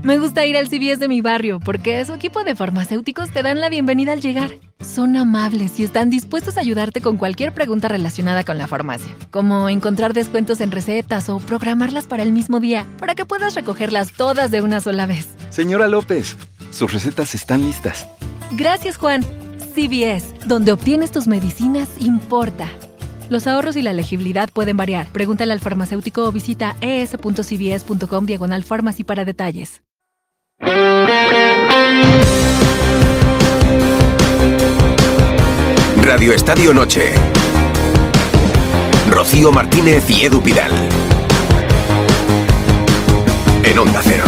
Me gusta ir al CVS de mi barrio porque su equipo de farmacéuticos te dan la bienvenida al llegar. Son amables y están dispuestos a ayudarte con cualquier pregunta relacionada con la farmacia, como encontrar descuentos en recetas o programarlas para el mismo día, para que puedas recogerlas todas de una sola vez. Señora López, sus recetas están listas. Gracias, Juan. CVS, donde obtienes tus medicinas, importa. Los ahorros y la elegibilidad pueden variar. Pregúntale al farmacéutico o visita es.cvs.com/pharmacy para detalles. Radio Estadio Noche. Rocío Martínez y Edu Pidal. En Onda Cero.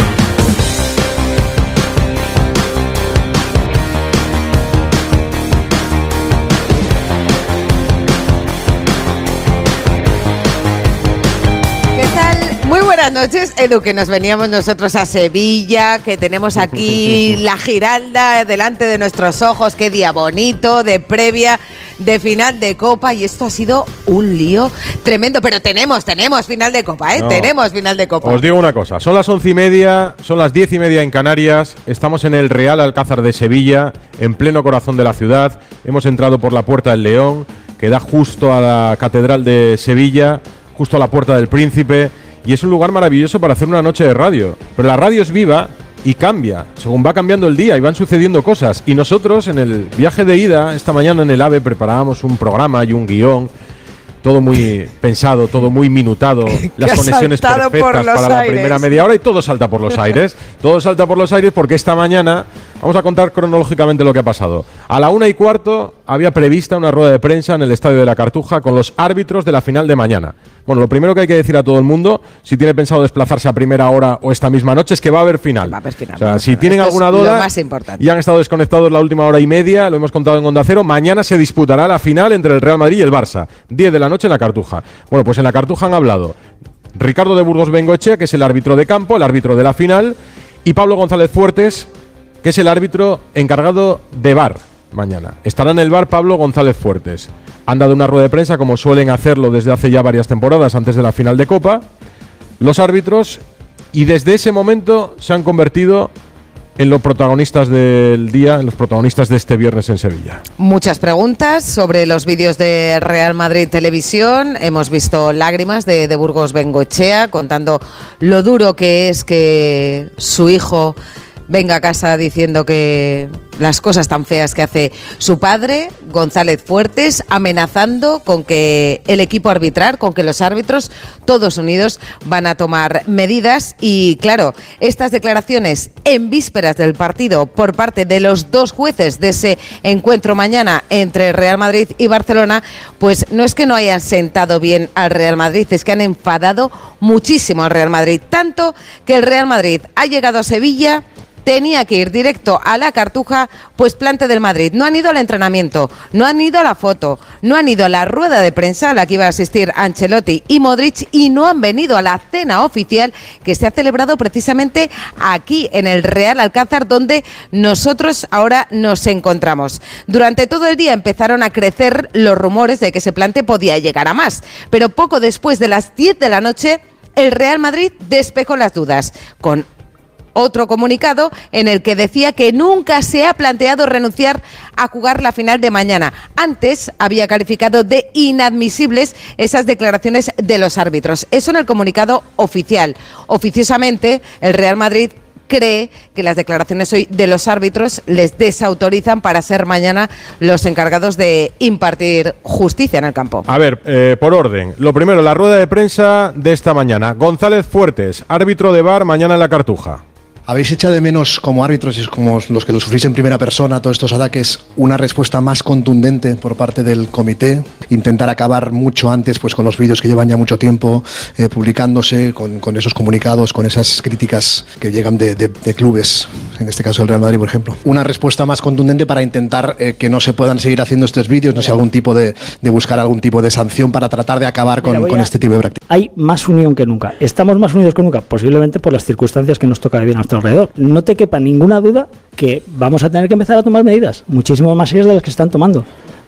Muy buenas noches, Edu, que nos veníamos nosotros a Sevilla, que tenemos aquí la Giralda delante de nuestros ojos, qué día bonito, de previa, de final de Copa, y esto ha sido un lío tremendo, pero tenemos final de Copa, No. Tenemos final de Copa. Os digo una cosa, son las 11:30, son las 10:30 en Canarias, estamos en el Real Alcázar de Sevilla, en pleno corazón de la ciudad, hemos entrado por la Puerta del León, que da justo a la Catedral de Sevilla, justo a la Puerta del Príncipe, y es un lugar maravilloso para hacer una noche de radio. Pero la radio es viva y cambia, según va cambiando el día y van sucediendo cosas. Y nosotros en el viaje de ida, esta mañana en el AVE, preparábamos un programa y un guión, todo muy pensado, todo muy minutado, las conexiones perfectas para la primera media hora, y todo salta por los aires. Todo salta por los aires porque esta mañana vamos a contar cronológicamente lo que ha pasado. A la 1:15 había prevista una rueda de prensa en el Estadio de la Cartuja con los árbitros de la final de mañana. Bueno, lo primero que hay que decir a todo el mundo, si tiene pensado desplazarse a primera hora o esta misma noche, es que va a haber final. Va a haber final. O sea, si tienen alguna duda, lo más importante. y han estado desconectados la última hora y media, lo hemos contado en Onda Cero, mañana se disputará la final entre el Real Madrid y el Barça, 10 de la noche en la Cartuja. Bueno, pues en la Cartuja han hablado Ricardo de Burgos Bengoechea, que es el árbitro de campo, el árbitro de la final, y Pablo González Fuertes, que es el árbitro encargado de VAR mañana. Estará en el VAR Pablo González Fuertes. Han dado una rueda de prensa, como suelen hacerlo desde hace ya varias temporadas, antes de la final de Copa, los árbitros, y desde ese momento se han convertido en los protagonistas del día, en los protagonistas de este viernes en Sevilla. Muchas preguntas sobre los vídeos de Real Madrid Televisión. Hemos visto lágrimas de Burgos Bengoechea contando lo duro que es que su hijo venga a casa diciendo que las cosas tan feas que hace su padre, González Fuertes, amenazando con que el equipo arbitral, con que los árbitros, todos unidos, van a tomar medidas. Y claro, estas declaraciones en vísperas del partido por parte de los dos jueces de ese encuentro mañana entre Real Madrid y Barcelona, pues no es que no hayan sentado bien al Real Madrid, es que han enfadado muchísimo al Real Madrid, tanto que el Real Madrid ha llegado a Sevilla, tenía que ir directo a la Cartuja, pues plante del Madrid. No han ido al entrenamiento, no han ido a la foto, no han ido a la rueda de prensa a la que iba a asistir Ancelotti y Modric, y no han venido a la cena oficial que se ha celebrado precisamente aquí en el Real Alcázar, donde nosotros ahora nos encontramos. Durante todo el día empezaron a crecer los rumores de que ese plante podía llegar a más, pero poco después de las 10 de la noche el Real Madrid despejó las dudas con otro comunicado en el que decía que nunca se ha planteado renunciar a jugar la final de mañana. Antes había calificado de inadmisibles esas declaraciones de los árbitros. Eso en el comunicado oficial. Oficiosamente, el Real Madrid cree que las declaraciones hoy de los árbitros les desautorizan para ser mañana los encargados de impartir justicia en el campo. A ver, por orden. Lo primero, la rueda de prensa de esta mañana. González Fuertes, árbitro de VAR mañana en la Cartuja. ¿Habéis echado de menos, como árbitros y como los que lo sufrís en primera persona, todos estos ataques, una respuesta más contundente por parte del comité? Intentar acabar mucho antes, pues con los vídeos que llevan ya mucho tiempo publicándose, con esos comunicados, con esas críticas que llegan de clubes, en este caso el Real Madrid, por ejemplo. Una respuesta más contundente para intentar que no se puedan seguir haciendo estos vídeos, no sé, algún tipo de buscar algún tipo de sanción para tratar de acabar con este tipo de prácticas. Hay más unión que nunca. ¿Estamos más unidos que nunca? Posiblemente por las circunstancias que nos toca vivir a nuestro alrededor. No te quepa ninguna duda que vamos a tener que empezar a tomar medidas muchísimo más serias de las que se están tomando.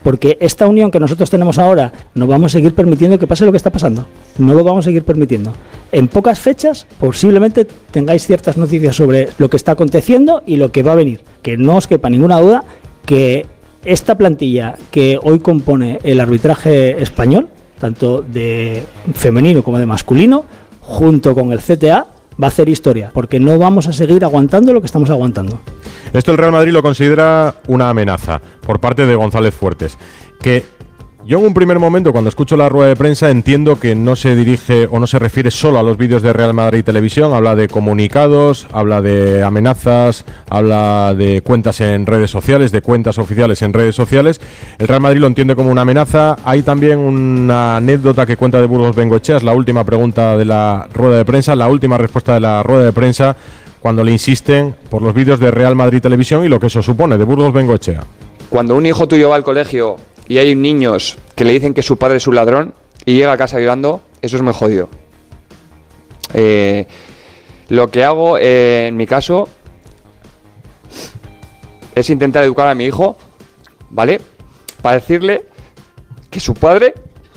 porque esta unión que nosotros tenemos ahora, no vamos a seguir permitiendo que pase lo que está pasando. No lo vamos a seguir permitiendo. En pocas fechas, posiblemente tengáis ciertas noticias sobre lo que está aconteciendo y lo que va a venir. Que no os quepa ninguna duda que esta plantilla que hoy compone el arbitraje español, tanto de femenino como de masculino, junto con el CTA, va a hacer historia, porque no vamos a seguir aguantando lo que estamos aguantando. Esto el Real Madrid lo considera una amenaza por parte de González Fuertes, que yo en un primer momento, cuando escucho la rueda de prensa, entiendo que no se dirige o no se refiere solo a los vídeos de Real Madrid Televisión, habla de comunicados, habla de amenazas, habla de cuentas en redes sociales, de cuentas oficiales en redes sociales. El Real Madrid lo entiende como una amenaza. Hay también una anécdota que cuenta de Burgos Bengoechea, es la última pregunta de la rueda de prensa, la última respuesta de la rueda de prensa, cuando le insisten por los vídeos de Real Madrid Televisión y lo que eso supone, de Burgos Bengoechea. Cuando un hijo tuyo va al colegio y hay niños que le dicen que su padre es un ladrón y llega a casa llorando, eso es muy jodido. Lo que hago en mi caso es intentar educar a mi hijo, ¿vale? Para decirle que su padre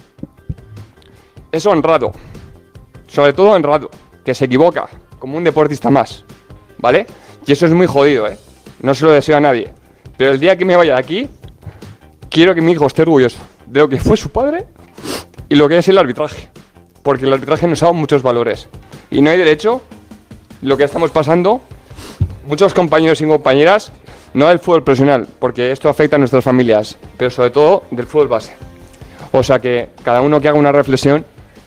es honrado, sobre todo honrado, que se equivoca, como un deportista más, ¿vale? Y eso es muy jodido, no se lo deseo a nadie. Pero el día que me vaya de aquí, quiero que mi hijo esté orgulloso de lo que fue su padre y lo que es el arbitraje. Porque el arbitraje nos ha dado muchos valores. Y no hay derecho, lo que estamos pasando, muchos compañeros y compañeras, no del fútbol profesional, porque esto afecta a nuestras familias, pero sobre todo del fútbol base. O sea que cada uno que haga una reflexión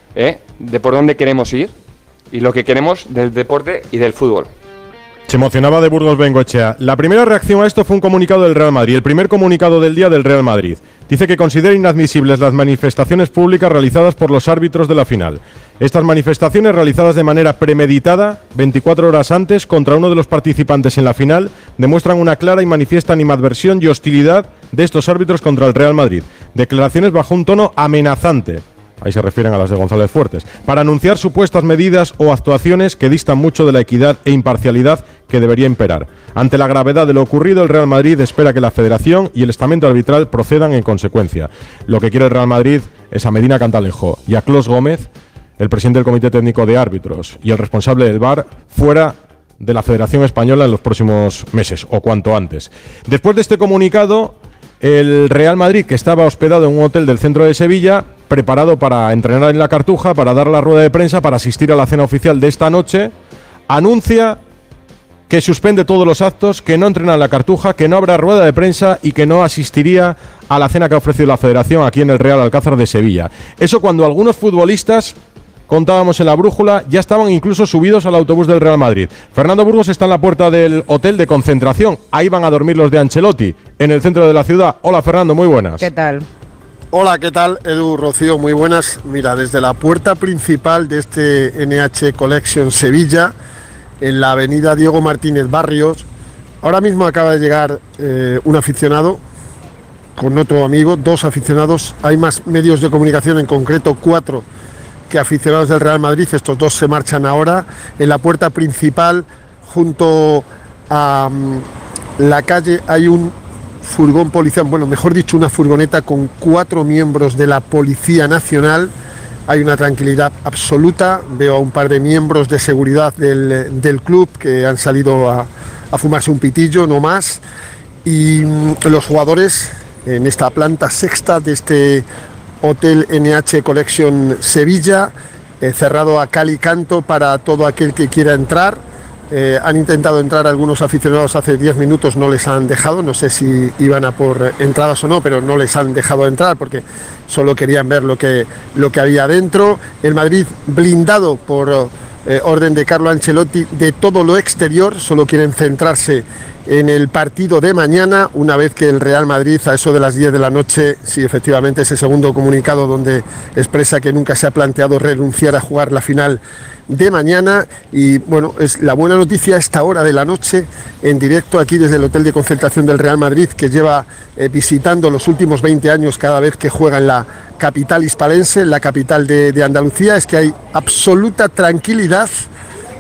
de por dónde queremos ir y lo que queremos del deporte y del fútbol. Se emocionaba de Burgos Bengoechea. La primera reacción a esto fue un comunicado del Real Madrid, el primer comunicado del día del Real Madrid. Dice que considera inadmisibles las manifestaciones públicas realizadas por los árbitros de la final. Estas manifestaciones, realizadas de manera premeditada, 24 horas antes, contra uno de los participantes en la final, demuestran una clara y manifiesta animadversión y hostilidad de estos árbitros contra el Real Madrid. Declaraciones bajo un tono amenazante. Ahí se refieren a las de González Fuertes, para anunciar supuestas medidas o actuaciones que distan mucho de la equidad e imparcialidad que debería imperar. Ante la gravedad de lo ocurrido, el Real Madrid espera que la Federación y el estamento arbitral procedan en consecuencia. Lo que quiere el Real Madrid es a Medina Cantalejo y a Clos Gómez, el presidente del Comité Técnico de Árbitros y el responsable del VAR, fuera de la Federación Española en los próximos meses, o cuanto antes. Después de este comunicado, el Real Madrid, que estaba hospedado en un hotel del centro de Sevilla, preparado para entrenar en la Cartuja, para dar la rueda de prensa, para asistir a la cena oficial de esta noche, anuncia que suspende todos los actos, que no entrena en la Cartuja, que no habrá rueda de prensa y que no asistiría a la cena que ha ofrecido la Federación aquí en el Real Alcázar de Sevilla. Eso cuando algunos futbolistas, contábamos en la brújula, ya estaban incluso subidos al autobús del Real Madrid. Fernando Burgos está en la puerta del hotel de concentración. Ahí van a dormir los de Ancelotti, en el centro de la ciudad. Hola Fernando, muy buenas. ¿Qué tal? Hola, ¿qué tal? Edu, Rocío, muy buenas. Mira, desde la puerta principal de este NH Collection Sevilla, en la avenida Diego Martínez Barrios, ahora mismo acaba de llegar un aficionado con otro amigo, 2 aficionados. Hay más medios de comunicación, en concreto 4, que aficionados del Real Madrid. Estos 2 se marchan ahora. En la puerta principal, junto a la calle, hay un furgón policial, bueno, mejor dicho, una furgoneta con 4 miembros de la Policía Nacional. Hay una tranquilidad absoluta. Veo a un par de miembros de seguridad del club que han salido a fumarse un pitillo, no más. Y los jugadores en esta planta sexta de este Hotel NH Collection Sevilla, cerrado a cal y canto para todo aquel que quiera entrar. Han intentado entrar algunos aficionados hace 10 minutos, no les han dejado, no sé si iban a por entradas o no, pero no les han dejado entrar porque solo querían ver lo que había dentro. El Madrid blindado por orden de Carlo Ancelotti de todo lo exterior, solo quieren centrarse en el partido de mañana, una vez que el Real Madrid a eso de las 10 de la noche, sí, efectivamente, ese segundo comunicado donde expresa que nunca se ha planteado renunciar a jugar la final de mañana. Y bueno, es la buena noticia a esta hora de la noche, en directo aquí desde el hotel de concentración del Real Madrid, que lleva visitando los últimos 20 años cada vez que juega en la capital hispalense, en la capital de Andalucía, es que hay absoluta tranquilidad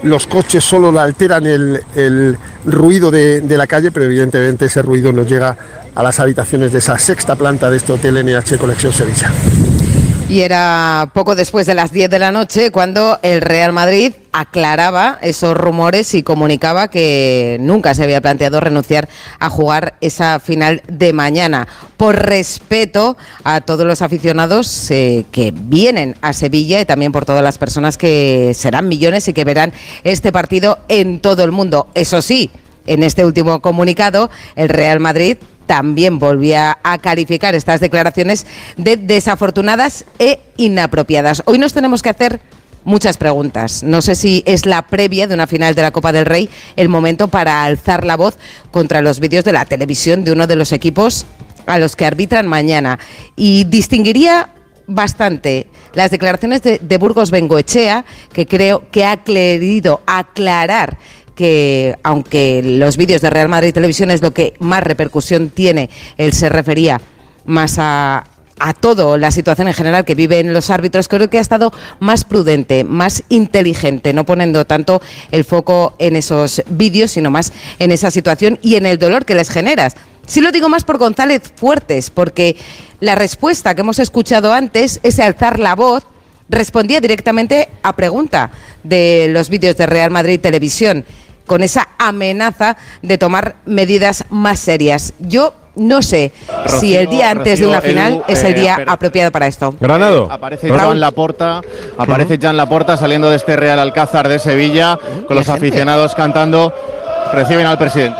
los coches solo la alteran el ruido de la calle, pero evidentemente ese ruido nos llega a las habitaciones de esa sexta planta de este hotel NH Collection Sevilla. Y era poco después de las 10 de la noche cuando el Real Madrid aclaraba esos rumores y comunicaba que nunca se había planteado renunciar a jugar esa final de mañana, por respeto a todos los aficionados que vienen a Sevilla y también por todas las personas que serán millones y que verán este partido en todo el mundo. Eso sí, en este último comunicado, el Real Madrid también volvía a calificar estas declaraciones de desafortunadas e inapropiadas. Hoy nos tenemos que hacer muchas preguntas. No sé si es la previa de una final de la Copa del Rey el momento para alzar la voz contra los vídeos de la televisión de uno de los equipos a los que arbitran mañana. Y distinguiría bastante las declaraciones de Burgos Bengoechea, que creo que ha querido aclarar que aunque los vídeos de Real Madrid Televisión es lo que más repercusión tiene, él se refería más a toda la situación en general que viven los árbitros, creo que ha estado más prudente, más inteligente, no poniendo tanto el foco en esos vídeos, sino más en esa situación y en el dolor que les generas. Sí lo digo más por González Fuertes, porque la respuesta que hemos escuchado antes, ese alzar la voz, respondía directamente a pregunta de los vídeos de Real Madrid Televisión, con esa amenaza de tomar medidas más serias. Yo no sé si el día antes de una final es el día apropiado para esto. Granado. Aparece Joan Laporta saliendo de este Real Alcázar de Sevilla, con los aficionados cantando, reciben al presidente.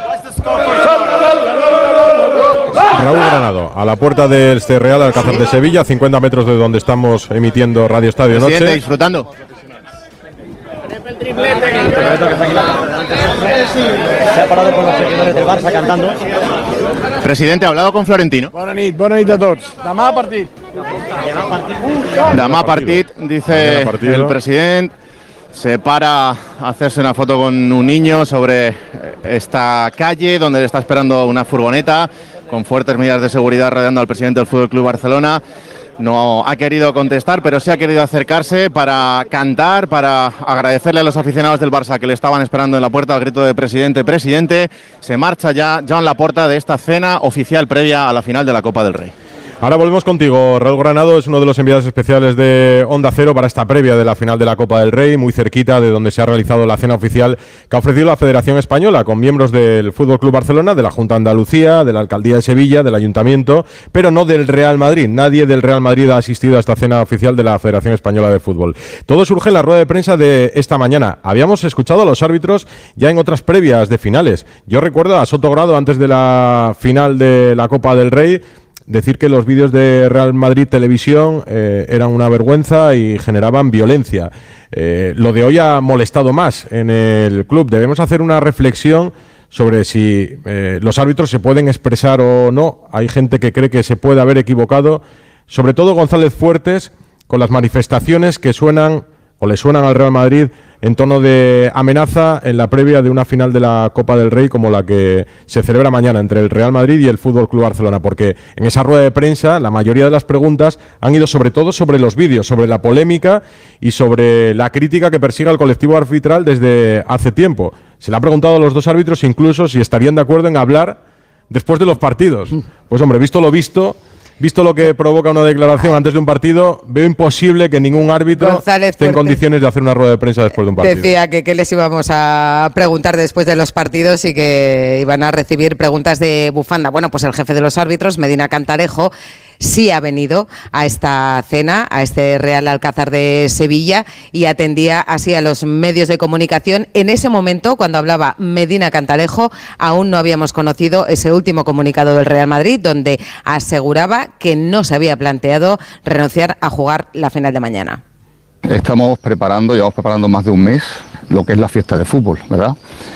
Raúl Granado, a la puerta de este Real Alcázar de Sevilla, 50 metros de donde estamos emitiendo Radio Estadio Noche. Presidente, disfrutando. Se ha parado con los seguidores del Barça cantando. Presidente, ¿ha hablado con Florentino? Bona nit a tots. Demà partit. Demà partit, dice el presidente. Se para a hacerse una foto con un niño sobre esta calle donde le está esperando una furgoneta con fuertes medidas de seguridad rodeando al presidente del Fútbol Club Barcelona. No ha querido contestar, pero sí ha querido acercarse para cantar, para agradecerle a los aficionados del Barça que le estaban esperando en la puerta al grito de presidente, presidente. Se marcha ya Joan Laporta de esta cena oficial previa a la final de la Copa del Rey. Ahora volvemos contigo. Raúl Granado es uno de los enviados especiales de Onda Cero para esta previa de la final de la Copa del Rey, muy cerquita de donde se ha realizado la cena oficial que ha ofrecido la Federación Española, con miembros del Fútbol Club Barcelona, de la Junta de Andalucía, de la Alcaldía de Sevilla, del Ayuntamiento, pero no del Real Madrid. Nadie del Real Madrid ha asistido a esta cena oficial de la Federación Española de Fútbol. Todo surge en la rueda de prensa de esta mañana. Habíamos escuchado a los árbitros ya en otras previas de finales. Yo recuerdo a Soto Grado, antes de la final de la Copa del Rey, decir que los vídeos de Real Madrid Televisión eran una vergüenza y generaban violencia. Lo de hoy ha molestado más en el club. Debemos hacer una reflexión sobre si los árbitros se pueden expresar o no. Hay gente que cree que se puede haber equivocado, sobre todo González Fuertes, con las manifestaciones que suenan o le suenan al Real Madrid en tono de amenaza en la previa de una final de la Copa del Rey como la que se celebra mañana entre el Real Madrid y el Fútbol Club Barcelona, porque en esa rueda de prensa la mayoría de las preguntas han ido sobre todo sobre los vídeos, sobre la polémica y sobre la crítica que persigue al colectivo arbitral desde hace tiempo. Se le ha preguntado a los dos árbitros incluso si estarían de acuerdo en hablar después de los partidos. Pues hombre, visto lo visto lo que provoca una declaración antes de un partido, veo imposible que ningún árbitro esté en condiciones de hacer una rueda de prensa después de un partido. Decía que qué les íbamos a preguntar después de los partidos y que iban a recibir preguntas de bufanda. Bueno, pues el jefe de los árbitros, Medina Cantalejo, sí ha venido a esta cena, a este Real Alcázar de Sevilla, y atendía así a los medios de comunicación. En ese momento, cuando hablaba Medina Cantalejo, aún no habíamos conocido ese último comunicado del Real Madrid, donde aseguraba que no se había planteado renunciar a jugar la final de mañana. Llevamos preparando más de un mes lo que es la fiesta de fútbol, ¿verdad?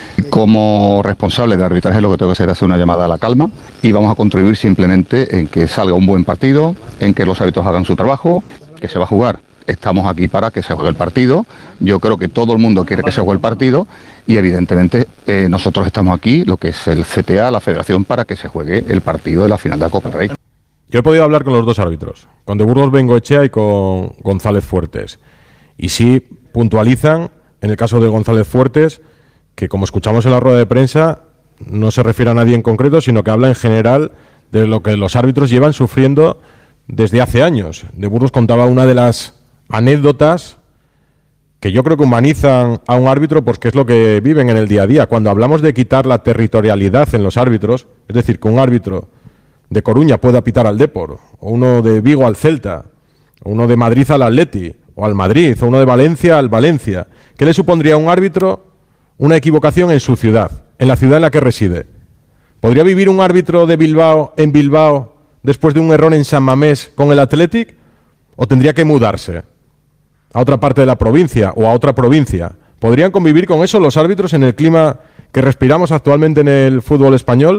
Como responsable de arbitraje lo que tengo que hacer es hacer una llamada a la calma y vamos a contribuir simplemente en que salga un buen partido, en que los árbitros hagan su trabajo, que se va a jugar. Estamos aquí para que se juegue el partido. Yo creo que todo el mundo quiere que se juegue el partido y evidentemente nosotros estamos aquí, lo que es el CTA, la Federación, para que se juegue el partido de la final de la Copa del Rey. Yo he podido hablar con los dos árbitros, con de Burgos Bengoechea y con González Fuertes, y sí puntualizan en el caso de González Fuertes, que como escuchamos en la rueda de prensa, no se refiere a nadie en concreto, sino que habla en general de lo que los árbitros llevan sufriendo desde hace años. De Burgos contaba una de las anécdotas que yo creo que humanizan a un árbitro, pues que es lo que viven en el día a día. Cuando hablamos de quitar la territorialidad en los árbitros, es decir, que un árbitro de Coruña pueda pitar al Depor, o uno de Vigo al Celta, o uno de Madrid al Atleti, o al Madrid, o uno de Valencia al Valencia, ¿qué le supondría a un árbitro una equivocación en su ciudad, en la ciudad en la que reside? ¿Podría vivir un árbitro de Bilbao en Bilbao después de un error en San Mamés con el Athletic? ¿O tendría que mudarse a otra parte de la provincia o a otra provincia? ¿Podrían convivir con eso los árbitros en el clima que respiramos actualmente en el fútbol español?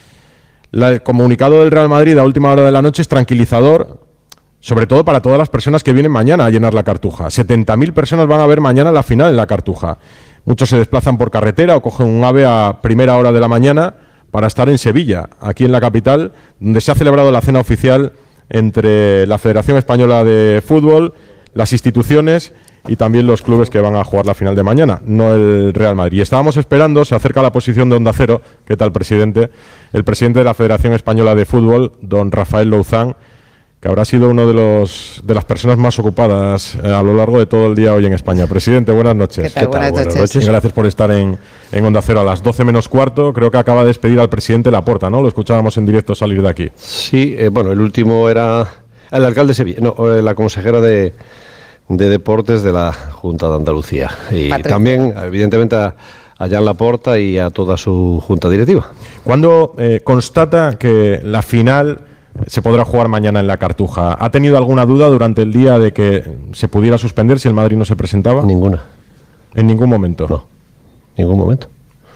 El comunicado del Real Madrid a última hora de la noche es tranquilizador, sobre todo para todas las personas que vienen mañana a llenar la Cartuja. 70.000 personas van a ver mañana la final en la Cartuja. Muchos se desplazan por carretera o cogen un AVE a primera hora de la mañana para estar en Sevilla, aquí en la capital, donde se ha celebrado la cena oficial entre la Federación Española de Fútbol, las instituciones y también los clubes que van a jugar la final de mañana, no el Real Madrid. Y estábamos esperando, se acerca la posición de Onda Cero, ¿qué tal, presidente? El presidente de la Federación Española de Fútbol, don Rafael Louzán, que habrá sido uno de las personas más ocupadas a lo largo de todo el día hoy en España. Presidente, buenas noches. ¿Qué tal? Buenas noches. Gracias por estar en Onda Cero a las 12 menos cuarto. Creo que acaba de despedir al presidente Laporta, ¿no? Lo escuchábamos en directo salir de aquí. Sí, bueno, el último era el alcalde de Sevilla, no, la consejera de Deportes de la Junta de Andalucía. Y Patricia. También, evidentemente, a Jan Laporta y a toda su junta directiva. ¿Cuándo constata que la final se podrá jugar mañana en la Cartuja? ¿Ha tenido alguna duda durante el día de que se pudiera suspender si el Madrid no se presentaba? Ninguna. ¿En ningún momento? No, ningún momento.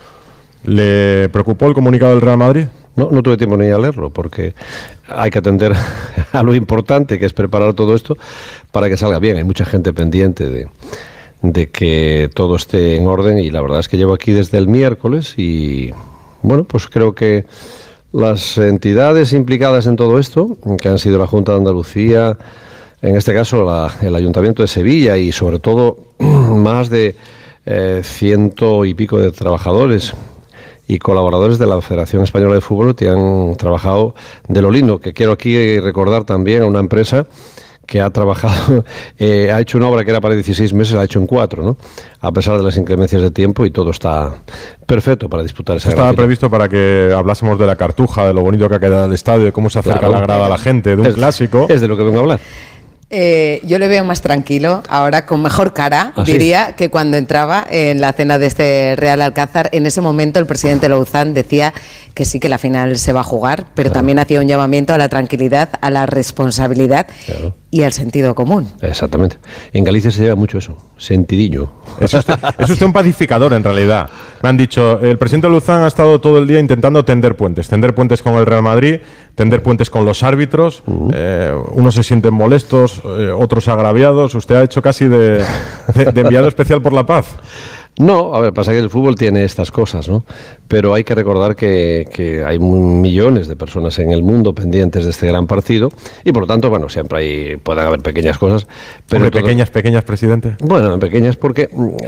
¿Le preocupó el comunicado del Real Madrid? No tuve tiempo ni a leerlo, porque hay que atender a lo importante que es preparar todo esto para que salga bien. Hay mucha gente pendiente de que todo esté en orden, y la verdad es que llevo aquí desde el miércoles y, bueno, pues creo que las entidades implicadas en todo esto, que han sido la Junta de Andalucía, en este caso el Ayuntamiento de Sevilla y sobre todo más de 100 y pico de trabajadores y colaboradores de la Federación Española de Fútbol, que han trabajado de lo lindo, que quiero aquí recordar también a una empresa que ha trabajado, ha hecho una obra que era para 16 meses, la ha hecho en 4, ¿no? A pesar de las inclemencias de tiempo, y todo está perfecto para disputar esa Estaba previsto para que hablásemos de la Cartuja, de lo bonito que ha quedado el estadio, de cómo se acerca la grada a la gente, de un clásico. Es de lo que vengo a hablar. Yo le veo más tranquilo, ahora con mejor cara, ¿Ah, diría, sí? que cuando entraba en la cena de este Real Alcázar. En ese momento el presidente Louzán decía que sí, que la final se va a jugar, pero también hacía un llamamiento a la tranquilidad, a la responsabilidad y al sentido común. Exactamente. En Galicia se lleva mucho eso, sentidillo. Es usted un pacificador, en realidad. Me han dicho, el presidente Louzán ha estado todo el día intentando tender puentes con el Real Madrid, tender puentes con los árbitros. Unos se sienten molestos, otros agraviados. Usted ha hecho casi de enviado especial por la paz. No, a ver, pasa que el fútbol tiene estas cosas, ¿no? Pero hay que recordar que hay millones de personas en el mundo pendientes de este gran partido, y por lo tanto, bueno, siempre pueden haber pequeñas cosas. Pero Hombre, pequeñas, presidente. Bueno, pequeñas porque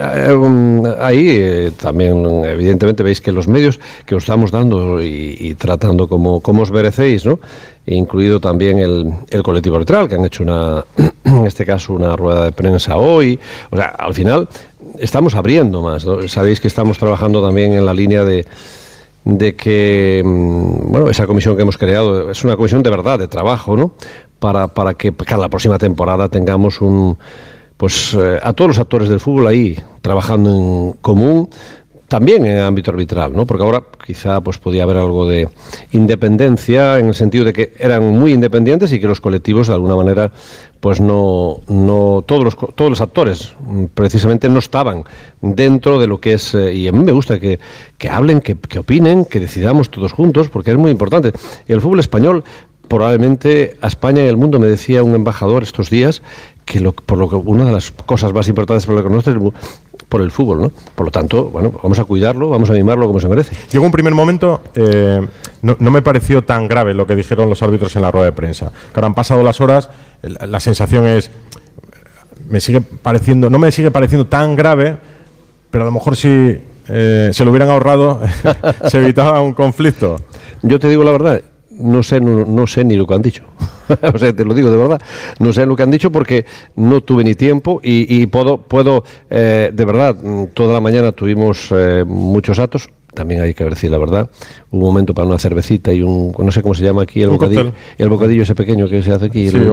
ahí también, evidentemente, veis que los medios que os estamos dando y tratando como os merecéis, ¿no? Incluido también el colectivo arbitral, que han hecho en este caso una rueda de prensa hoy. O sea, al final estamos abriendo más, ¿no? Sabéis que estamos trabajando también en la línea de que, bueno, esa comisión que hemos creado es una comisión de verdad, de trabajo, ¿no? Para que cada próxima temporada tengamos a todos los actores del fútbol ahí trabajando en común, también en el ámbito arbitral, ¿no? Porque ahora quizá podía haber algo de independencia, en el sentido de que eran muy independientes y que los colectivos de alguna manera no todos los actores precisamente no estaban dentro de lo que es, y a mí me gusta que hablen, que opinen, que decidamos todos juntos, porque es muy importante. El fútbol español, probablemente a España y al mundo, me decía un embajador estos días, que una de las cosas más importantes por lo que conoce por el fútbol, ¿no? Por lo tanto, bueno, vamos a cuidarlo, vamos a mimarlo como se merece. Llegó un primer momento, no me pareció tan grave lo que dijeron los árbitros en la rueda de prensa. Claro, han pasado las horas, la sensación es, no me sigue pareciendo tan grave, pero a lo mejor si se lo hubieran ahorrado se evitaba un conflicto. Yo te digo la verdad, no sé ni lo que han dicho. O sea, te lo digo de verdad, no sé lo que han dicho porque no tuve ni tiempo y puedo de verdad, toda la mañana tuvimos muchos actos. También hay que decir la verdad, un momento para una cervecita y no sé cómo se llama aquí, el bocadillo ese pequeño que se hace aquí. Sí,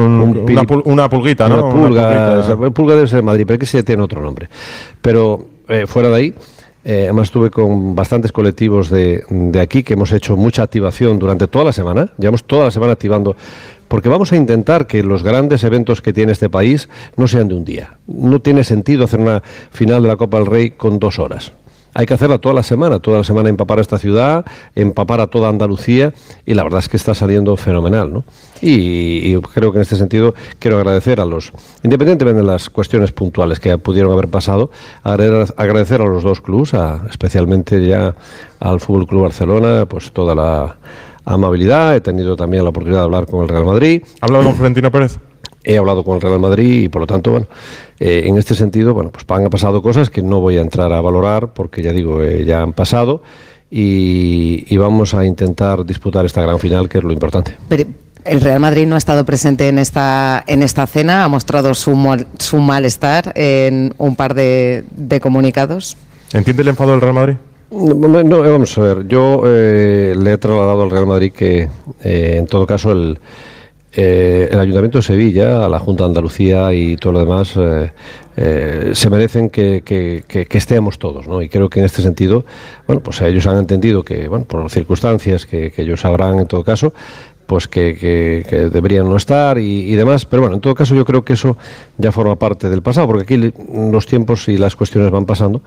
una pulguita, ¿no? Una pulga debe ser de Madrid, pero que se tiene otro nombre. Pero fuera de ahí, además estuve con bastantes colectivos de aquí que hemos hecho mucha activación durante toda la semana, llevamos toda la semana activando, porque vamos a intentar que los grandes eventos que tiene este país no sean de un día. No tiene sentido hacer una final de la Copa del Rey con 2 horas. Hay que hacerla toda la semana empapar a esta ciudad, empapar a toda Andalucía, y la verdad es que está saliendo fenomenal, ¿no? Y creo que en este sentido quiero agradecer a independientemente de las cuestiones puntuales que pudieron haber pasado, agradecer a los 2 clubs, especialmente ya al Fútbol Club Barcelona, pues toda la amabilidad. He tenido también la oportunidad de hablar con el Real Madrid. ¿Ha hablado con Florentino Pérez? He hablado con el Real Madrid y por lo tanto, bueno, en este sentido, bueno, pues han pasado cosas que no voy a entrar a valorar porque ya digo, ya han pasado y vamos a intentar disputar esta gran final, que es lo importante. Pero el Real Madrid no ha estado presente en esta cena, ha mostrado su malestar en un par de comunicados. ¿Entiende el enfado del Real Madrid? No, vamos a ver, yo le he trasladado al Real Madrid que en todo caso el Ayuntamiento de Sevilla, a la Junta de Andalucía y todo lo demás se merecen que estemos todos, ¿no? Y creo que en este sentido, bueno, pues ellos han entendido que, bueno, por las circunstancias que ellos sabrán en todo caso, pues que deberían no estar y demás, pero bueno, en todo caso yo creo que eso ya forma parte del pasado, porque aquí los tiempos y las cuestiones van pasando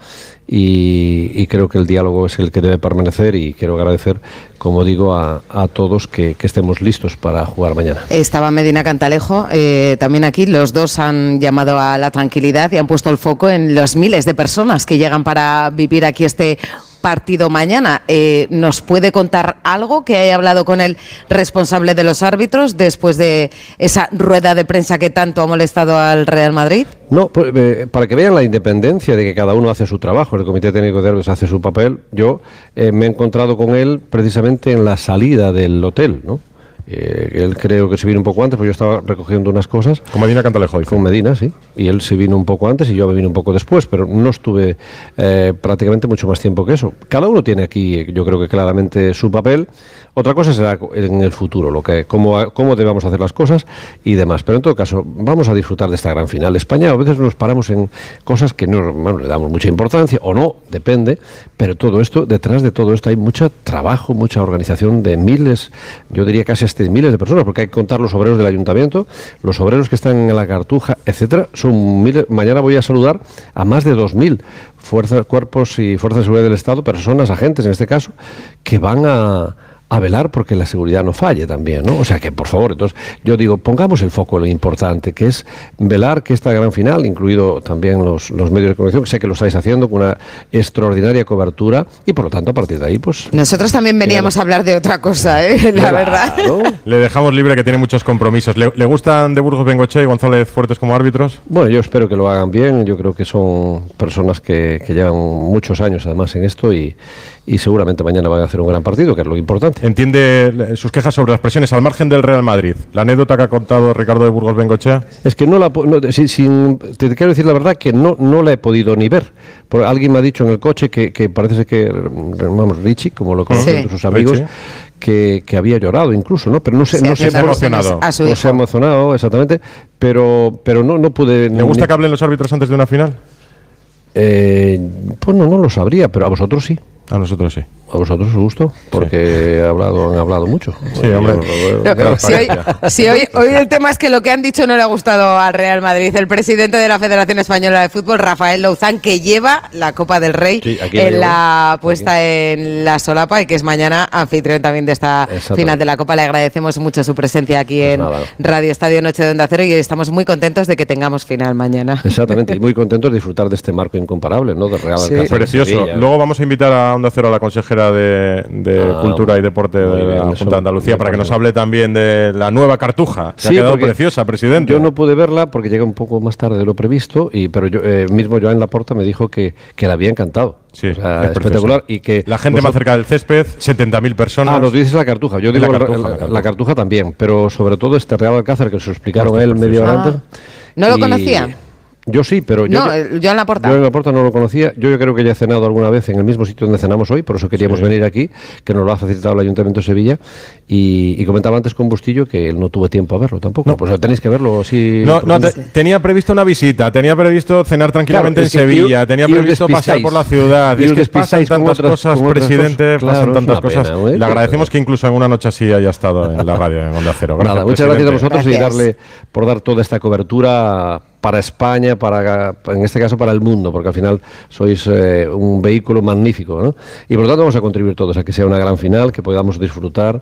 y creo que el diálogo es el que debe permanecer y quiero agradecer, como digo, a todos que estemos listos para jugar mañana. Estaba Medina Cantalejo, también aquí, los dos han llamado a la tranquilidad y han puesto el foco en los miles de personas que llegan para vivir aquí este partido mañana. ¿Nos puede contar algo que haya hablado con el responsable de los árbitros después de esa rueda de prensa que tanto ha molestado al Real Madrid? No, pues, para que vean la independencia de que cada uno hace su trabajo, el Comité Técnico de Árbitros hace su papel. Yo me he encontrado con él precisamente en la salida del hotel, ¿no? Él creo que se vino un poco antes, porque yo estaba recogiendo unas cosas. Con Medina Cantalejo. Con Medina, sí. Y él se vino un poco antes y yo me vine un poco después, pero no estuve prácticamente mucho más tiempo que eso. Cada uno tiene aquí, yo creo que claramente su papel. Otra cosa será en el futuro, cómo debamos hacer las cosas y demás. Pero en todo caso, vamos a disfrutar de esta gran final. España a veces nos paramos en cosas que no le damos mucha importancia, o no, depende, pero todo esto, detrás de todo esto hay mucho trabajo, mucha organización de miles, yo diría casi hasta miles de personas, porque hay que contar los obreros del ayuntamiento, los obreros que están en la Cartuja, etcétera. Son miles. Mañana voy a saludar a más de 2.000 cuerpos y fuerzas de seguridad del Estado, personas, agentes en este caso, que van a velar porque la seguridad no falle también, ¿no? O sea que, por favor, entonces, yo digo, pongamos el foco en lo importante, que es velar que esta gran final, incluido también los medios de comunicación, que sé que lo estáis haciendo con una extraordinaria cobertura, y por lo tanto, a partir de ahí, pues... Nosotros también veníamos a hablar de otra cosa, la verdad. Le dejamos libre, que tiene muchos compromisos. ¿Le gustan de Burgos Bengoechea y González Fuertes como árbitros? Bueno, yo espero que lo hagan bien, yo creo que son personas que llevan muchos años además en esto y seguramente mañana van a hacer un gran partido, que es lo importante. ¿Entiende sus quejas sobre las presiones al margen del Real Madrid? La anécdota que ha contado Ricardo de Burgos Bengoechea. Es que te quiero decir la verdad que no la he podido ni ver. Porque alguien me ha dicho en el coche que parece que, vamos, Richie, como lo conocen sus amigos, que había llorado incluso, ¿pues no sé, no se ha emocionado. No se ha emocionado, exactamente, pero no pude... ¿Le gusta que hablen los árbitros antes de una final? Pues no lo sabría, pero a vosotros sí. A nosotros sí. A vosotros os gustó, porque han hablado mucho. Sí, hombre. Si hoy el tema es que lo que han dicho no le ha gustado al Real Madrid. El presidente de la Federación Española de Fútbol, Rafael Louzán, que lleva la Copa del Rey en la puesta en la solapa y que es mañana anfitrión también de esta final de la Copa. Le agradecemos mucho su presencia aquí en Radio Estadio Noche de Onda Cero y estamos muy contentos de que tengamos final mañana. Exactamente, y muy contentos de disfrutar de este marco incomparable, ¿no? De Real Alcázar. Precioso. Luego vamos a invitar a Onda Cero a la consejera de Cultura y Deporte de la Junta de Andalucía para que nos hable también de la nueva Cartuja, que ha quedado preciosa, presidente. Yo no pude verla porque llegué un poco más tarde de lo previsto, pero yo, mismo Joan Laporta me dijo que le había encantado. Sí, o sea, es espectacular. Y que la gente más cerca del césped, 70.000 personas. Ah, lo dices la Cartuja. Yo digo la Cartuja también, pero sobre todo este Real Alcázar que se lo explicaron él media hora antes. ¿No lo conocía? Yo sí, pero yo en Laporta. Yo en Laporta no lo conocía. Yo creo que ya he cenado alguna vez en el mismo sitio donde cenamos hoy, por eso queríamos venir aquí, que nos lo ha facilitado el Ayuntamiento de Sevilla. Y comentaba antes con Bustillo que él no tuvo tiempo a verlo tampoco. No, pues tenéis que verlo. Sí, tenía previsto una visita, tenía previsto cenar tranquilamente en Sevilla, tenía previsto pasear por la ciudad. Y es que pasan tantas cosas, presidente, pasan tantas cosas. Le agradecemos que incluso en una noche así haya estado en la radio, en Onda Cero. Nada, muchas gracias a vosotros y darle por dar toda esta cobertura para España, en este caso para el mundo, porque al final sois un vehículo magnífico, ¿no? Y por lo tanto vamos a contribuir todos a que sea una gran final, que podamos disfrutar.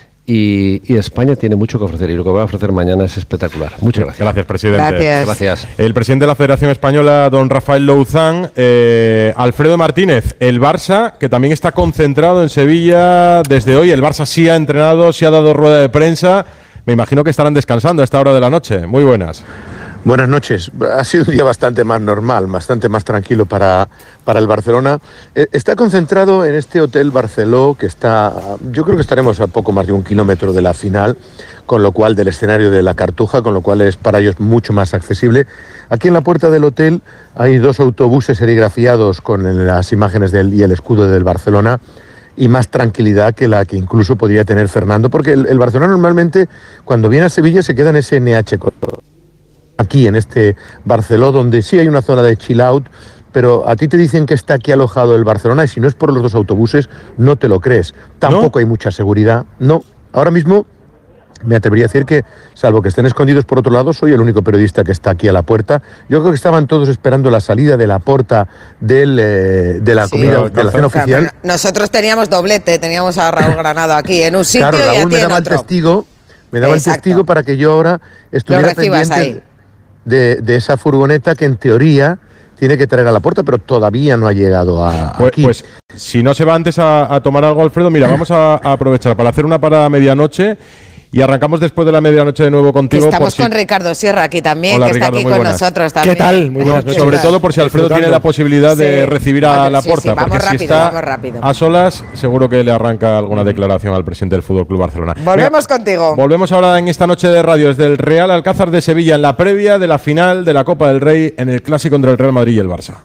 Y España tiene mucho que ofrecer y lo que va a ofrecer mañana es espectacular. Muchas gracias. Gracias, presidente. Gracias. El presidente de la Federación Española, don Rafael Louzán, Alfredo Martínez, el Barça, que también está concentrado en Sevilla desde hoy. El Barça sí ha entrenado, sí ha dado rueda de prensa. Me imagino que estarán descansando a esta hora de la noche. Muy buenas. Buenas noches. Ha sido un día bastante más normal, bastante más tranquilo para el Barcelona. Está concentrado en este Hotel Barceló, que está, yo creo que estaremos a poco más de 1 kilómetro de la final, con lo cual del escenario de la Cartuja, con lo cual es para ellos mucho más accesible. Aquí en la puerta del hotel hay 2 autobuses serigrafiados con las imágenes y el escudo del Barcelona, y más tranquilidad que la que incluso podría tener Fernando, porque el Barcelona normalmente cuando viene a Sevilla se queda en ese NH aquí en este Barceló, donde sí hay una zona de chill out, pero a ti te dicen que está aquí alojado el Barcelona y si no es por los 2 autobuses no te lo crees. Tampoco hay mucha seguridad. No, ahora mismo me atrevería a decir que, salvo que estén escondidos por otro lado, soy el único periodista que está aquí a la puerta. Yo creo que estaban todos esperando la salida de la puerta de la comida, de la cena oficial. Nosotros teníamos doblete, teníamos a Raúl Granado aquí en un sitio, claro, y Raúl a ti me daba en otro. me daba el testigo para que yo ahora estuviera pendiente de esa furgoneta que en teoría tiene que traer a la puerta, pero todavía no ha llegado aquí. Pues si no se va antes a tomar algo, Alfredo, mira, vamos a aprovechar para hacer una parada a medianoche y arrancamos después de la medianoche de nuevo contigo. Estamos con Ricardo Sierra aquí también, Hola, que Ricardo, está aquí con nosotros también. ¿Qué tal? Muy buenas noches. Sobre todo por si Alfredo tiene la posibilidad de recibir a Laporta, porque si está a solas, seguro que le arranca alguna declaración al presidente del Fútbol Club Barcelona. Volvemos contigo. Volvemos ahora en esta noche de radio desde el Real Alcázar de Sevilla, en la previa de la final de la Copa del Rey en el clásico entre el Real Madrid y el Barça.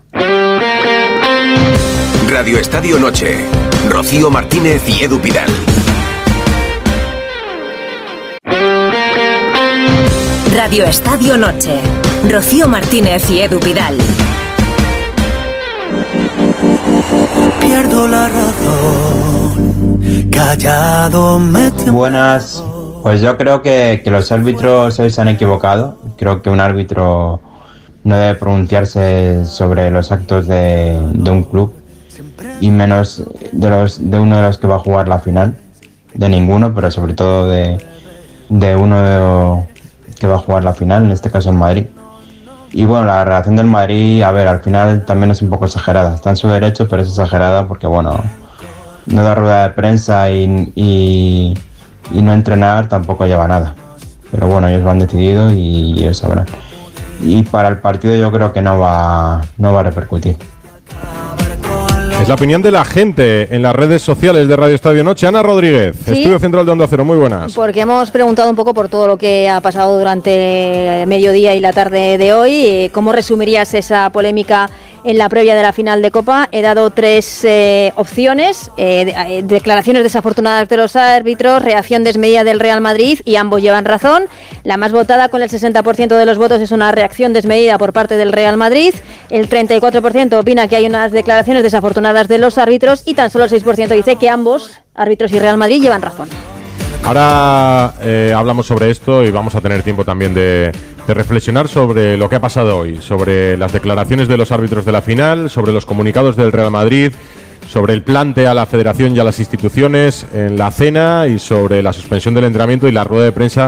Radio Estadio Noche. Rocío Martínez y Edu Pidal. Radio Estadio Noche. Rocío Martínez y Edu Pidal. Pierdo la razón, callado me tiembla. Buenas. Pues yo creo que los árbitros hoy se han equivocado. Creo que un árbitro no debe pronunciarse sobre los actos de un club y menos de uno de los que va a jugar la final. De ninguno, pero sobre todo de uno que va a jugar la final, en este caso el Madrid. Y bueno, la reacción del Madrid, a ver, al final también es un poco exagerada. Está en su derecho, pero es exagerada porque, bueno, no da rueda de prensa y no entrenar tampoco lleva nada. Pero bueno, ellos lo han decidido y ellos sabrán. Y para el partido yo creo que no va a repercutir. Es la opinión de la gente en las redes sociales de Radio Estadio Noche. Ana Rodríguez, ¿Sí? Estudio Central de Onda Cero, muy buenas. Porque hemos preguntado un poco por todo lo que ha pasado durante el mediodía y la tarde de hoy. ¿Cómo resumirías esa polémica en la previa de la final de Copa? He dado 3 opciones. Declaraciones desafortunadas de los árbitros, reacción desmedida del Real Madrid, y ambos llevan razón. La más votada, con el 60% de los votos, es una reacción desmedida por parte del Real Madrid. El 34% opina que hay unas declaraciones desafortunadas de los árbitros y tan solo el 6% dice que ambos, árbitros y Real Madrid, llevan razón. Ahora hablamos sobre esto y vamos a tener tiempo también de reflexionar sobre lo que ha pasado hoy, sobre las declaraciones de los árbitros de la final, sobre los comunicados del Real Madrid, sobre el plante a la Federación y a las instituciones en la cena y sobre la suspensión del entrenamiento y la rueda de prensa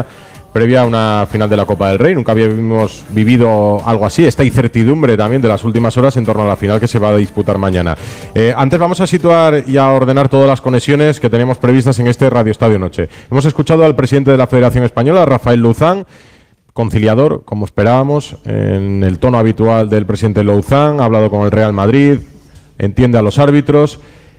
previa a una final de la Copa del Rey. Nunca habíamos vivido algo así, esta incertidumbre también de las últimas horas en torno a la final que se va a disputar mañana. Antes vamos a situar y a ordenar todas las conexiones que tenemos previstas en este Radio Estadio Noche. Hemos escuchado al presidente de la Federación Española, Rafael Louzán, conciliador, como esperábamos, en el tono habitual del presidente Louzán, ha hablado con el Real Madrid, entiende a los árbitros.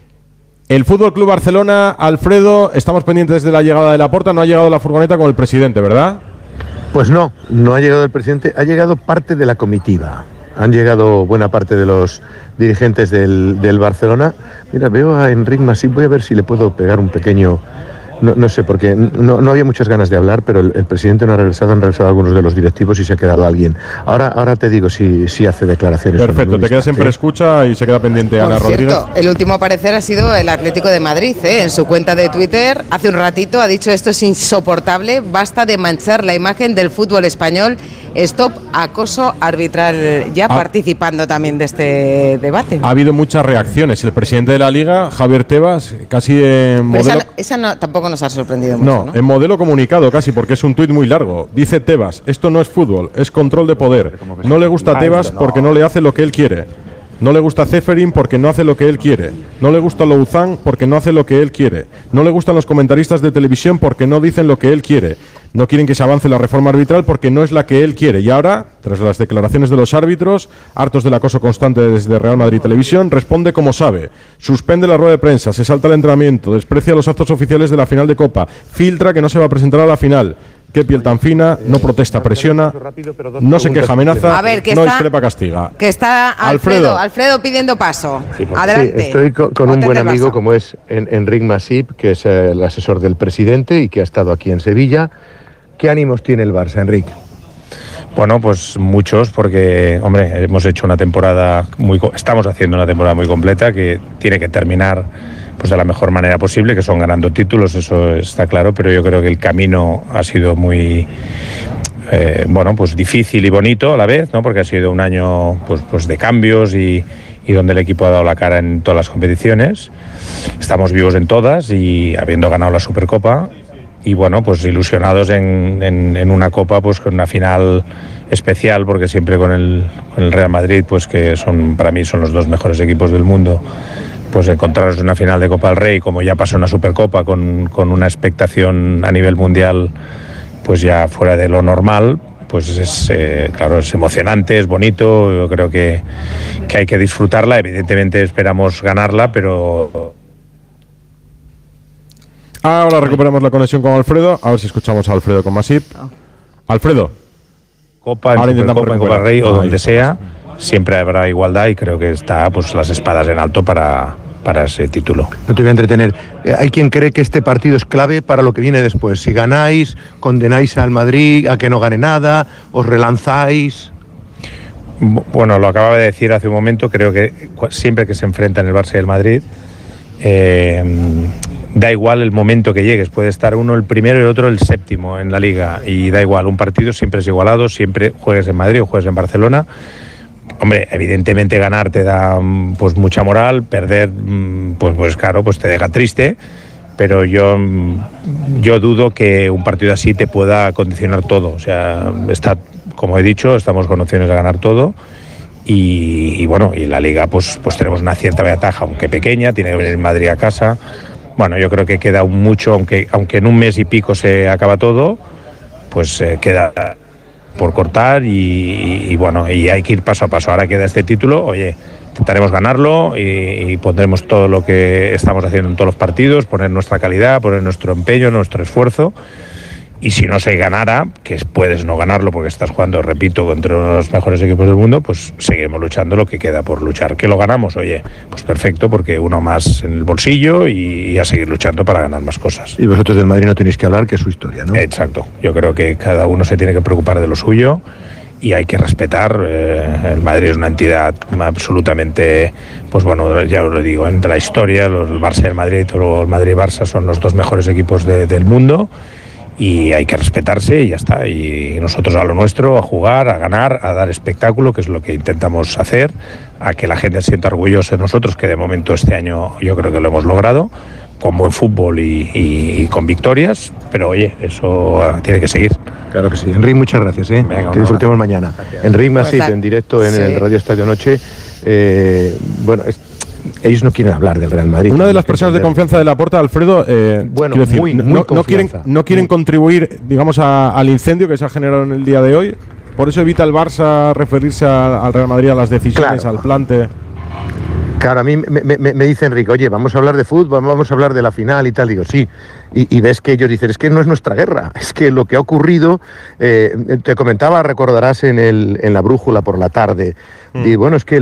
El Fútbol Club Barcelona, Alfredo, estamos pendientes de la llegada de Laporta, no ha llegado la furgoneta con el presidente, ¿verdad? Pues no ha llegado el presidente, ha llegado parte de la comitiva. Han llegado buena parte de los dirigentes del Barcelona. Mira, veo a Enric Masip, voy a ver si le puedo pegar un pequeño... No sé, porque no había muchas ganas de hablar, pero el presidente no ha regresado, han regresado algunos de los directivos y se ha quedado alguien. Ahora te digo si hace declaraciones. Perfecto, te quedas en preescucha y se queda pendiente Ana Rodríguez. El último a aparecer ha sido el Atlético de Madrid, en su cuenta de Twitter. Hace un ratito ha dicho: esto es insoportable, basta de manchar la imagen del fútbol español. Stop acoso arbitral, ya participando también de este debate. Ha habido muchas reacciones. El presidente de la Liga, Javier Tebas, casi en modelo... Esa no, tampoco nos ha sorprendido mucho, ¿no? En modelo comunicado casi, porque es un tuit muy largo. Dice Tebas: esto no es fútbol, es control de poder. No le gusta a Tebas porque no le hace lo que él quiere. No le gusta a Ceferin porque no hace lo que él quiere. No le gusta a Louzán porque no hace lo que él quiere. No le gustan los comentaristas de televisión porque no dicen lo que él quiere. No quieren que se avance la reforma arbitral porque no es la que él quiere. Y ahora, tras las declaraciones de los árbitros, hartos del acoso constante desde Real Madrid Televisión, responde como sabe. Suspende la rueda de prensa, se salta el entrenamiento, desprecia los actos oficiales de la final de Copa, filtra que no se va a presentar a la final. Qué piel tan fina, no protesta, presiona, no se queja, amenaza, no discrepa, castiga. Que está Alfredo pidiendo paso. Adelante. Sí, estoy con un buen amigo como es Enric Masip, que es el asesor del presidente y que ha estado aquí en Sevilla. ¿Qué ánimos tiene el Barça, Enric? Bueno, pues muchos, porque, hombre, estamos haciendo una temporada muy completa que tiene que terminar pues de la mejor manera posible, que son ganando títulos, eso está claro, pero yo creo que el camino ha sido muy pues difícil y bonito a la vez, ¿no? Porque ha sido un año pues de cambios y donde el equipo ha dado la cara en todas las competiciones. Estamos vivos en todas y habiendo ganado la Supercopa y bueno, pues ilusionados en una Copa, pues con una final especial, porque siempre con el Real Madrid, pues que para mí son los dos mejores equipos del mundo, pues encontrarnos en una final de Copa del Rey, como ya pasó en la Supercopa, con una expectación a nivel mundial pues ya fuera de lo normal, pues claro, es emocionante, es bonito. Yo creo que hay que disfrutarla. Evidentemente esperamos ganarla, pero... Ahora recuperamos la conexión con Alfredo, a ver si escuchamos a Alfredo con Masip. Alfredo. Copa, en Copa del Rey o donde sea, siempre habrá igualdad y creo que está pues las espadas en alto para ese título. No te voy a entretener. Hay quien cree que este partido es clave para lo que viene después. Si ganáis, condenáis al Madrid a que no gane nada, os relanzáis. Bueno, lo acababa de decir hace un momento, creo que siempre que se enfrentan el Barça y el Madrid, da igual el momento que llegues, puede estar uno el primero y el otro el séptimo en la Liga, y da igual, un partido siempre es igualado, siempre juegues en Madrid o juegues en Barcelona. Hombre, evidentemente ganar te da pues mucha moral, perder pues claro, pues te deja triste, pero yo dudo que un partido así te pueda condicionar todo. O sea, como he dicho, estamos con opciones de ganar todo. Y bueno, y la Liga pues tenemos una cierta ventaja, aunque pequeña, tiene que venir Madrid a casa. Bueno, yo creo que queda mucho, aunque en un mes y pico se acaba todo, pues queda por cortar y bueno, y hay que ir paso a paso. Ahora queda este título, oye, intentaremos ganarlo y pondremos todo lo que estamos haciendo en todos los partidos, poner nuestra calidad, poner nuestro empeño, nuestro esfuerzo. Y si no se ganara, que puedes no ganarlo porque estás jugando, repito, contra uno de los mejores equipos del mundo, pues seguiremos luchando lo que queda por luchar. ¿Que lo ganamos? Oye, pues perfecto, porque uno más en el bolsillo y a seguir luchando para ganar más cosas. Y vosotros del Madrid no tenéis que hablar, que es su historia, ¿no? Exacto. Yo creo que cada uno se tiene que preocupar de lo suyo y hay que respetar. El Madrid es una entidad absolutamente, pues bueno, ya os lo digo, entre la historia, el Barça y el Madrid, o el Madrid y Barça son los dos mejores equipos del mundo. Y hay que respetarse y ya está. Y nosotros a lo nuestro, a jugar, a ganar, a dar espectáculo, que es lo que intentamos hacer, a que la gente se sienta orgullosa de nosotros, que de momento este año yo creo que lo hemos logrado, con buen fútbol y con victorias, pero oye, eso tiene que seguir. Claro que sí. Enric, muchas gracias. Que disfrutemos mañana. Enric Masip, en directo en el Radio Estadio Noche. Ellos no quieren hablar del Real Madrid. Una de las personas de confianza de Laporta, Alfredo, no quieren contribuir, digamos, al incendio que se ha generado en el día de hoy. Por eso evita el Barça referirse al Real Madrid, a las decisiones, al plante. Claro, a mí me dice Enrique, oye, vamos a hablar de fútbol, vamos a hablar de la final y tal. Digo, sí. Y ves que ellos dicen, es que no es nuestra guerra, es que lo que ha ocurrido, te comentaba, recordarás en la brújula por la tarde, y bueno, es que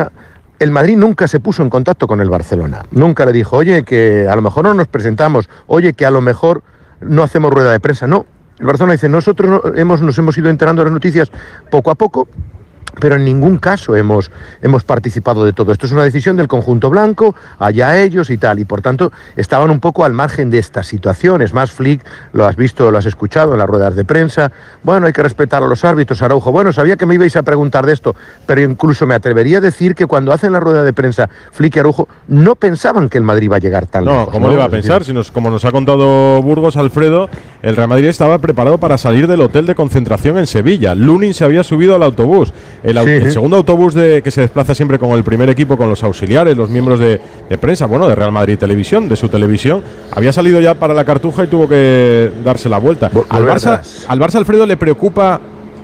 el Madrid nunca se puso en contacto con el Barcelona, nunca le dijo, oye, que a lo mejor no nos presentamos, oye, que a lo mejor no hacemos rueda de prensa, no. El Barcelona dice, nosotros nos hemos ido enterando de las noticias poco a poco, pero en ningún caso hemos participado de todo. Esto es una decisión del conjunto blanco, allá ellos y tal, y por tanto estaban un poco al margen de estas situaciones. Más Flick, lo has visto, lo has escuchado en las ruedas de prensa, bueno, hay que respetar a los árbitros, Araujo, bueno, sabía que me ibais a preguntar de esto, pero incluso me atrevería a decir que cuando hacen la rueda de prensa Flick y Araujo no pensaban que el Madrid iba a llegar tan lejos. No, ¿cómo iba a pensar? Como nos ha contado Burgos, Alfredo, el Real Madrid estaba preparado para salir del hotel de concentración en Sevilla. Lunin se había subido al autobús. El segundo autobús que se desplaza siempre con el primer equipo, con los auxiliares, los miembros de prensa, de Real Madrid Televisión, de su televisión, había salido ya para la Cartuja y tuvo que darse la vuelta. Al Barça, Alfredo, le preocupa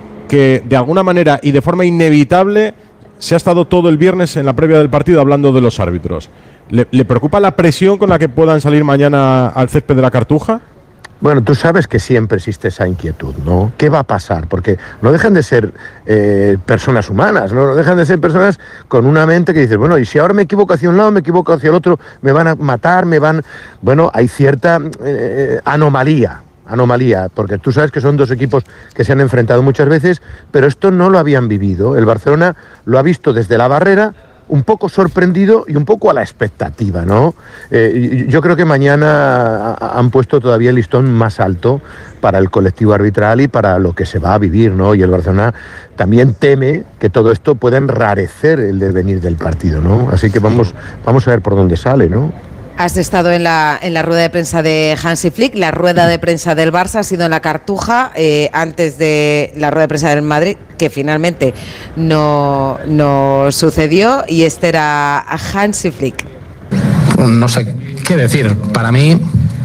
que de alguna manera y de forma inevitable se ha estado todo el viernes en la previa del partido hablando de los árbitros. ¿Le preocupa la presión con la que puedan salir mañana al césped de la Cartuja? Bueno, tú sabes que siempre existe esa inquietud, ¿no? ¿Qué va a pasar? Porque no dejan de ser personas humanas, ¿no? No dejan de ser personas con una mente que dices, bueno, y si ahora me equivoco hacia un lado, me equivoco hacia el otro, me van a matar, Bueno, hay cierta anomalía, porque tú sabes que son dos equipos que se han enfrentado muchas veces, pero esto no lo habían vivido. El Barcelona lo ha visto desde la barrera, un poco sorprendido y un poco a la expectativa, ¿no? Yo creo que mañana han puesto todavía el listón más alto para el colectivo arbitral y para lo que se va a vivir, ¿no? Y el Barcelona también teme que todo esto pueda enrarecer el devenir del partido, ¿no? Así que vamos a ver por dónde sale, ¿no? Has estado en la rueda de prensa de Hansi Flick, la rueda de prensa del Barça ha sido en la Cartuja, antes de la rueda de prensa del Madrid, que finalmente no sucedió, y este era Hansi Flick. No sé qué decir, para mí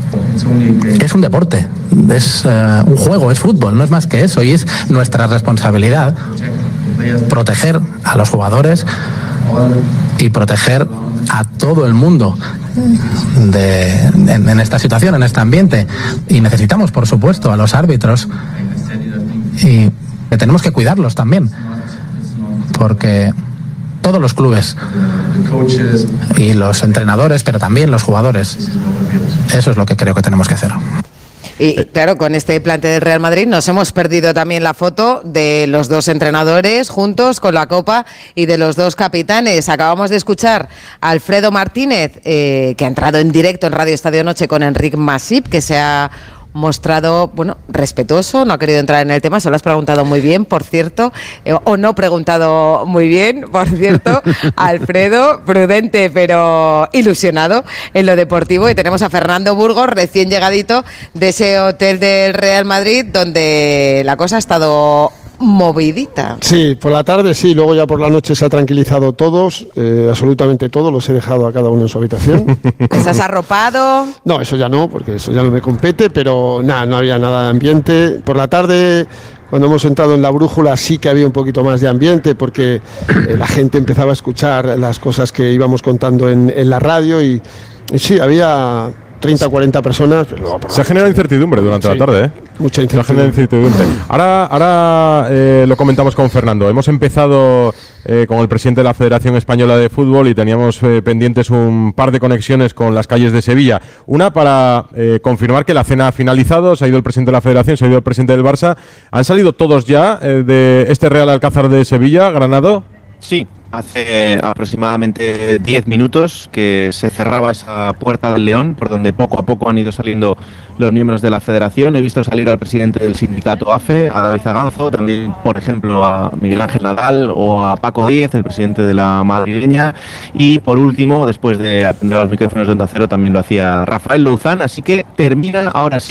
es un deporte, es un juego, es fútbol, no es más que eso, y es nuestra responsabilidad proteger a los jugadores y proteger a todo el mundo en esta situación, en este ambiente, y necesitamos, por supuesto, a los árbitros, y que tenemos que cuidarlos también, porque todos los clubes y los entrenadores, pero también los jugadores, eso es lo que creo que tenemos que hacer. Y claro, con este plante del Real Madrid nos hemos perdido también la foto de los dos entrenadores juntos con la copa y de los dos capitanes. Acabamos de escuchar a Alfredo Martínez, que ha entrado en directo en Radio Estadio Noche con Enric Masip, que se ha mostrado, respetuoso, no ha querido entrar en el tema, se lo has preguntado muy bien, por cierto, o no preguntado muy bien, por cierto. Alfredo, prudente pero ilusionado en lo deportivo, y tenemos a Fernando Burgos, recién llegadito de ese hotel del Real Madrid, donde la cosa ha estado movidita. Sí, por la tarde sí, luego ya por la noche se ha tranquilizado todos, absolutamente todos, los he dejado a cada uno en su habitación. ¿Estás arropado? No, eso ya no, porque eso ya no me compete, pero nada, no había nada de ambiente. Por la tarde, cuando hemos entrado en la brújula, sí que había un poquito más de ambiente, porque la gente empezaba a escuchar las cosas que íbamos contando en la radio, y sí, había 30 o 40 personas. Pero se ha generado incertidumbre durante la tarde, ¿eh? Mucha incertidumbre. Ahora lo comentamos con Fernando. Hemos empezado con el presidente de la Federación Española de Fútbol y teníamos pendientes un par de conexiones con las calles de Sevilla. Una para confirmar que la cena ha finalizado, se ha ido el presidente de la Federación, se ha ido el presidente del Barça. ¿Han salido todos ya de este Real Alcázar de Sevilla, Granado? Sí. Hace aproximadamente 10 minutos que se cerraba esa puerta del León, por donde poco a poco han ido saliendo los miembros de la federación. He visto salir al presidente del sindicato AFE, a David Zaganzo, también, por ejemplo, a Miguel Ángel Nadal o a Paco Díez, el presidente de la madrileña. Y por último, después de atender los micrófonos de Onda Cero, también lo hacía Rafael Louzán. Así que termina ahora sí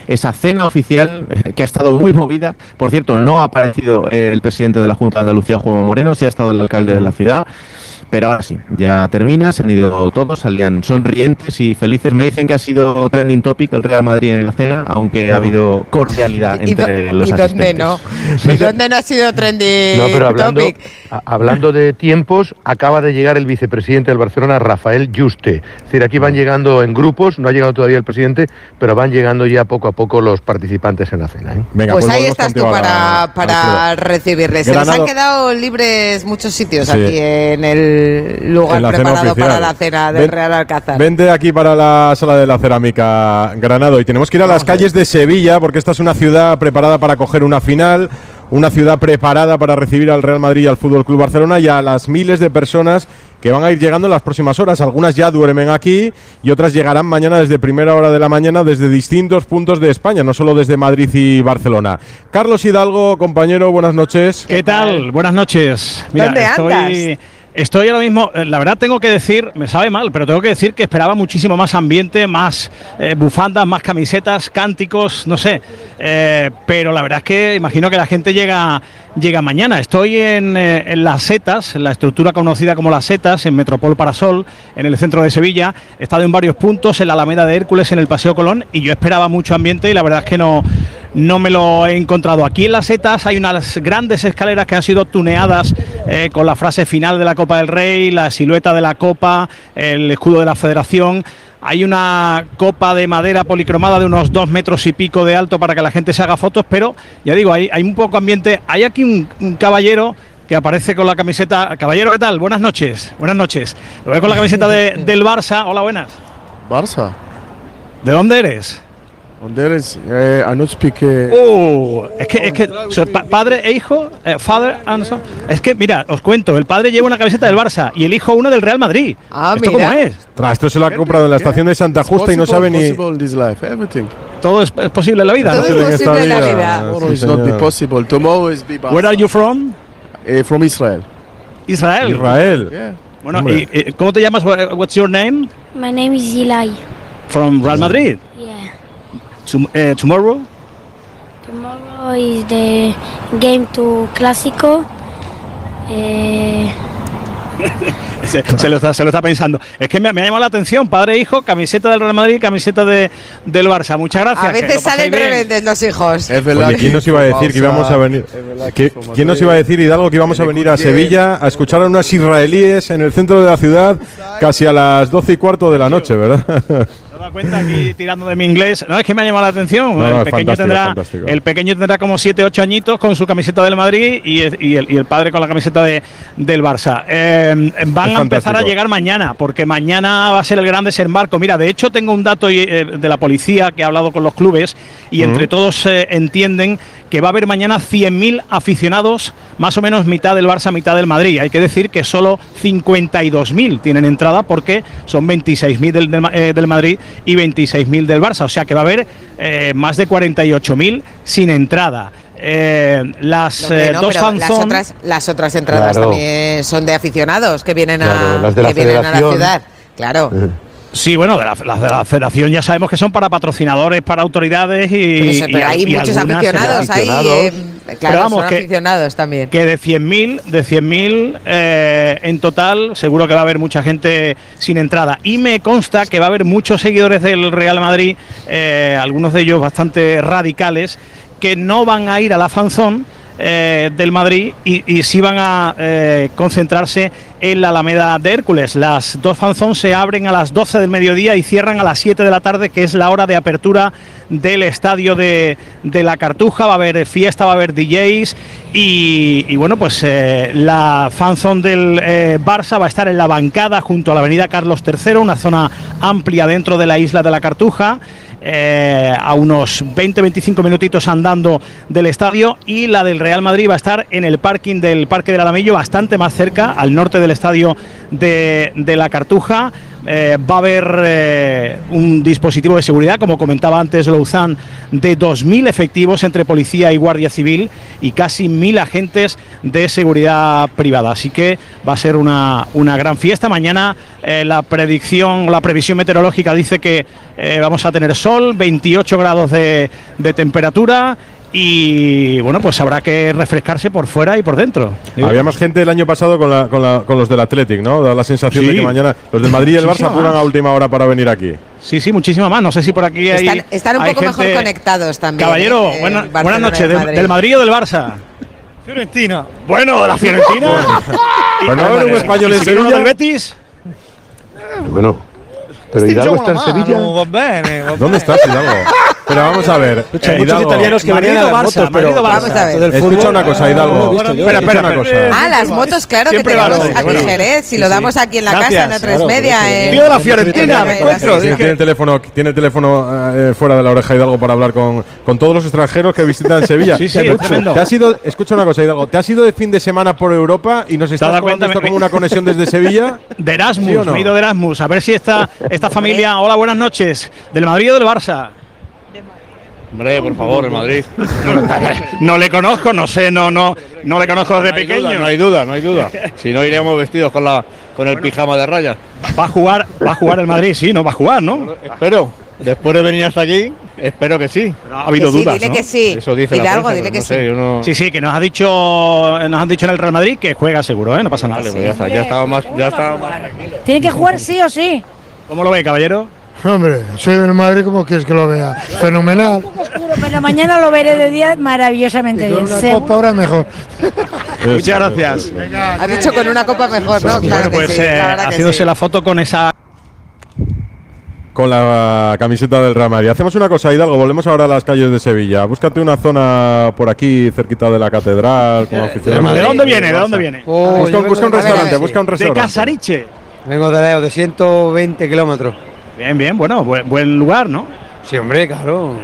esa cena oficial que ha estado muy movida. Por cierto, no ha aparecido el presidente de la Junta de Andalucía, Juan Moreno, sí ha estado el alcalde de la ciudad. Pero ahora sí, ya termina, se han ido todos, salían sonrientes y felices. Me dicen que ha sido trending topic el Real Madrid en la cena, aunque ha habido cordialidad entre los asistentes. ¿Y dónde no ha sido trending topic? Hablando de tiempos, acaba de llegar el vicepresidente del Barcelona, Rafael Juste. Es decir, aquí van llegando en grupos, no ha llegado todavía el presidente, pero van llegando ya poco a poco los participantes en la cena. Venga, pues ahí estás tú para recibirles. Se les han quedado libres muchos sitios aquí en el lugar preparado para la cena del Real Alcázar. Vente aquí para la sala de la cerámica, Granado, y tenemos que ir a las calles de Sevilla porque esta es una ciudad preparada para acoger una final, una ciudad preparada para recibir al Real Madrid y al Fútbol Club Barcelona y a las miles de personas que van a ir llegando en las próximas horas. Algunas ya duermen aquí y otras llegarán mañana desde primera hora de la mañana desde distintos puntos de España, no solo desde Madrid y Barcelona. Carlos Hidalgo, compañero, buenas noches. ¿Qué tal? Buenas noches. Mira, ¿dónde andas? Estoy ahora mismo, la verdad tengo que decir, me sabe mal, pero tengo que decir que esperaba muchísimo más ambiente, más bufandas, más camisetas, cánticos, no sé. Pero la verdad es que imagino que la gente llega mañana. Estoy en Las Setas, en la estructura conocida como Las Setas, en Metropol Parasol, en el centro de Sevilla. He estado en varios puntos, en la Alameda de Hércules, en el Paseo Colón, y yo esperaba mucho ambiente y la verdad es que no me lo he encontrado. Aquí en Las Setas hay unas grandes escaleras que han sido tuneadas con la frase final de la Copa del Rey, la silueta de la Copa, el escudo de la Federación. Hay una copa de madera policromada de unos 2 metros y pico de alto para que la gente se haga fotos, pero ya digo, hay un poco ambiente. Hay aquí un caballero que aparece con la camiseta. Caballero, ¿qué tal? Buenas noches. Buenas noches. Lo veo con la camiseta del Barça. Hola, buenas. Barça. ¿De dónde eres? ¿Dónde eres? I don't speak. Es que padre e hijo, father and son. Es que mira, os cuento, el padre lleva una camiseta del Barça y el hijo una del Real Madrid. ¿Esto cómo es? Esto se lo ha comprado en la estación de Santa Justa y no sabe ni. Todo es posible en la vida. Todo es posible en la vida. Where are you from? From Israel. Israel. Yeah. Bueno, ¿y cómo te llamas? What's your name? My name is Eli. From Real Madrid. Yeah. Tomorrow? Tomorrow is the game to Clásico. Se lo está pensando. Es que me ha llamado la atención, padre e hijo, camiseta del Real Madrid, camiseta del Barça. Muchas gracias. A veces salen rebeldes los hijos. Oye, ¿quién nos iba a decir que íbamos a venir? ¿Quién nos iba a decir, Hidalgo, que íbamos a venir a Sevilla a escuchar a unos israelíes en el centro de la ciudad casi a las 12:15 de la noche, verdad? ¿Te das cuenta aquí tirando de mi inglés? No, es que me ha llamado la atención. No, el pequeño tendrá como 7, 8 añitos con su camiseta del Madrid y el padre con la camiseta del Barça. Van a empezar a llegar mañana, porque mañana va a ser el gran desembarco. Mira, de hecho tengo un dato de la policía que ha hablado con los clubes y entre todos entienden que va a haber mañana 100.000 aficionados, más o menos mitad del Barça, mitad del Madrid. Hay que decir que solo 52.000 tienen entrada porque son 26.000 del Madrid y 26.000 del Barça. O sea que va a haber más de 48.000 sin entrada. Las otras entradas también son de aficionados que vienen a la ciudad. Claro. Sí, bueno, de la Federación ya sabemos que son para patrocinadores, para autoridades pero hay muchos aficionados ahí. Claro, vamos, son aficionados también. Que de 100.000 en total, seguro que va a haber mucha gente sin entrada. Y me consta que va a haber muchos seguidores del Real Madrid, algunos de ellos bastante radicales, que no van a ir a la fanzón del Madrid y sí van a concentrarse en la Alameda de Hércules. Las dos fanzones se abren a las 12 del mediodía y cierran a las 7 de la tarde, que es la hora de apertura del estadio de la Cartuja. Va a haber fiesta, va a haber DJs y bueno, pues la fanzone del Barça va a estar en la bancada junto a la avenida Carlos III, una zona amplia dentro de la isla de la Cartuja, a unos 20-25 minutitos andando del estadio, y la del Real Madrid va a estar en el parking del Parque del Alamillo, bastante más cerca, al norte del estadio de la Cartuja. Va a haber un dispositivo de seguridad, como comentaba antes Louzán, de 2.000 efectivos entre policía y guardia civil y casi 1.000 agentes de seguridad privada. Así que va a ser una gran fiesta. Mañana la previsión meteorológica dice que vamos a tener sol, 28 grados de temperatura. Y bueno, pues habrá que refrescarse por fuera y por dentro. Había más gente el año pasado con los del Athletic, ¿no? Da la sensación de que mañana los del Madrid y el Barça apuran a última hora para venir aquí. Sí, muchísima más. No sé si por aquí están un poco mejor conectados también. Caballero, buenas noches. ¿Del Madrid o del Barça? Fiorentina. Bueno, de la Fiorentina. Pues no habrá un español en Sevilla. ¿Del Betis? Bueno, pero Hidalgo está en Sevilla. ¿Dónde estás, Hidalgo? Pero vamos a ver, muchos italianos que venían a las motos, pero vamos a ver. Escucha una cosa, Hidalgo. Espera una cosa. Las motos, claro que tenemos aquí en Jerez. Si lo damos aquí en la casa, en A3 Media. Tío de la Fiorentina, me encuentro. Tiene el teléfono fuera de la oreja, Hidalgo, para hablar con todos los extranjeros que visitan Sevilla. Escucha una cosa, Hidalgo. ¿Te has ido de fin de semana por Europa y nos estás contando esto como una conexión desde Sevilla? De Erasmus, me he ido de Erasmus. A ver si esta familia. Hola, buenas noches. ¿Del Madrid o del Barça? Hombre, por favor, el Madrid. No le conozco, no sé, no le conozco desde pequeño. No hay duda. Si no, iríamos vestidos con el pijama de rayas. Va a jugar el Madrid, sí, no va a jugar, ¿no? Espero. Después de venir hasta aquí, espero que sí. Ha habido dudas, dile ¿no? que sí. Eso dice dile la algo, prensa, dile que no sé, sí. Sí, que nos han dicho en el Real Madrid que juega seguro, no pasa nada. Vale, pues ya estaba más Tiene que jugar sí o sí. ¿Cómo lo ve, caballero? Hombre, soy del Madrid, ¿cómo quieres que lo vea? Fenomenal. Pero mañana lo veré de día maravillosamente bien. Una copa ahora mejor. Muchas gracias. Ha dicho con una copa mejor, ¿no? Claro Pues que sí, haciéndose la foto con esa... Con la camiseta del Real Madrid. Hacemos una cosa, Hidalgo, volvemos ahora a las calles de Sevilla. Búscate una zona por aquí, cerquita de la catedral. ¿De dónde viene? Busca un restaurante. De Casariche. Vengo de lejos, de 120 kilómetros. Bien, bueno, buen lugar, ¿no? Sí, hombre, claro.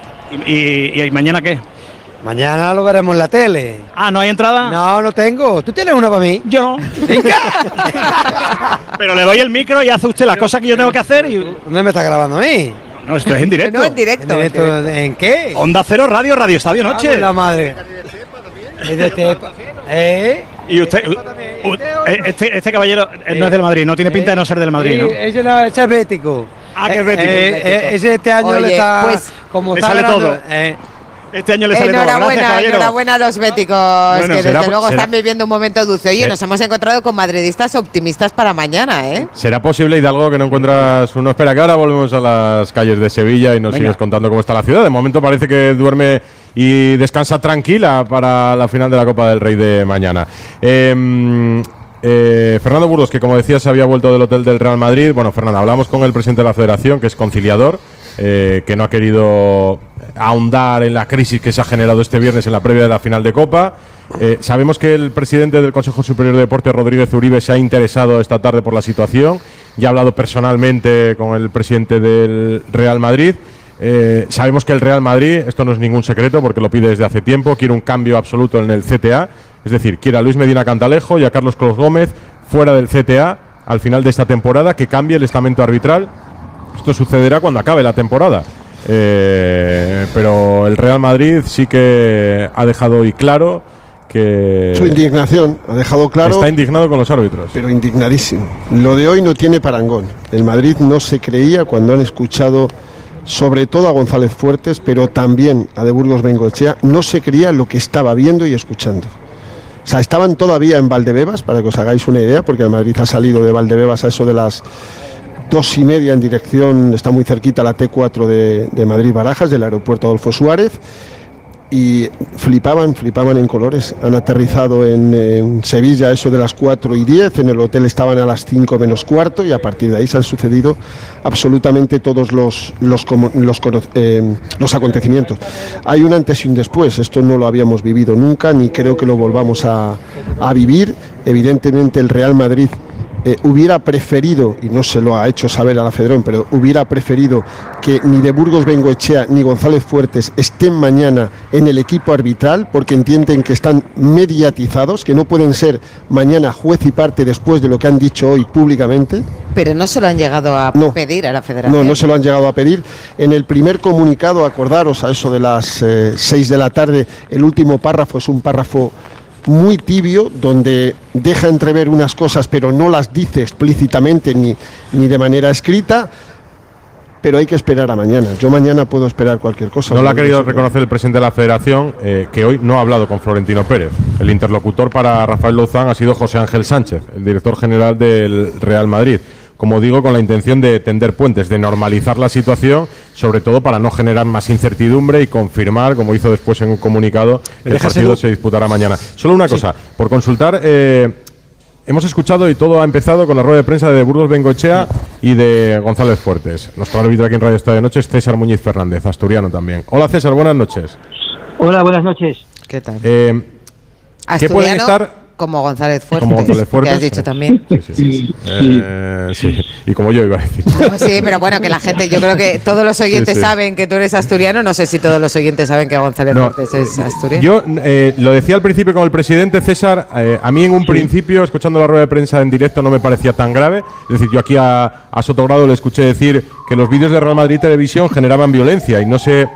¿Y mañana qué? Mañana lo veremos en la tele. Ah, ¿no hay entrada? No tengo. ¿Tú tienes una para mí? Yo. Pero le doy el micro y hace usted las cosas que yo tengo que hacer y... ¿Dónde me está grabando a mí? No, esto es en directo. No, en directo. ¿En qué? Onda Cero Radio Estadio Noche. La madre. Es de Estepa. Y usted, este caballero no es del Madrid, no tiene pinta de no ser del Madrid, ¿no? Ese es bético. Ah, que es bético. Ese este año le está... Pues, como le está sale ganando, todo. Este año le sale todo. Gracias, caballero. Enhorabuena a los béticos, que desde luego están viviendo un momento dulce. Oye, nos hemos encontrado con madridistas optimistas para mañana, ¿eh? ¿Será posible, Hidalgo, que no encuentras uno? Espera, que ahora volvemos a las calles de Sevilla y nos sigues contando cómo está la ciudad. De momento parece que duerme y descansa tranquila para la final de la Copa del Rey de mañana. Fernando Burgos, que como decía se había vuelto del hotel del Real Madrid. Bueno, Fernando, hablamos con el presidente de la Federación, que es conciliador, que no ha querido ahondar en la crisis que se ha generado este viernes en la previa de la final de Copa. Sabemos que el presidente del Consejo Superior de Deportes, Rodríguez Uribe, se ha interesado esta tarde por la situación y ha hablado personalmente con el presidente del Real Madrid. Sabemos que el Real Madrid, esto no es ningún secreto porque lo pide desde hace tiempo, quiere un cambio absoluto en el CTA, es decir, quiere a Luis Medina Cantalejo y a Carlos Clos Gómez fuera del CTA al final de esta temporada, que cambie el estamento arbitral. Esto sucederá cuando acabe la temporada. Pero el Real Madrid sí que ha dejado hoy claro que... Su indignación, ha dejado claro... Está indignado con los árbitros. Pero indignadísimo. Lo de hoy no tiene parangón. El Madrid no se creía cuando han escuchado, sobre todo a González Fuertes, pero también a de Burgos Bengoechea, no se creía lo que estaba viendo y escuchando. O sea, estaban todavía en Valdebebas, para que os hagáis una idea, porque el Madrid ha salido de Valdebebas a eso de las 2:30 en dirección, está muy cerquita la T4 de Madrid-Barajas, del aeropuerto Adolfo Suárez, y flipaban en colores. Han aterrizado en Sevilla eso de las 4:10, en el hotel estaban a las 5 menos cuarto, y a partir de ahí se han sucedido absolutamente todos los acontecimientos. Hay un antes y un después, esto no lo habíamos vivido nunca, ni creo que lo volvamos a vivir. Evidentemente el Real Madrid hubiera preferido, y no se lo ha hecho saber a la Federación, pero hubiera preferido que ni de Burgos Bengoechea ni González Fuertes estén mañana en el equipo arbitral, porque entienden que están mediatizados, que no pueden ser mañana juez y parte después de lo que han dicho hoy públicamente. Pero no se lo han llegado a pedir a la Federación. No se lo han llegado a pedir. En el primer comunicado, acordaros, a eso de las 6 de la tarde, el último párrafo es un párrafo muy tibio, donde deja entrever unas cosas pero no las dice explícitamente ni de manera escrita, pero hay que esperar a mañana. Yo mañana puedo esperar cualquier cosa. No lo ha querido reconocer el presidente de la Federación, que hoy no ha hablado con Florentino Pérez. El interlocutor para Rafael Louzán ha sido José Ángel Sánchez, el director general del Real Madrid. Como digo, con la intención de tender puentes, de normalizar la situación, sobre todo para no generar más incertidumbre y confirmar, como hizo después en un comunicado, que el partido se disputará mañana. Solo una cosa, por consultar, hemos escuchado y todo ha empezado con la rueda de prensa de Burgos Bengoechea y de González Fuertes. Nuestro árbitro aquí en Radio Estadio Noche es César Muñiz Fernández, asturiano también. Hola César, buenas noches. Hola, buenas noches. ¿Qué tal? ¿Qué pueden estar...? Como González Fuertes, que has dicho también. Sí. Y como yo iba a decir. Sí, pero bueno, que la gente, yo creo que todos los oyentes saben que tú eres asturiano, no sé si todos los oyentes saben que González Fuertes es asturiano. Yo lo decía al principio con el presidente César, a mí en un principio, escuchando la rueda de prensa en directo, no me parecía tan grave. Es decir, yo aquí a Sotogrado le escuché decir que los vídeos de Real Madrid Televisión generaban violencia y no se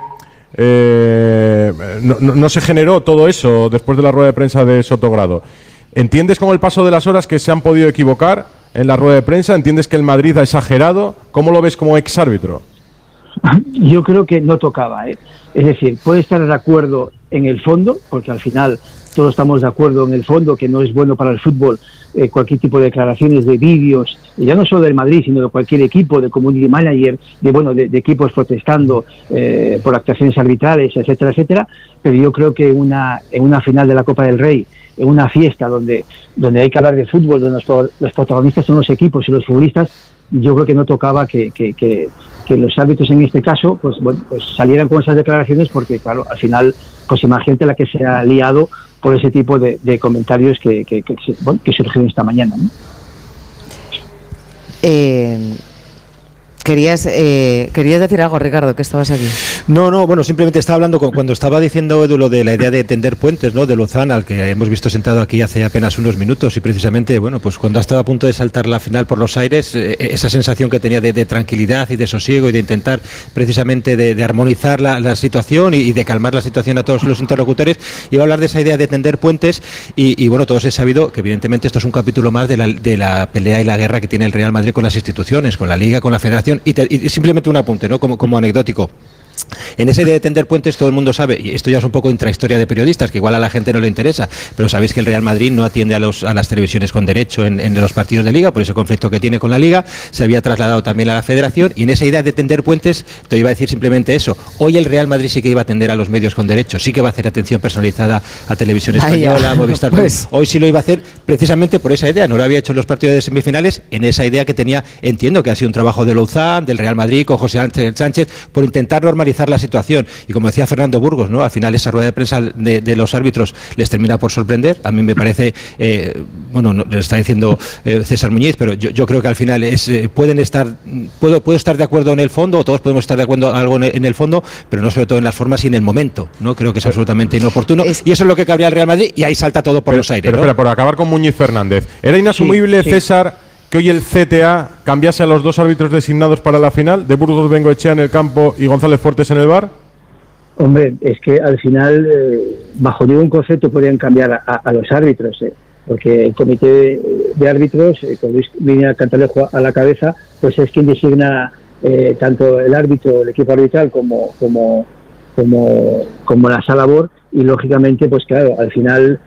generó todo eso después de la rueda de prensa de Sotogrado. ¿Entiendes con el paso de las horas que se han podido equivocar en la rueda de prensa? ¿Entiendes que el Madrid ha exagerado? ¿Cómo lo ves como exárbitro? Yo creo que no tocaba, Es decir, puede estar de acuerdo en el fondo, porque al final todos estamos de acuerdo en el fondo que no es bueno para el fútbol cualquier tipo de declaraciones, de vídeos, ya no solo del Madrid, sino de cualquier equipo, de community manager, de equipos protestando por actuaciones arbitrales, etcétera, etcétera. Pero yo creo que en una final de la Copa del Rey, en una fiesta donde hay que hablar de fútbol, donde los protagonistas son los equipos y los futbolistas, yo creo que no tocaba que los árbitros en este caso pues salieran con esas declaraciones, porque claro, al final pues imagínate la que se ha liado por ese tipo de comentarios que surgieron esta mañana, ¿no? ¿Querías decir algo, Ricardo, que estabas aquí? No, bueno, simplemente estaba hablando cuando estaba diciendo Edu lo de la idea de tender puentes, ¿no? De Louzán, al que hemos visto sentado aquí hace apenas unos minutos, y precisamente, bueno, pues cuando ha estado a punto de saltar la final por los aires, esa sensación que tenía de tranquilidad y de sosiego y de intentar precisamente de armonizar la situación y de calmar la situación a todos los interlocutores, iba a hablar de esa idea de tender puentes y bueno, todos he sabido que evidentemente esto es un capítulo más de la pelea y la guerra que tiene el Real Madrid con las instituciones, con la Liga, con la Federación. Y simplemente un apunte, ¿no? Como anecdótico. En esa idea de tender puentes todo el mundo sabe, y esto ya es un poco intrahistoria de periodistas, que igual a la gente no le interesa, pero sabéis que el Real Madrid no atiende a las televisiones con derecho en los partidos de Liga, por ese conflicto que tiene con la Liga, se había trasladado también a la Federación, y en esa idea de tender puentes te iba a decir simplemente eso. Hoy el Real Madrid sí que iba a atender a los medios con derecho, sí que va a hacer atención personalizada a Televisión Española, a Movistar, pues hoy sí lo iba a hacer precisamente por esa idea, no lo había hecho en los partidos de semifinales, en esa idea que tenía, entiendo que ha sido un trabajo de Louzán, del Real Madrid, con José Ángel Sánchez, por intentar normalizar la situación. Y como decía Fernando Burgos, ¿no? Al final esa rueda de prensa de los árbitros les termina por sorprender. A mí me parece, no, lo está diciendo César Muñiz, pero yo creo que al final puedo estar de acuerdo en el fondo, o todos podemos estar de acuerdo algo en el fondo, pero no sobre todo en las formas y en el momento, ¿no? Creo que es absolutamente inoportuno. Y eso es lo que cabría al Real Madrid, y ahí salta todo por los aires. Pero espera, por acabar con Muñiz Fernández. ¿Era inasumible, César, que hoy el CTA cambiase a los dos árbitros designados para la final, de Burgos Bengoechea en el campo y González Fuertes en el VAR? Hombre, es que al final, bajo ningún concepto podrían cambiar a los árbitros, porque el comité de árbitros, con Luis Línea Cantalejo a la cabeza, pues es quien designa tanto el árbitro, el equipo arbitral, como la sala BOR, y lógicamente, pues claro, al final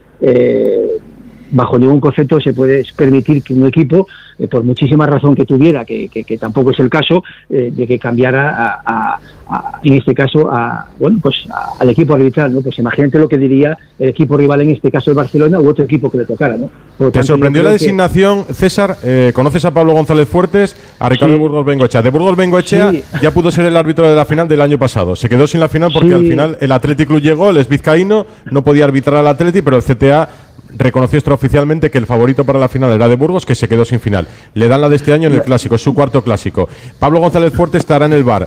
bajo ningún concepto se puede permitir que un equipo, por muchísima razón que tuviera, que tampoco es el caso, de que cambiara en este caso al equipo arbitral, ¿no? Pues imagínate lo que diría el equipo rival, en este caso el Barcelona, u otro equipo que le tocara, ¿no? ¿Te sorprendió la designación, César? ¿Conoces a Pablo González Fuertes, a Ricardo Burgos Bengoechea? De Burgos Bengoechea ya pudo ser el árbitro de la final del año pasado. Se quedó sin la final porque al final el Athletic Club llegó, el vizcaíno, no podía arbitrar al Athletic, pero el CTA reconoció extraoficialmente que el favorito para la final era de Burgos, que se quedó sin final. Le dan la de este año en el Clásico, es su cuarto Clásico. Pablo González Fuerte estará en el VAR.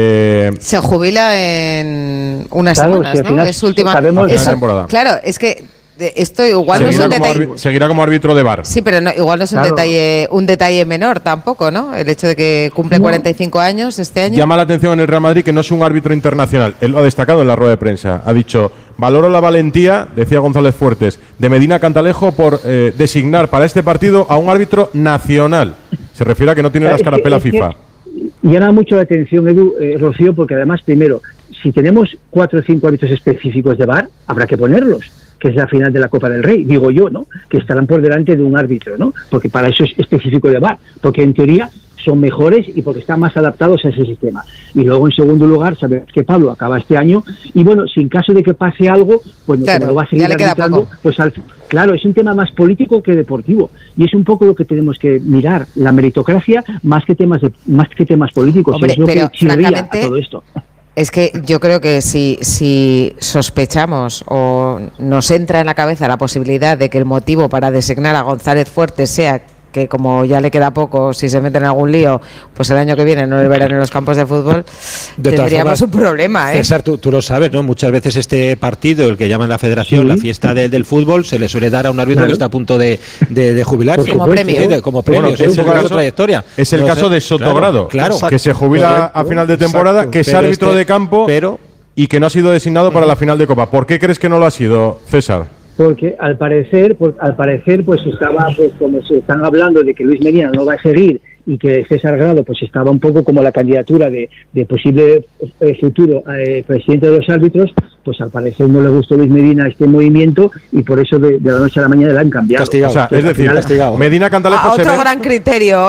Se jubila en unas semanas, si al final ¿no? Es su última temporada. Claro, es que esto igual no es un detalle. Seguirá como árbitro de VAR. Sí, pero no, igual no es un detalle menor tampoco, ¿no? El hecho de que cumple 45 años este año. Llama la atención en el Real Madrid que no es un árbitro internacional. Él lo ha destacado en la rueda de prensa. Ha dicho: valoro la valentía, decía González Fuertes, de Medina Cantalejo por designar para este partido a un árbitro nacional. Se refiere a que no tiene la escarapela FIFA. Llama mucho la atención, Edu, Rocío, porque además, primero, si tenemos 4 o 5 árbitros específicos de VAR, habrá que ponerlos, que es la final de la Copa del Rey, digo yo, ¿no? Que estarán por delante de un árbitro, ¿no? Porque para eso es específico de VAR, porque en teoría son mejores y porque están más adaptados a ese sistema. Y luego, en segundo lugar, sabemos que Pablo acaba este año y, bueno, si en caso de que pase algo, pues claro, como lo va a seguir arbitrando, pues claro, es un tema más político que deportivo y es un poco lo que tenemos que mirar, la meritocracia más que temas políticos. Hombre, es lo pero, que chirría a todo esto. Es que yo creo que si sospechamos o nos entra en la cabeza la posibilidad de que el motivo para designar a González Fuertes sea que, como ya le queda poco, si se mete en algún lío, pues el año que viene no le verán en los campos de fútbol, tendríamos un problema, ¿eh? César, tú lo sabes, ¿no? Muchas veces este partido, el que llaman la federación, la fiesta del fútbol, se le suele dar a un árbitro que está a punto de jubilarse. Como premio. Como premio, es un caso, trayectoria. Es el caso de Sotogrado, que se jubila a final de temporada, que es árbitro de campo y que no ha sido designado para la final de Copa. ¿Por qué crees que no lo ha sido, César? Porque al parecer pues estaba, pues como se están hablando de que Luis Medina no va a seguir y que César Grado pues estaba un poco como la candidatura de posible futuro presidente de los árbitros, pues al parecer no le gustó Luis Medina este movimiento y por eso de la noche a la mañana le han cambiado. Castigado. O sea, es decir, Medina Cantalejo otro gran criterio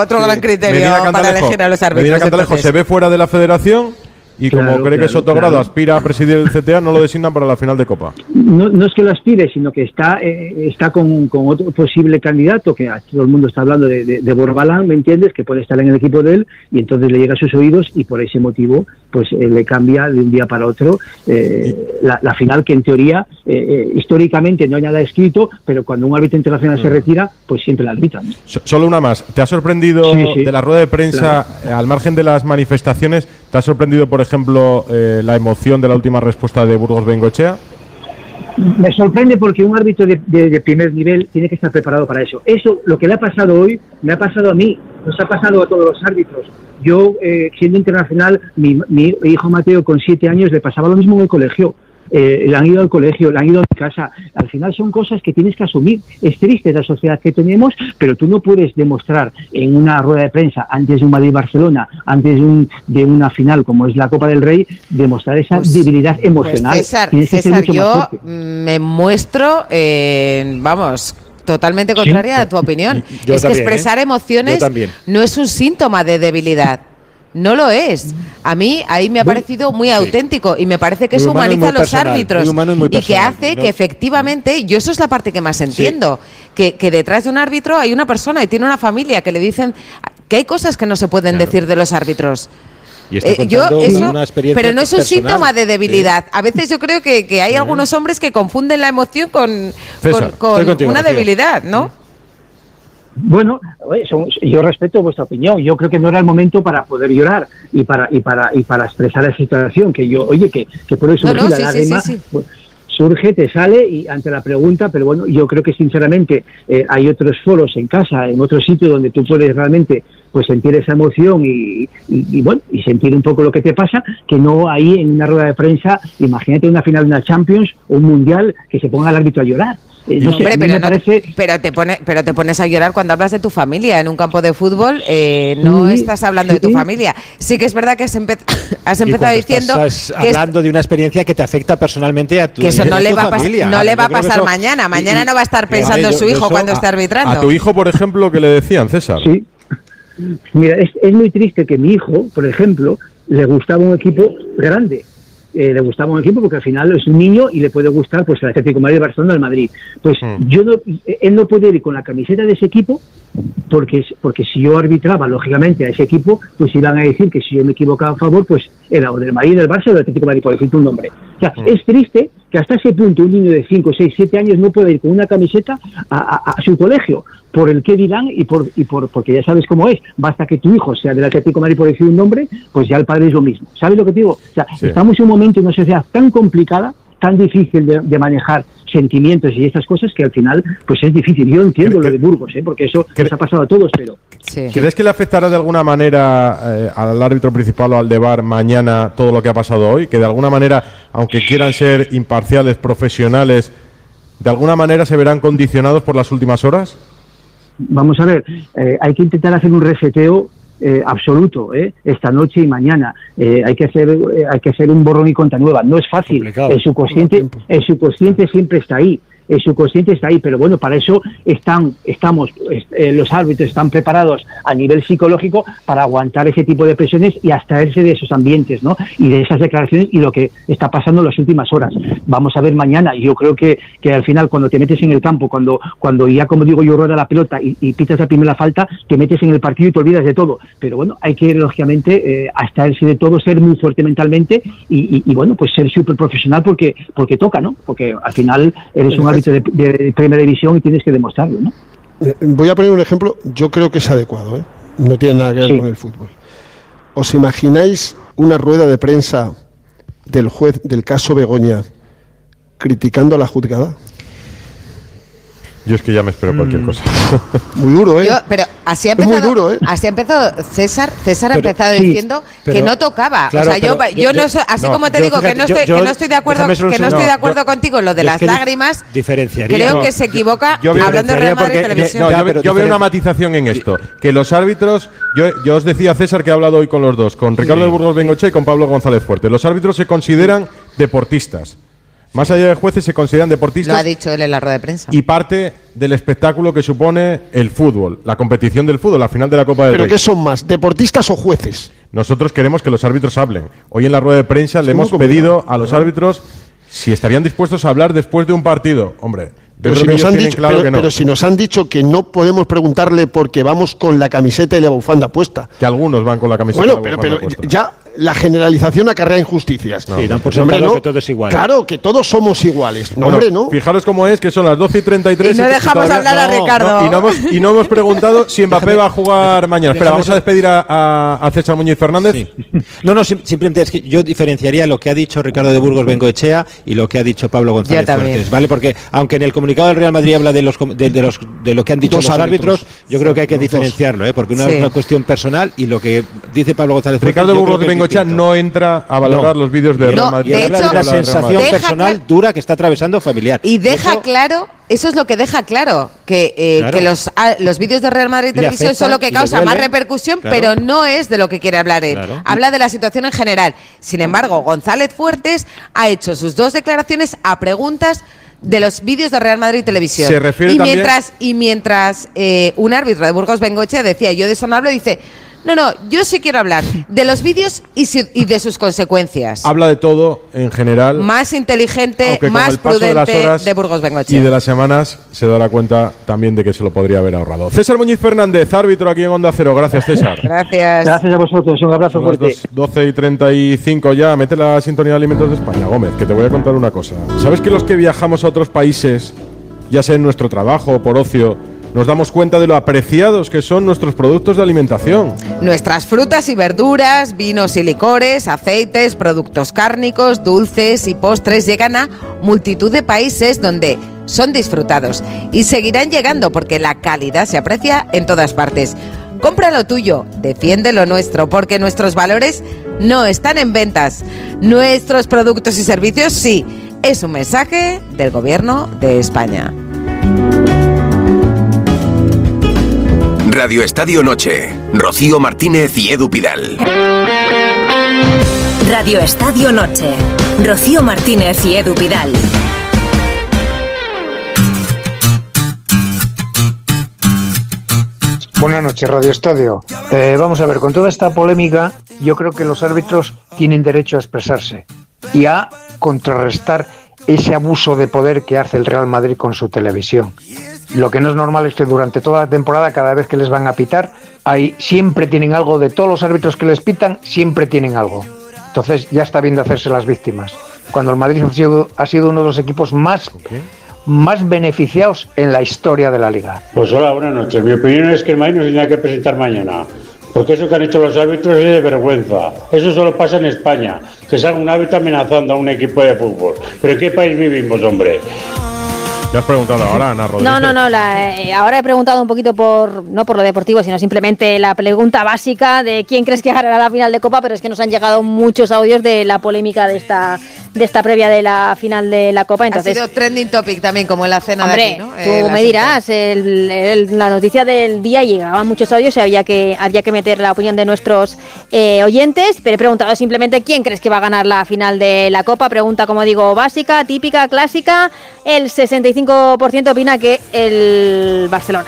para elegir a los árbitros. Medina Cantalejo se ve fuera de la federación. Y como cree que Sotogrado aspira a presidir el CTA, no lo designan para la final de Copa. No es que lo aspire, sino que está con otro posible candidato, que todo el mundo está hablando de Borbalán, ¿me entiendes? Que puede estar en el equipo de él, y entonces le llega a sus oídos, y por ese motivo pues le cambia de un día para otro la final, que en teoría, históricamente no hay nada escrito, pero cuando un árbitro internacional se retira, pues siempre la arbitran. Solo una más. ¿Te ha sorprendido de la rueda de prensa, al margen de las manifestaciones, te ha sorprendido, por ejemplo, la emoción de la última respuesta de Burgos Bengoechea? Me sorprende porque un árbitro de primer nivel tiene que estar preparado para eso. Eso, lo que le ha pasado hoy, me ha pasado a mí, nos ha pasado a todos los árbitros. Yo, siendo internacional, mi hijo Mateo, con 7 años, le pasaba lo mismo en el colegio. Le han ido al colegio, le han ido a casa. Al final son cosas que tienes que asumir. Es triste la sociedad que tenemos, pero tú no puedes demostrar en una rueda de prensa, antes de un Madrid-Barcelona, antes de una final como es la Copa del Rey, demostrar esa debilidad emocional. César, yo me muestro, totalmente contraria a tu opinión. Es que expresar emociones no es un síntoma de debilidad. No lo es. A mí ahí me ha parecido muy auténtico y me parece que eso humaniza a los árbitros y que hace que efectivamente, yo eso es la parte que más entiendo, que detrás de un árbitro hay una persona y tiene una familia que le dicen que hay cosas que no se pueden decir de los árbitros. Pero no es un síntoma de debilidad. A veces yo creo que hay algunos hombres que confunden la emoción con una debilidad, ¿no? Bueno, yo respeto vuestra opinión. Yo creo que no era el momento para poder llorar y para expresar la situación, que puede surgir la lágrima. Pues, surge, te sale y ante la pregunta, pero bueno, yo creo que sinceramente hay otros foros en casa, en otro sitio donde tú puedes realmente pues sentir esa emoción y sentir un poco lo que te pasa, que no ahí en una rueda de prensa. Imagínate una final de una Champions o un Mundial que se ponga el árbitro a llorar. No sé, pero te pones a llorar cuando hablas de tu familia en un campo de fútbol. No estás hablando de tu familia. Sí que es verdad que has empezado diciendo estás hablando de una experiencia que te afecta personalmente a tu familia. Que eso no le va a pasar mañana. Mañana no va a estar pensando en su hijo cuando esté arbitrando. A tu hijo, por ejemplo, ¿qué le decían, César? Sí. Mira, es muy triste que mi hijo, por ejemplo, le gustaba un equipo grande. Le gustaba un equipo porque al final es un niño y le puede gustar pues el Atlético de Madrid, Barcelona, el Madrid. Pues él no puede ir con la camiseta de ese equipo porque si yo arbitraba lógicamente a ese equipo, pues iban a decir que si yo me equivocaba a favor, pues era o del Madrid, del Barça o del Atlético de Madrid, por decirte un nombre. O sea, es triste que hasta ese punto un niño de 5, 6, 7 años no puede ir con una camiseta a su colegio, por el qué dirán y porque ya sabes cómo es. Basta que tu hijo sea del Atlético de Madrid, por decir un nombre, pues ya el padre es lo mismo. ¿Sabes lo que te digo? O sea, estamos en un momento, en una sociedad tan complicada, tan difícil de manejar sentimientos y estas cosas, que al final pues es difícil. Yo entiendo lo de Burgos, porque eso nos ha pasado a todos, pero... ¿Crees que le afectará de alguna manera al árbitro principal o al de VAR mañana todo lo que ha pasado hoy? Que de alguna manera, aunque quieran ser imparciales, profesionales, ¿de alguna manera se verán condicionados por las últimas horas? Vamos a ver, hay que intentar hacer un reseteo absoluto, esta noche y mañana. Hay que hacer un borrón y cuenta nueva. No es fácil. El subconsciente siempre está ahí. El subconsciente está ahí, pero bueno, para eso estamos los árbitros están preparados a nivel psicológico para aguantar ese tipo de presiones y abstraerse de esos ambientes, ¿no? Y de esas declaraciones y lo que está pasando en las últimas horas. Vamos a ver mañana. Yo creo que al final, cuando te metes en el campo, cuando ya, como digo yo, rueda la pelota y pitas la primera falta, te metes en el partido y te olvidas de todo. Pero bueno, hay que, lógicamente, abstraerse de todo, ser muy fuerte mentalmente y bueno, pues ser súper profesional porque toca, ¿no? Porque al final eres un árbitro de primera división y tienes que demostrarlo, ¿no? Voy a poner un ejemplo, yo creo que es adecuado, no tiene nada que ver con el fútbol. ¿Os imagináis una rueda de prensa del juez del caso Begoña criticando a la juzgada? Yo es que ya me espero cualquier cosa. Muy duro, Pero así ha empezado, muy duro, Así ha empezado César. César ha empezado diciendo que no tocaba. Claro, o sea, yo no soy, así como te digo que no estoy de acuerdo contigo en lo de las lágrimas. Creo que se equivoca hablando de Real Madrid Televisión. Yo veo una matización en esto, que los árbitros, yo os decía, César, que he hablado hoy con los dos, con Ricardo de Burgos Bengoechea y con Pablo González Fuerte. Los árbitros se consideran deportistas. Más allá de jueces, se consideran deportistas. Lo ha dicho él en la rueda de prensa. Y parte del espectáculo que supone el fútbol, la competición del fútbol, la final de la Copa del Rey. ¿Pero qué son más, deportistas o jueces? Nosotros queremos que los árbitros hablen. Hoy en la rueda de prensa le hemos pedido a los árbitros si estarían dispuestos a hablar después de un partido. Hombre, pero si nos han dicho que no podemos preguntarle porque vamos con la camiseta y la bufanda puesta. Que algunos van con la camiseta y la bufanda puesta. Ya la generalización acarrea injusticias. Sí, dan por sentado que todo es igual. Claro, que todos somos iguales. No, bueno, no. Fijaros cómo es, que son las 12:33. Y no dejamos hablar a Ricardo. Y no hemos preguntado si Mbappé va a jugar mañana. Espera, vamos a despedir a César Muñiz Fernández. Sí. No, simplemente es que yo diferenciaría lo que ha dicho Ricardo de Burgos Bengoechea y lo que ha dicho Pablo González Fuertes, ¿vale? Porque aunque en el comunicado del Real Madrid habla de lo que han dicho los árbitros, yo creo que hay que diferenciarlo, porque una es una cuestión personal y lo que dice Pablo González Fuertes. Ricardo de Burgos Bengoechea no entra a valorar los vídeos de Real Madrid. De hecho, la sensación personal dura que está atravesando familiar. Y deja claro, eso es lo que deja claro, que los vídeos de Real Madrid Televisión son lo que causa más repercusión, pero no es de lo que quiere hablar él. Habla de la situación en general. Sin embargo, González Fuertes ha hecho sus dos declaraciones a preguntas de los vídeos de Real Madrid Televisión. Se refiere mientras un árbitro de Burgos Bengoechea decía, yo de eso no hablo, dice... No, yo sí quiero hablar de los vídeos y de sus consecuencias. Habla de todo en general. Más inteligente, más prudente de Burgos Bengoechea. Y de las semanas se dará cuenta también de que se lo podría haber ahorrado. César Muñiz Fernández, árbitro aquí en Onda Cero. Gracias, César. Gracias. Gracias a vosotros. Un abrazo fuerte. 12:35 ya. Mete la sintonía de Alimentos de España, Gómez, que te voy a contar una cosa. ¿Sabes que los que viajamos a otros países, ya sea en nuestro trabajo o por ocio, nos damos cuenta de lo apreciados que son nuestros productos de alimentación? Nuestras frutas y verduras, vinos y licores, aceites, productos cárnicos, dulces y postres llegan a multitud de países donde son disfrutados y seguirán llegando porque la calidad se aprecia en todas partes. Compra lo tuyo, defiende lo nuestro, porque nuestros valores no están en ventas. Nuestros productos y servicios sí. Es un mensaje del Gobierno de España. Radio Estadio Noche. Rocío Martínez y Edu Pidal. Radio Estadio Noche. Rocío Martínez y Edu Pidal. Buenas noches, Radio Estadio. Vamos a ver, con toda esta polémica, yo creo que los árbitros tienen derecho a expresarse y a contrarrestar ese abuso de poder que hace el Real Madrid con su televisión. Lo que no es normal es que durante toda la temporada, cada vez que les van a pitar, siempre tienen algo, de todos los árbitros que les pitan, siempre tienen algo. Entonces ya está bien de hacerse las víctimas. cuando el Madrid ha sido uno de los equipos más beneficiados en la historia de la Liga. Pues hola, buenas noches. Mi opinión es que el Madrid no se tenía que presentar mañana, porque eso que han hecho los árbitros es de vergüenza. Eso solo pasa en España, que salga un árbitro amenazando a un equipo de fútbol. ¿Pero en qué país vivimos, hombre? ¿Te has preguntado ahora, Ana Rodríguez? No, ahora he preguntado un poquito no por lo deportivo, sino simplemente la pregunta básica de quién crees que ganará la final de Copa, pero es que nos han llegado muchos audios de la polémica de esta previa de la final de la Copa. Entonces, ha sido trending topic también, como en la cena de aquí, ¿no? Tú me dirás, la noticia del día, llegaban muchos audios y había que meter la opinión de nuestros oyentes, pero he preguntado simplemente quién crees que va a ganar la final de la Copa. Pregunta, como digo, básica, típica, clásica. El 65% opina que el Barcelona.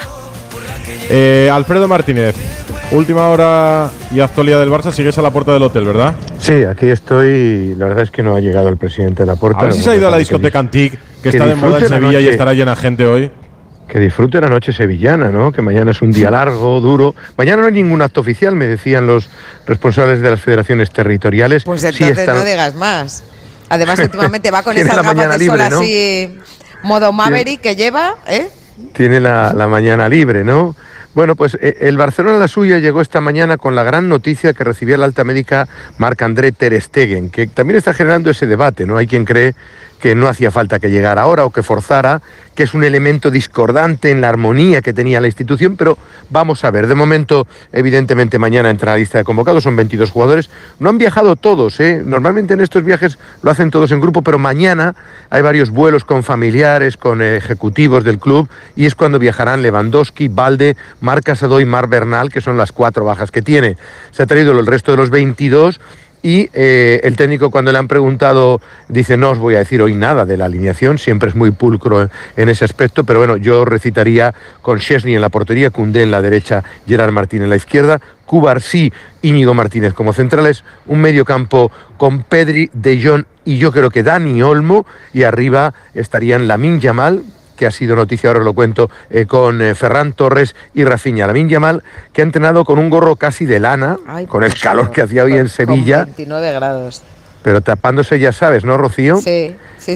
Alfredo Martínez, última hora y actualidad del Barça. Sigues a la puerta del hotel, ¿verdad? Sí, aquí estoy. La verdad es que no ha llegado el presidente de la puerta. A ver si se ha ido a la discoteca Antique, que está de moda en Sevilla y estará llena gente hoy. Que disfrute la noche sevillana, ¿no? Que mañana es un día largo, duro. Mañana no hay ningún acto oficial, me decían los responsables de las federaciones territoriales. Pues entonces no digas más. Además, últimamente va con esas gafas de sol, ¿no? Así, modo Maverick que lleva, ¿eh? Tiene la mañana libre, ¿no? Bueno, pues el Barcelona a la suya llegó esta mañana con la gran noticia que recibía la alta médica Marc-André ter Stegen, que también está generando ese debate, ¿no? Hay quien cree que no hacía falta que llegara ahora o que forzara, que es un elemento discordante en la armonía que tenía la institución, pero vamos a ver. De momento, evidentemente, mañana entra la lista de convocados, son 22 jugadores. No han viajado todos, ¿eh? Normalmente en estos viajes lo hacen todos en grupo, pero mañana hay varios vuelos con familiares, con ejecutivos del club, y es cuando viajarán Lewandowski, Balde, Marc Casado y Marc Bernal, que son las 4 bajas que tiene. Se ha traído el resto de los 22. Y el técnico, cuando le han preguntado, dice: no os voy a decir hoy nada de la alineación, siempre es muy pulcro en ese aspecto, pero bueno, yo recitaría con Szczęsny en la portería, Koundé en la derecha, Gerard Martín en la izquierda, Cubarsí, Íñigo Martínez como centrales, un medio campo con Pedri, De Jong y yo creo que Dani Olmo, y arriba estarían Lamine Yamal, que ha sido noticia, ahora lo cuento, con Ferran Torres y Rafinha. Lamine Yamal, que ha entrenado con un gorro casi de lana, con el calor que hacía hoy en Sevilla. Con 29 grados. Pero tapándose, ya sabes, ¿no, Rocío? Sí.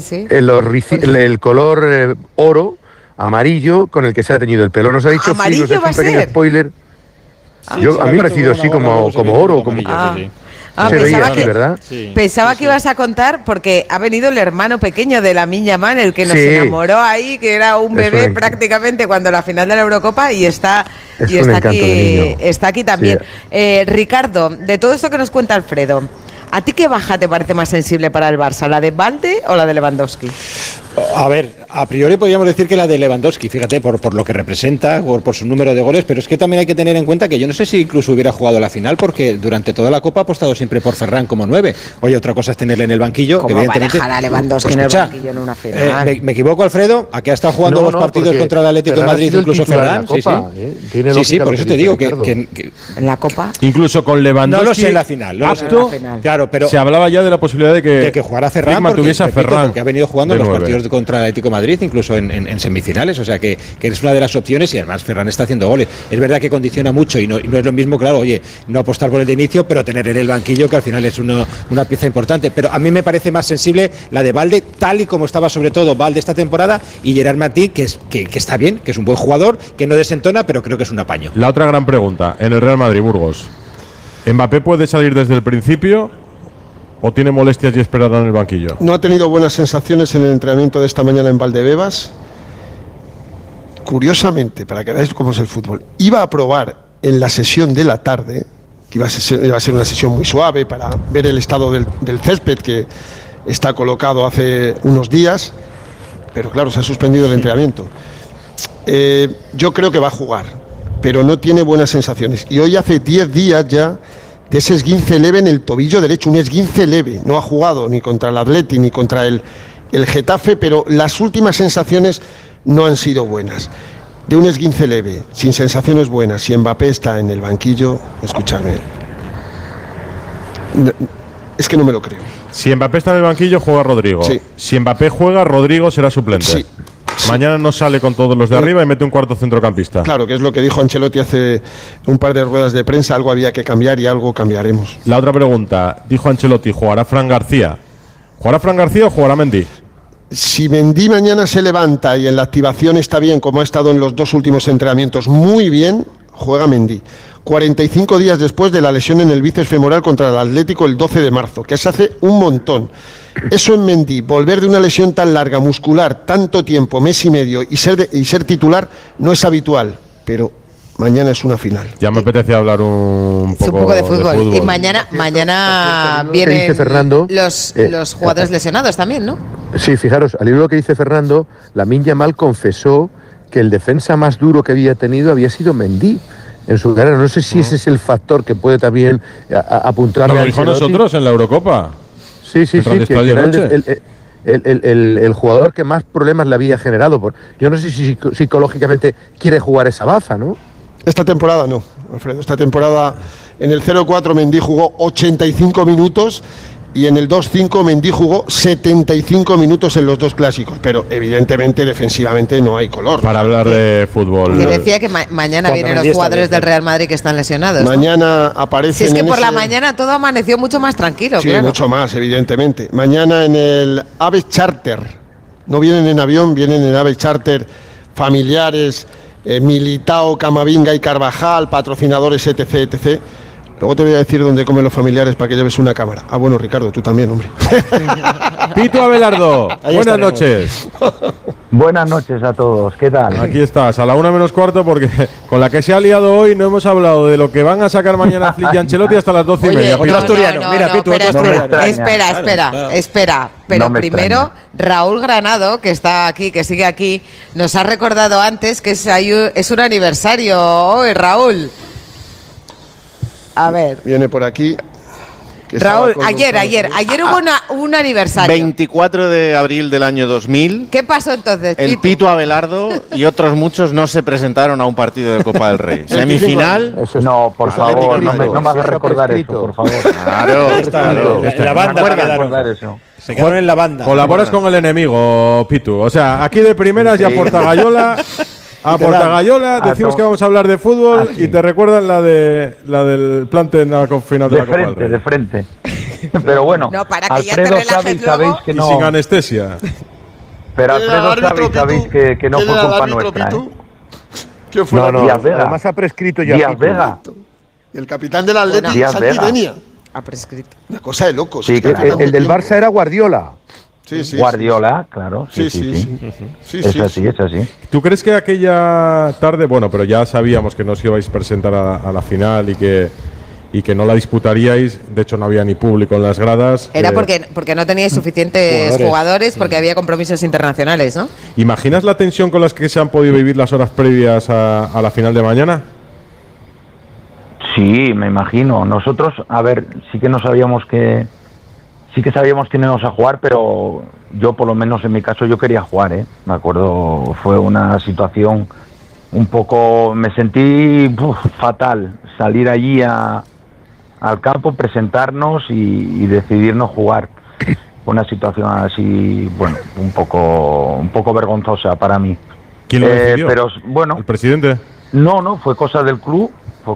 El color oro, amarillo, con el que se ha teñido el pelo. Nos ha dicho Phil, nos ha hecho un pequeño spoiler. A mí me ha parecido así como oro. Pensaba que ibas a contar, porque ha venido el hermano pequeño de Lamine Yamal, el que nos enamoró ahí, que era un bebé prácticamente cuando la final de la Eurocopa, y está aquí también. Sí. Ricardo, de todo esto que nos cuenta Alfredo, ¿a ti qué baja te parece más sensible para el Barça, la de Balde o la de Lewandowski? A ver, a priori podríamos decir que la de Lewandowski, fíjate, por lo que representa, por su número de goles, pero es que también hay que tener en cuenta que yo no sé si incluso hubiera jugado la final, porque durante toda la Copa ha apostado siempre por Ferran como 9. Oye, otra cosa es tenerle en el banquillo. ¿Cómo evidentemente, va a dejar a Lewandowski en el banquillo en una final? ¿Me equivoco, Alfredo? ¿A qué ha estado jugando los partidos contra el Atlético de Madrid, incluso Ferran? Sí, por eso te digo que en la Copa. Incluso con Lewandowski. No lo sé en la final. Claro, pero se hablaba ya de la posibilidad de que jugara Ferran, porque ha venido jugando los partidos contra el Atlético de Madrid, incluso en semifinales, o sea que es una de las opciones, y además Ferran está haciendo goles. Es verdad que condiciona mucho y no es lo mismo, claro, oye, no apostar por el de inicio, pero tener en el banquillo, que al final es una pieza importante. Pero a mí me parece más sensible la de Balde, tal y como estaba sobre todo Balde esta temporada, y Gerard Martín, que está bien, que es un buen jugador, que no desentona, pero creo que es un apaño. La otra gran pregunta, en el Real Madrid, Burgos, ¿Mbappé puede salir desde el principio o tiene molestias y esperará en el banquillo? No ha tenido buenas sensaciones en el entrenamiento de esta mañana en Valdebebas. Curiosamente, para que veáis cómo es el fútbol, iba a probar en la sesión de la tarde, que iba a ser una sesión muy suave para ver el estado del césped que está colocado hace unos días, pero claro, se ha suspendido el entrenamiento. Yo creo que va a jugar, pero no tiene buenas sensaciones. Y hoy hace 10 días ya de ese esguince leve en el tobillo derecho, un esguince leve. No ha jugado ni contra el Atleti ni contra el Getafe, pero las últimas sensaciones no han sido buenas. De un esguince leve, sin sensaciones buenas, si Mbappé está en el banquillo, escúchame, es que no me lo creo. Si Mbappé está en el banquillo, juega Rodrigo. Sí. Si Mbappé juega, Rodrigo será suplente. Sí. Mañana no sale con todos los de arriba y mete un cuarto centrocampista. Claro, que es lo que dijo Ancelotti hace un par de ruedas de prensa. Algo había que cambiar y algo cambiaremos. La otra pregunta, dijo Ancelotti, ¿jugará Fran García? ¿Jugará Fran García o jugará Mendy? Si Mendy mañana se levanta y en la activación está bien, como ha estado en los 2 últimos entrenamientos, muy bien, juega Mendy. 45 días después de la lesión en el bíceps femoral contra el Atlético el 12 de marzo, que se hace un montón. Eso en Mendy, volver de una lesión tan larga, muscular, tanto tiempo, mes y medio, y ser titular, no es habitual, pero mañana es una final. Ya me apetece hablar un poco de fútbol. Y mañana vienen los jugadores lesionados también, ¿no? Sí, fijaros, al hilo de lo que dice Fernando, Lamine Yamal confesó que el defensa más duro que había tenido había sido Mendy en su carrera. No sé si ese es el factor que puede también apuntar. Lo dijo nosotros en la Eurocopa. Sí, que era el jugador que más problemas le había generado. Yo no sé si psicológicamente quiere jugar esa baza, ¿no? Esta temporada no, Alfredo. Esta temporada en el 0-4 Mendy jugó 85 minutos y en el 2-5 Mendy jugó 75 minutos en los 2 clásicos, pero evidentemente defensivamente no hay color. Para hablar de fútbol. Que decía que mañana vienen los jugadores del Real Madrid que están lesionados, ¿no? Mañana aparecen. Si es que por la mañana todo amaneció mucho más tranquilo, sí, claro. Mucho más, evidentemente. Mañana en el AVE Charter, no vienen en avión, vienen en AVE Charter, familiares, Militao, Camavinga y Carvajal, patrocinadores, etc. Luego te voy a decir dónde comen los familiares para que lleves una cámara. Ah, bueno, Ricardo, tú también, hombre. Pitu Abelardo, buenas noches. Buenas noches a todos, ¿qué tal? Aquí estás, a la 1:15, porque con la que se ha liado hoy no hemos hablado de lo que van a sacar mañana Flick y Ancelotti hasta las 12:30. Otro asturiano, mira, Pitu, otro asturiano. Espera. Pero primero, Raúl Granado, que está aquí, que sigue aquí, nos ha recordado antes que es un aniversario hoy, Raúl. A ver. Viene por aquí. Raúl, ayer hubo un aniversario. 24 de abril del año 2000. ¿Qué pasó entonces? El Pitu Abelardo y otros muchos no se presentaron a un partido de Copa del Rey. Semifinal. No, por favor, no me hagas recordar eso, por favor. Claro. En la banda se quedaron en la banda. Colaboras con el enemigo, Pitu. O sea, aquí de primeras ya Portagayola. A Portagayola decimos que vamos a hablar de fútbol y te recuerdan la del plante en la final de la Copa del Rey. De frente. Pero bueno, no, para que Alfredo sabéis que no. Y sin anestesia. Pero Alfredo sabéis que no fue culpa nuestra. ¿Quién fue? No, además ha prescrito ya. Díaz Vega. El capitán del Atlético, Santidenia. Ha prescrito. Una cosa de locos. Sí, el del Barça era Guardiola. Sí, Guardiola, claro. Sí. Es así. ¿Tú crees que aquella tarde, bueno, pero ya sabíamos que no os ibais a presentar a la final y que no la disputaríais, de hecho no había ni público en las gradas? Era porque no teníais suficientes jugadores, porque había compromisos internacionales, ¿no? ¿Imaginas la tensión con las que se han podido vivir las horas previas a la final de mañana? Sí, me imagino. Nosotros, a ver, sí que sabíamos que no íbamos a jugar, pero yo por lo menos en mi caso yo quería jugar, Me acuerdo, fue una situación un poco, me sentí fatal, salir allí al campo, presentarnos y decidirnos jugar. Fue una situación así, bueno, un poco vergonzosa para mí. ¿Quién lo decidió? Pero bueno, ¿el presidente? No, fue cosa del club.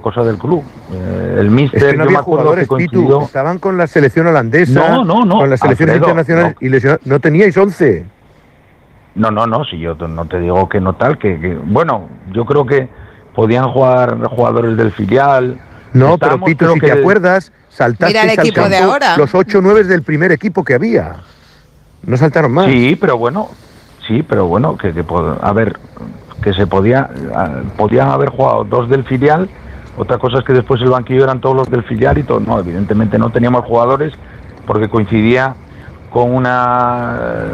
El míster, no había jugadores, Pitu, estaban con la selección holandesa, con las selecciones internacionales y no teníais 11. No, si yo no te digo que no tal, que bueno, yo creo que podían jugar jugadores del filial. No, pero Pitu, si te acuerdas, saltaste al campo de ahora. Los 8 o 9 del primer equipo que había. No saltaron más. Sí, pero bueno, a ver, que se podían haber jugado 2 del filial. Otra cosa es que después el banquillo eran todos los del filial y todo. No, evidentemente no teníamos jugadores porque coincidía con una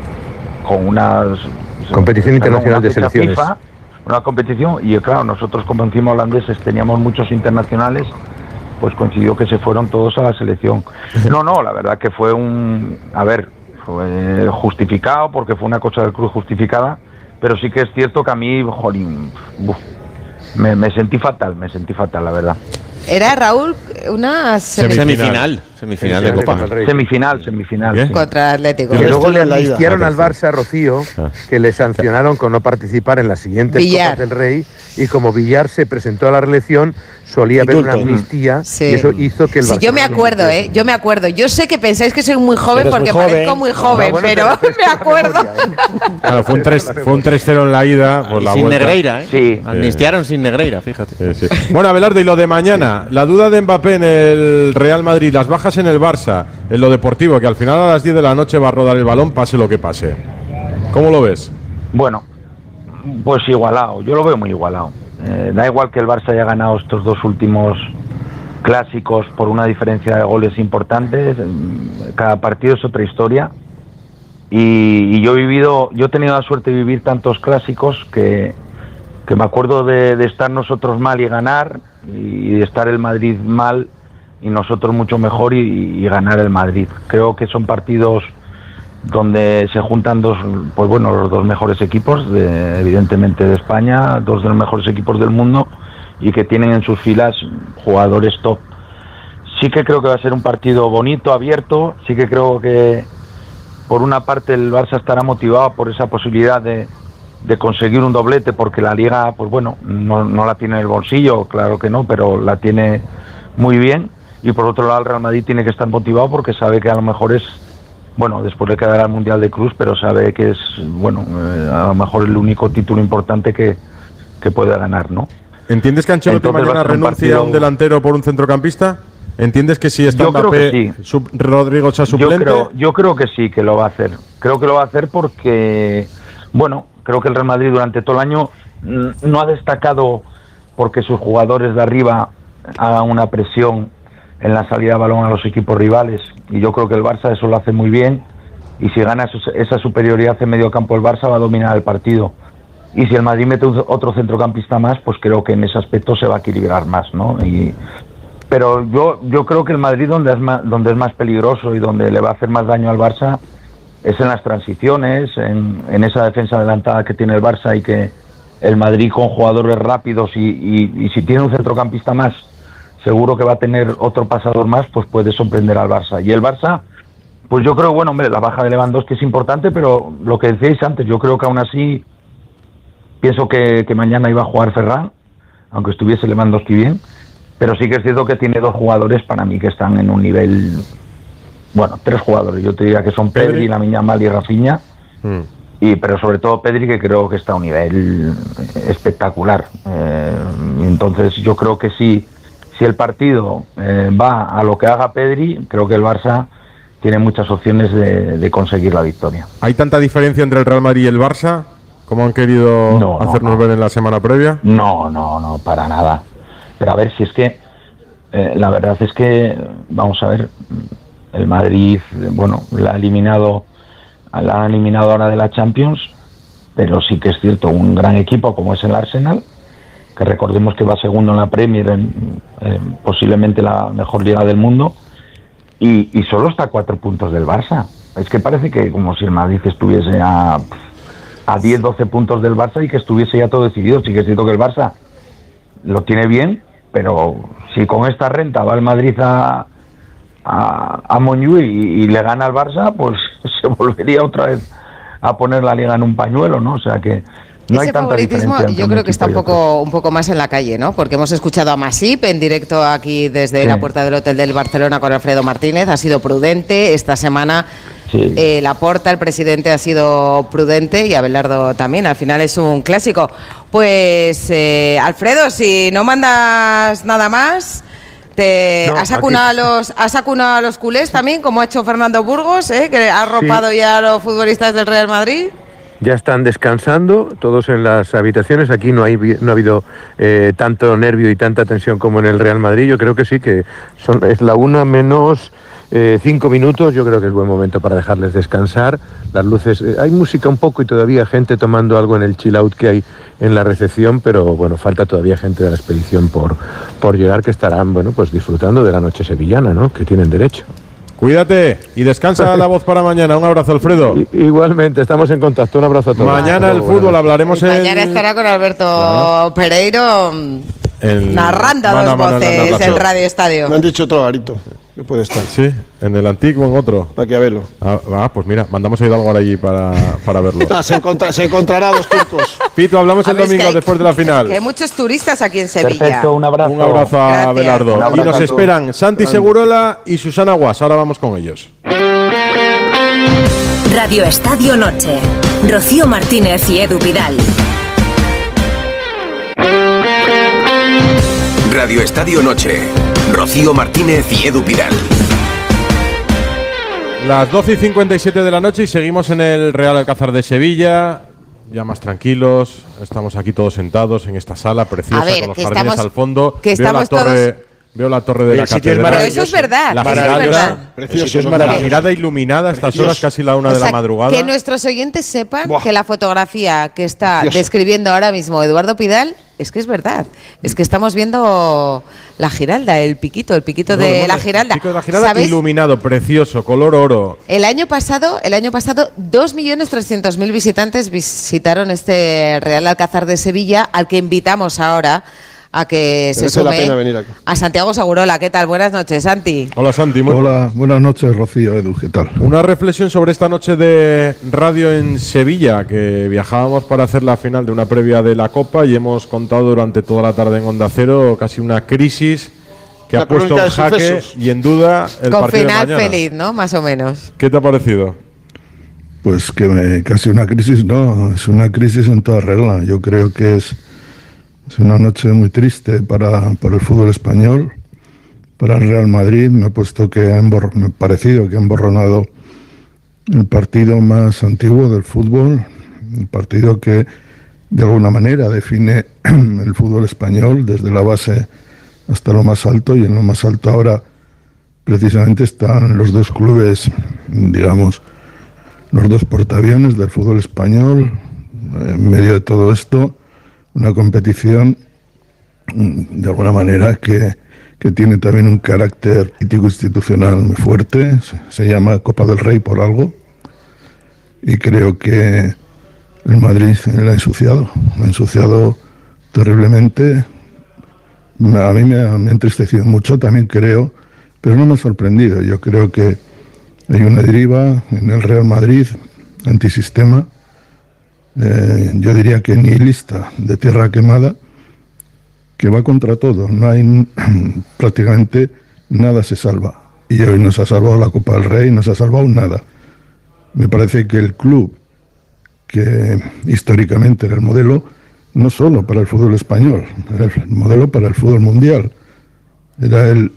competición internacional de selecciones. FIFA, una competición, y claro, nosotros como encima holandeses teníamos muchos internacionales, pues coincidió que se fueron todos a la selección. No, la verdad que fue fue justificado porque fue una cosa del club justificada, pero sí que es cierto que a mí, jolín, me sentí fatal, la verdad. Era, Raúl, una semifinal. Semifinal de Copa. Semifinal. ¿Qué? Contra Atlético. Y luego le amnistiaron al Barça, Rocío, que le sancionaron con no participar en las siguientes Copas del Rey, y como Villar se presentó a la reelección, solía haber una amnistía, y eso hizo que el Barça... Sí, yo me acuerdo, Yo sé que pensáis que soy muy joven porque parezco muy joven, pero me acuerdo. Claro, fue un 3-0 en la ida. Por la sin vuelta. Negreira, ¿eh? Sí. Amnistiaron sin Negreira, fíjate. Sí. Bueno, Abelardo, y lo de mañana, la duda de Mbappé en el Real Madrid, las bajas en el Barça, en lo deportivo, que al final a las 10 de la noche va a rodar el balón, pase lo que pase. ¿Cómo lo ves? Bueno, pues igualado, yo lo veo muy igualado. Da igual que el Barça haya ganado estos dos últimos clásicos por una diferencia de goles importantes, cada partido es otra historia, y yo he tenido la suerte de vivir tantos clásicos que me acuerdo de estar nosotros mal y ganar, y de estar el Madrid mal y nosotros mucho mejor y ganar el Madrid. Creo que son partidos donde se juntan los dos mejores equipos, evidentemente de España, dos de los mejores equipos del mundo, y que tienen en sus filas jugadores top. Sí que creo que va a ser un partido bonito, abierto. Sí que creo que por una parte el Barça estará motivado por esa posibilidad de conseguir un doblete, porque la Liga, pues bueno, no la tiene en el bolsillo, claro que no, pero la tiene muy bien. Y por otro lado el Real Madrid tiene que estar motivado porque sabe que a lo mejor es, bueno, después le quedará el Mundial de Clubs, pero sabe que es, bueno, a lo mejor el único título importante que puede ganar, ¿no? ¿Entiendes que Ancelotti mañana renuncia a un delantero por un centrocampista? ¿Entiendes que si está Mbappé, Rodrigo sea suplente? Yo creo que sí, que lo va a hacer. Creo que lo va a hacer porque, bueno, creo que el Real Madrid durante todo el año no ha destacado porque sus jugadores de arriba hagan una presión en la salida de balón a los equipos rivales, y yo creo que el Barça eso lo hace muy bien, y si gana esa superioridad en medio campo el Barça va a dominar el partido, y si el Madrid mete otro centrocampista más, pues creo que en ese aspecto se va a equilibrar más, ¿no? Pero yo creo que el Madrid donde es más peligroso y donde le va a hacer más daño al Barça es en las transiciones, en esa defensa adelantada que tiene el Barça, y que el Madrid con jugadores rápidos y si tiene un centrocampista más, seguro que va a tener otro pasador más, pues puede sorprender al Barça. Y el Barça, pues yo creo, bueno, hombre, la baja de Lewandowski es importante, pero lo que decíais antes, yo creo que aún así pienso que mañana iba a jugar Ferran, aunque estuviese Lewandowski bien, pero sí que es cierto que tiene dos jugadores para mí que están en un nivel, bueno, tres jugadores, yo te diría que son Pedri, Lamine Yamal y Rafinha, pero sobre todo Pedri, que creo que está a un nivel espectacular. Entonces yo creo que si el partido va a lo que haga Pedri, creo que el Barça tiene muchas opciones de conseguir la victoria. ¿Hay tanta diferencia entre el Real Madrid y el Barça, como han querido hacernos ver en la semana previa? No, para nada. Pero a ver, si es que la verdad es que, vamos a ver, el Madrid, bueno, la han eliminado ahora de la Champions, pero sí que es cierto, un gran equipo como es el Arsenal, que recordemos que va segundo en la Premier, posiblemente la mejor liga del mundo, y solo está a 4 puntos del Barça. Es que parece que como si el Madrid estuviese a 10-12 puntos del Barça y que estuviese ya todo decidido. Sí que es cierto que el Barça lo tiene bien, pero si con esta renta va el Madrid a Montjuïc y le gana al Barça, pues se volvería otra vez a poner la liga en un pañuelo, ¿no? O sea que no hay tanta diferencia. Yo creo que está un poco más en la calle, ¿no? Porque hemos escuchado a Masip en directo aquí desde la puerta del hotel del Barcelona con Alfredo Martínez. Ha sido prudente esta semana. Laporta, el presidente, ha sido prudente, y Abelardo también. Al final es un clásico. Pues Alfredo, si no mandas nada más, ¿has acunado a los culés también, como ha hecho Fernando Burgos, que ha arropado ya a los futbolistas del Real Madrid? Ya están descansando todos en las habitaciones. Aquí no ha habido tanto nervio y tanta tensión como en el Real Madrid. Yo creo que sí, que es la 1 menos 5 minutos. Yo creo que es buen momento para dejarles descansar. Las luces, hay música un poco y todavía gente tomando algo en el chill out que hay en la recepción, pero bueno, falta todavía gente de la expedición por llegar, que estarán, bueno, pues disfrutando de la noche sevillana, ¿no? Que tienen derecho. Cuídate y descansa la voz para mañana. Un abrazo, Alfredo. Igualmente, estamos en contacto. Un abrazo a todos. Mañana el fútbol hablaremos Mañana estará con Alberto Pereiro narrando a dos voces en Radio Estadio. Me han dicho otro garito. ¿Qué puede estar? Sí, en el antiguo, en otro. Maquiavelo. Pues mira, mandamos a Hidalgo ahora allí para verlo. Se encontrará dos turcos. Pito, hablamos el domingo después de la final. Que hay muchos turistas aquí en Sevilla. Perfecto, un abrazo. Un abrazo a Gracias. Belardo. Un abrazo Y nos a esperan Santi Segurola y Susana Guas. Ahora vamos con ellos. Radio Estadio Noche. Rocío Martínez y Edu Pidal. Radio Estadio Noche. Rocío Martínez y Edu Pidal. Las 12:57 de la noche y seguimos en el Real Alcázar de Sevilla. Ya más tranquilos. Estamos aquí todos sentados en esta sala preciosa con los jardines al fondo. Veo la torre de la catedral. Pero eso es verdad. La girada iluminada a estas horas, casi la 1 de la madrugada. Que nuestros oyentes sepan que la fotografía que está describiendo ahora mismo Eduardo Pidal es que es verdad. Es que estamos viendo la Giralda, el piquito de la Giralda. El pico de la Giralda iluminado, precioso, color oro. El año pasado 2.300.000 visitantes visitaron este Real Alcázar de Sevilla, al que invitamos ahora a que se sume a Santiago Segurola. ¿Qué tal? Buenas noches, Santi. Hola, Santi. Hola, buenas noches, Rocío, Edu, ¿qué tal? Una reflexión sobre esta noche de radio en Sevilla, que viajábamos para hacer la final de una previa de la Copa y hemos contado durante toda la tarde en Onda Cero casi una crisis que ha puesto en jaque y en duda el con partido final de mañana. feliz, ¿no? Más o menos. ¿Qué te ha parecido? Pues que casi una crisis, no, es una crisis en toda regla. Yo creo que es una noche muy triste para el fútbol español, para el Real Madrid. Me ha parecido que han borronado el partido más antiguo del fútbol, el partido que de alguna manera define el fútbol español desde la base hasta lo más alto, y en lo más alto ahora precisamente están los dos clubes, digamos, los dos portaaviones del fútbol español. En medio de todo esto, una competición de alguna manera que tiene también un carácter político institucional muy fuerte. Se llama Copa del Rey por algo, y creo que el Madrid la ha ensuciado terriblemente. A mí me ha entristecido mucho, también creo, pero no me ha sorprendido. Yo creo que hay una deriva en el Real Madrid antisistema, yo diría que nihilista, de tierra quemada, que va contra todo. No hay prácticamente nada se salva. Y hoy nos ha salvado la Copa del Rey, no se ha salvado nada. Me parece que el club, que históricamente era el modelo, no solo para el fútbol español, era el modelo para el fútbol mundial. Era el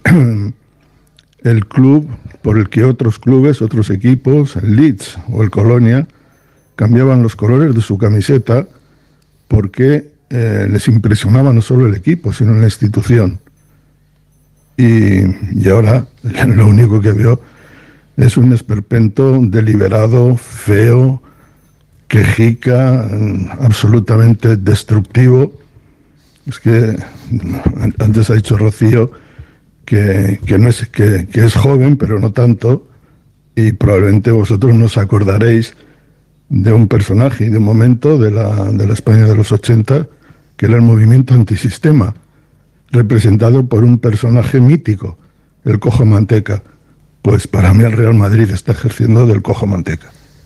club por el que otros clubes, otros equipos, el Leeds o el Colonia, cambiaban los colores de su camiseta porque les impresionaba no solo el equipo, sino la institución. Y ahora lo único que veo es un esperpento deliberado, feo, quejica, absolutamente destructivo. Es que antes ha dicho Rocío que es joven, pero no tanto, y probablemente vosotros no os acordaréis de un personaje y de un momento de la España de los 80, que era el movimiento antisistema, representado por un personaje mítico, el Cojo Manteca. Pues para mí el Real Madrid está ejerciendo del Cojo Manteca.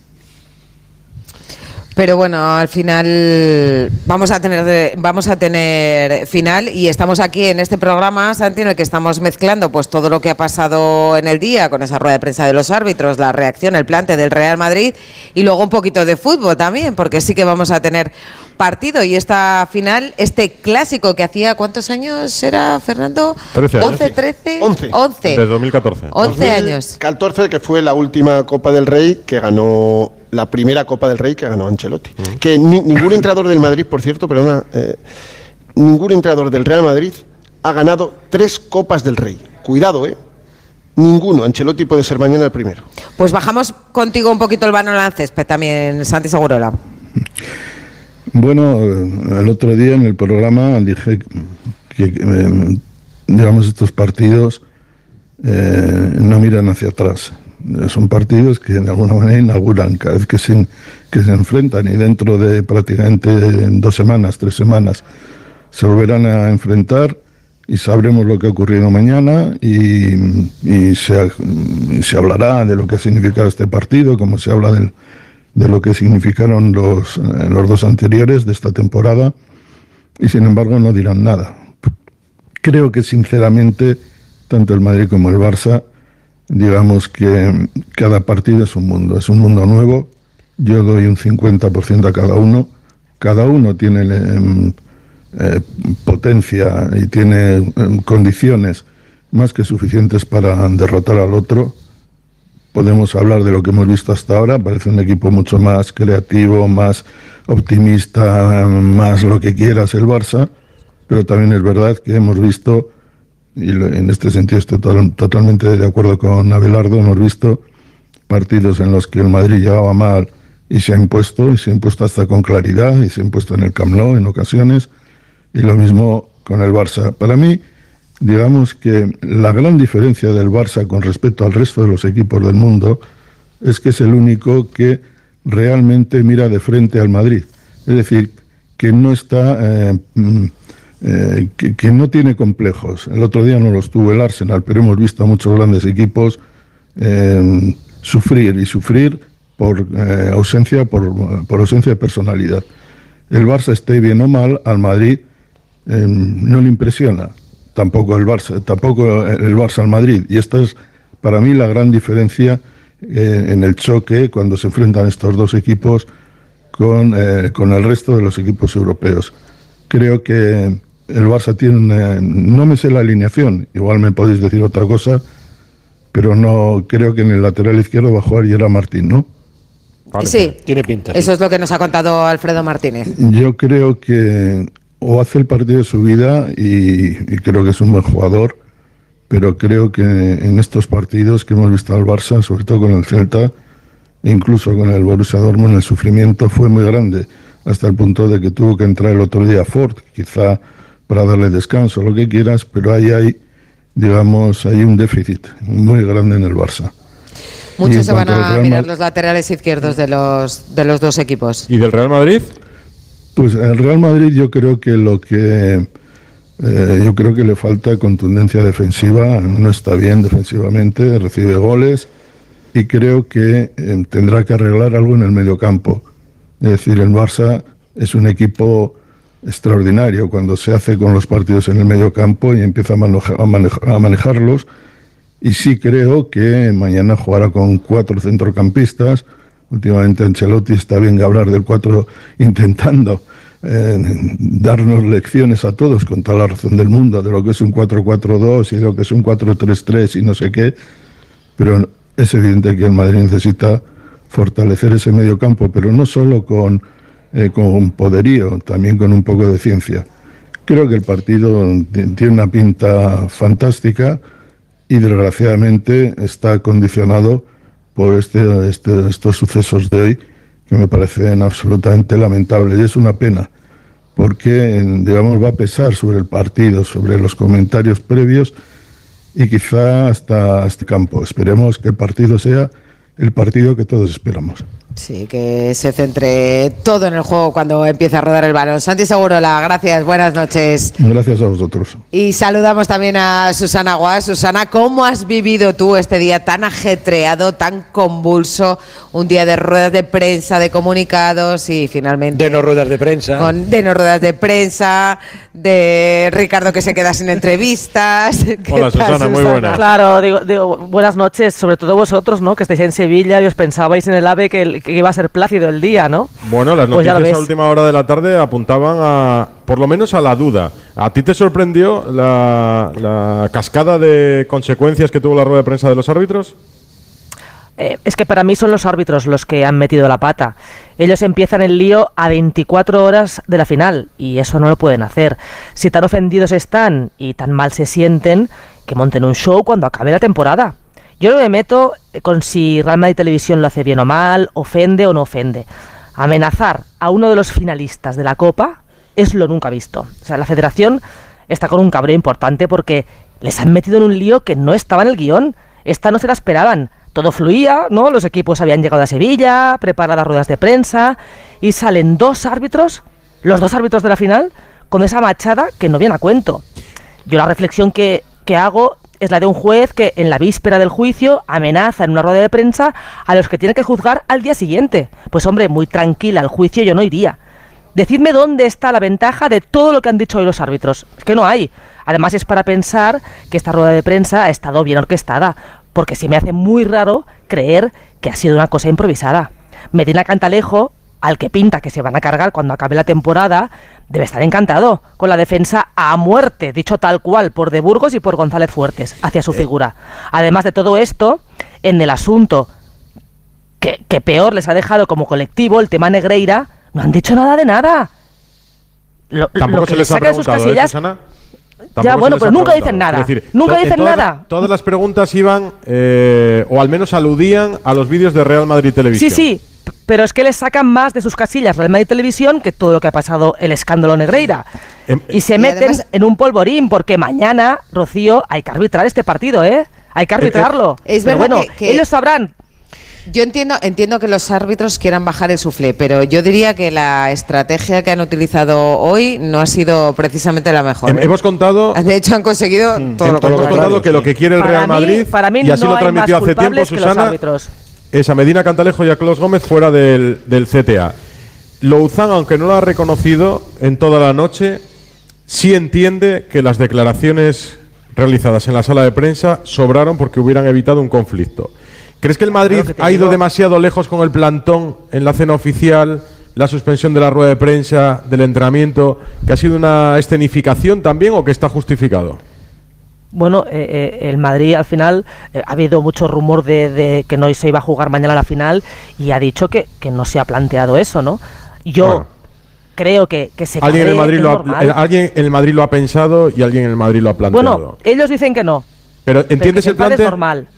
Pero bueno, al final vamos a tener final, y estamos aquí en este programa, Santi, en el que estamos mezclando pues todo lo que ha pasado en el día con esa rueda de prensa de los árbitros, la reacción, el plante del Real Madrid, y luego un poquito de fútbol también, porque sí que vamos a tener partido. Y esta final, este clásico que hacía, ¿cuántos años era, Fernando? 13 años. 11, 13, 11. De 2014. 11 años. 14, que fue la última Copa del Rey que ganó, la primera Copa del Rey que ganó Ancelotti. Que ningún entrenador del Madrid, por cierto, ningún entrenador del Real Madrid ha ganado 3 Copas del Rey. Cuidado, ninguno. Ancelotti puede ser mañana el primero. Pues bajamos contigo un poquito el balón al césped también, Santi Segurola. Bueno, el otro día en el programa dije que digamos, estos partidos no miran hacia atrás. Son partidos que de alguna manera inauguran cada vez que se enfrentan, y dentro de prácticamente 2 semanas, 3 semanas, se volverán a enfrentar y sabremos lo que ha ocurrido mañana y se hablará de lo que ha significado este partido, como se habla de lo que significaron los dos anteriores de esta temporada, y sin embargo no dirán nada. Creo que sinceramente tanto el Madrid como el Barça, digamos que cada partido es un mundo nuevo. Yo doy un 50% a cada uno tiene potencia y tiene condiciones más que suficientes para derrotar al otro. Podemos hablar de lo que hemos visto hasta ahora, parece un equipo mucho más creativo, más optimista, más lo que quieras el Barça, pero también es verdad que hemos visto, y en este sentido estoy totalmente de acuerdo con Abelardo, hemos visto partidos en los que el Madrid llevaba mal y se ha impuesto hasta con claridad, y se ha impuesto en el Camp Nou en ocasiones, y lo mismo con el Barça. Para mí, digamos que la gran diferencia del Barça con respecto al resto de los equipos del mundo es que es el único que realmente mira de frente al Madrid. Es decir, que no está, que no tiene complejos. El otro día no los tuvo el Arsenal, pero hemos visto a muchos grandes equipos sufrir por ausencia de personalidad. El Barça, esté bien o mal, al Madrid no le impresiona. Tampoco el Barça al Madrid. Y esta es para mí la gran diferencia en el choque cuando se enfrentan estos dos equipos con el resto de los equipos europeos. Creo que el Barça tiene no me sé la alineación, igual me podéis decir otra cosa, pero no creo que en el lateral izquierdo va a jugar Gerard Martín, ¿no? Sí, tiene pinta. Eso es lo que nos ha contado Alfredo Martínez. Yo creo que o hace el partido de su vida y creo que es un buen jugador, pero creo que en estos partidos que hemos visto al Barça, sobre todo con el Celta, incluso con el Borussia Dortmund, el sufrimiento fue muy grande, hasta el punto de que tuvo que entrar el otro día Ford, quizá para darle descanso, lo que quieras, pero ahí hay, digamos, hay un déficit muy grande en el Barça. Muchos se van a mirar los laterales izquierdos de los dos equipos. ¿Y del Real Madrid? Pues el Real Madrid yo creo que le falta contundencia defensiva, no está bien defensivamente, recibe goles y creo que tendrá que arreglar algo en el mediocampo. Es decir, el Barça es un equipo extraordinario cuando se hace con los partidos en el mediocampo y empieza a manejarlos, y sí creo que mañana jugará con 4 centrocampistas. Últimamente Ancelotti está bien hablar del 4 intentando darnos lecciones a todos con toda la razón del mundo de lo que es un 4-4-2 y de lo que es un 4-3-3 y no sé qué, pero es evidente que el Madrid necesita fortalecer ese medio campo, pero no solo con poderío, también con un poco de ciencia. Creo que el partido tiene una pinta fantástica y desgraciadamente está condicionado por estos sucesos de hoy, que me parecen absolutamente lamentables. Y es una pena, porque, digamos, va a pesar sobre el partido, sobre los comentarios previos y quizá hasta este campo. Esperemos que el partido sea el partido que todos esperamos. Sí, que se centre todo en el juego cuando empiece a rodar el balón. Santi Segurola, gracias, buenas noches. Gracias a vosotros. Y saludamos también a Susana Guas. Susana, ¿cómo has vivido tú este día tan ajetreado, tan convulso? Un día de ruedas de prensa, de comunicados y finalmente... De no ruedas de prensa. De no ruedas de prensa, de Ricardo que se queda sin entrevistas. Hola Susana, muy buena. Claro, digo, buenas noches, sobre todo vosotros, ¿no? Que estáis en Sevilla y os pensabais en el AVE que iba a ser plácido el día, ¿no? Bueno, las noticias a última hora de la tarde apuntaban por lo menos a la duda. ¿A ti te sorprendió la cascada de consecuencias que tuvo la rueda de prensa de los árbitros? Es que para mí son los árbitros los que han metido la pata. Ellos empiezan el lío a 24 horas de la final y eso no lo pueden hacer. Si tan ofendidos están y tan mal se sienten, que monten un show cuando acabe la temporada. Yo no me meto con si Real Madrid Televisión lo hace bien o mal, ofende o no ofende. Amenazar a uno de los finalistas de la Copa es lo nunca visto. O sea, la Federación está con un cabreo importante porque les han metido en un lío que no estaba en el guión. Esta no se la esperaban. Todo fluía, ¿no? Los equipos habían llegado a Sevilla, preparadas ruedas de prensa, y salen dos árbitros, los dos árbitros de la final, con esa machada que no viene a cuento. Yo la reflexión que hago es la de un juez que en la víspera del juicio amenaza en una rueda de prensa a los que tiene que juzgar al día siguiente. Pues hombre, muy tranquila al juicio yo no iría. Decidme dónde está la ventaja de todo lo que han dicho hoy los árbitros. Es que no hay. Además es para pensar que esta rueda de prensa ha estado bien orquestada, porque se me hace muy raro creer que ha sido una cosa improvisada. Medina Cantalejo, al que pinta que se van a cargar cuando acabe la temporada, debe estar encantado con la defensa a muerte, dicho tal cual, por De Burgos y por González Fuertes, hacia su figura. Además de todo esto, en el asunto que peor les ha dejado como colectivo, el tema Negreira, no han dicho nada de nada. Tampoco lo que se les ha saca de sus preguntado, casillas, Susana. Ya, bueno, pero nunca dicen nada. Es decir, nunca dicen nada. Todas las preguntas iban, o al menos aludían, a los vídeos de Real Madrid Televisión. Sí, pero es que les sacan más de sus casillas Real Madrid Televisión que todo lo que ha pasado el escándalo Negreira. Y se meten además en un polvorín, porque mañana, Rocío, hay que arbitrar este partido, ¿eh? Hay que arbitrarlo. Es pero verdad bueno, que ellos sabrán. Yo entiendo que los árbitros quieran bajar el suflé, pero yo diría que la estrategia que han utilizado hoy no ha sido precisamente la mejor. Hemos contado... De hecho, han conseguido todo lo contrario. Hemos contado que lo que quiere el Real Madrid, y así lo transmitió hace tiempo Susana, es a Medina Cantalejo y a Clos Gómez fuera del CTA. Louzán, aunque no lo ha reconocido en toda la noche, sí entiende que las declaraciones realizadas en la sala de prensa sobraron porque hubieran evitado un conflicto. ¿Crees que el Madrid ha ido demasiado lejos con el plantón en la cena oficial, la suspensión de la rueda de prensa, del entrenamiento, que ha sido una escenificación también o que está justificado? Bueno, el Madrid al final ha habido mucho rumor de que no se iba a jugar mañana la final y ha dicho que no se ha planteado eso, ¿no? Yo creo que se alguien en el Madrid lo ha pensado y alguien en el Madrid lo ha planteado. Bueno, ellos dicen que no. Pero ¿entiendes el planteo? Es normal.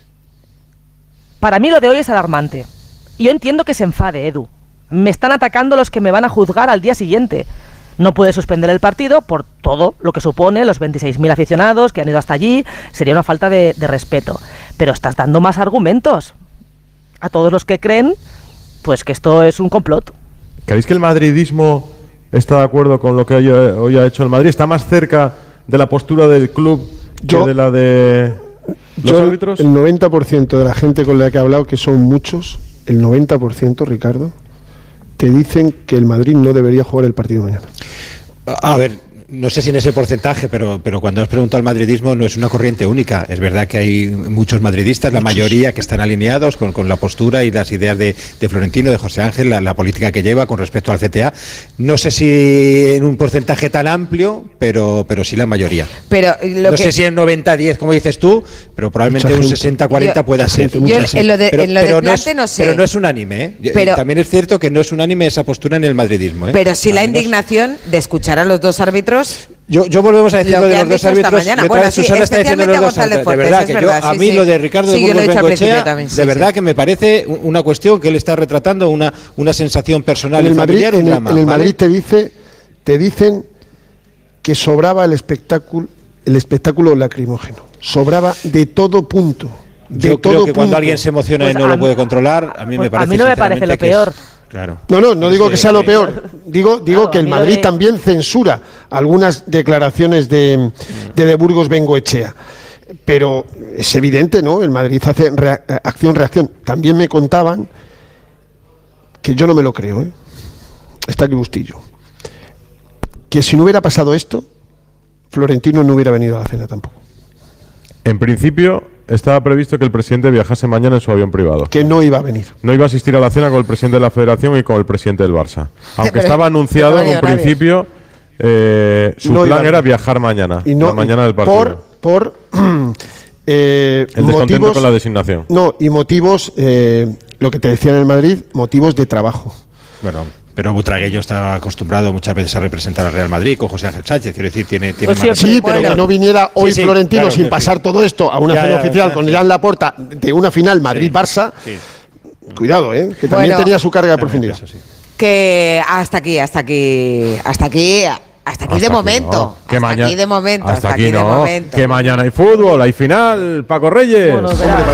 Para mí lo de hoy es alarmante. Yo entiendo que se enfade, Edu. Me están atacando los que me van a juzgar al día siguiente. No puede suspender el partido por todo lo que supone, los 26.000 aficionados que han ido hasta allí. Sería una falta de respeto. Pero estás dando más argumentos a todos los que creen pues que esto es un complot. ¿Creéis que el madridismo está de acuerdo con lo que hoy ha hecho el Madrid? ¿Está más cerca de la postura del club que de la de los árbitros? El 90% de la gente con la que he hablado, que son muchos, el 90%, Ricardo, te dicen que el Madrid no debería jugar el partido mañana. A ver, no sé si en ese porcentaje, pero cuando has preguntado al madridismo no es una corriente única. Es verdad que hay muchos madridistas, la mayoría que están alineados con la postura y las ideas de Florentino, de José Ángel, la política que lleva con respecto al CTA. No sé si en un porcentaje tan amplio, pero sí la mayoría. Pero no sé si en 90-10, como dices tú, pero probablemente un 60-40 pueda ser. En lo de Plante no sé. Pero no es unánime, ¿eh? También es cierto que no es unánime esa postura en el madridismo, ¿eh? Pero sí la indignación de escuchar a los dos árbitros. Yo volvemos a decir lo de los dos árbitros. Bueno, Susana está diciendo los dos árbitros. De verdad, que a mí lo de Ricardo de Burgos Bengoechea, de verdad que me parece una cuestión que él está retratando, una sensación personal y familiar. En el Madrid te dicen que sobraba el espectáculo lacrimógeno. Sobraba de todo punto. Yo creo que cuando alguien se emociona y no lo puede controlar, a mí me parece. A mí no me parece lo peor. Claro. No digo que sea lo peor. Digo que el Madrid también censura algunas declaraciones de Burgos Bengoechea. Pero es evidente, ¿no? El Madrid hace acción-reacción. También me contaban, que yo no me lo creo, ¿eh? Está aquí Bustillo, que si no hubiera pasado esto, Florentino no hubiera venido a la cena tampoco. En principio estaba previsto que el presidente viajase mañana en su avión privado. Que no iba a venir. No iba a asistir a la cena con el presidente de la Federación y con el presidente del Barça. Aunque estaba anunciado en un principio, su plan era viajar mañana, la mañana del partido. El descontento con la designación. No, y motivos, lo que te decía en el Madrid, motivos de trabajo. Bueno, pero Butragueño está acostumbrado muchas veces a representar al Real Madrid con José Ángel Sánchez, quiero decir, tiene más... Sí, pero que no viniera hoy Florentino sin pasar todo esto a una cena oficial con Jan Laporta de una final Madrid-Barça. Sí. Cuidado, que también tenía su carga de profundidad. Que hasta aquí de momento. No. Hasta aquí de momento. Hasta aquí de momento. Que mañana hay fútbol, hay final, Paco Reyes. Bueno,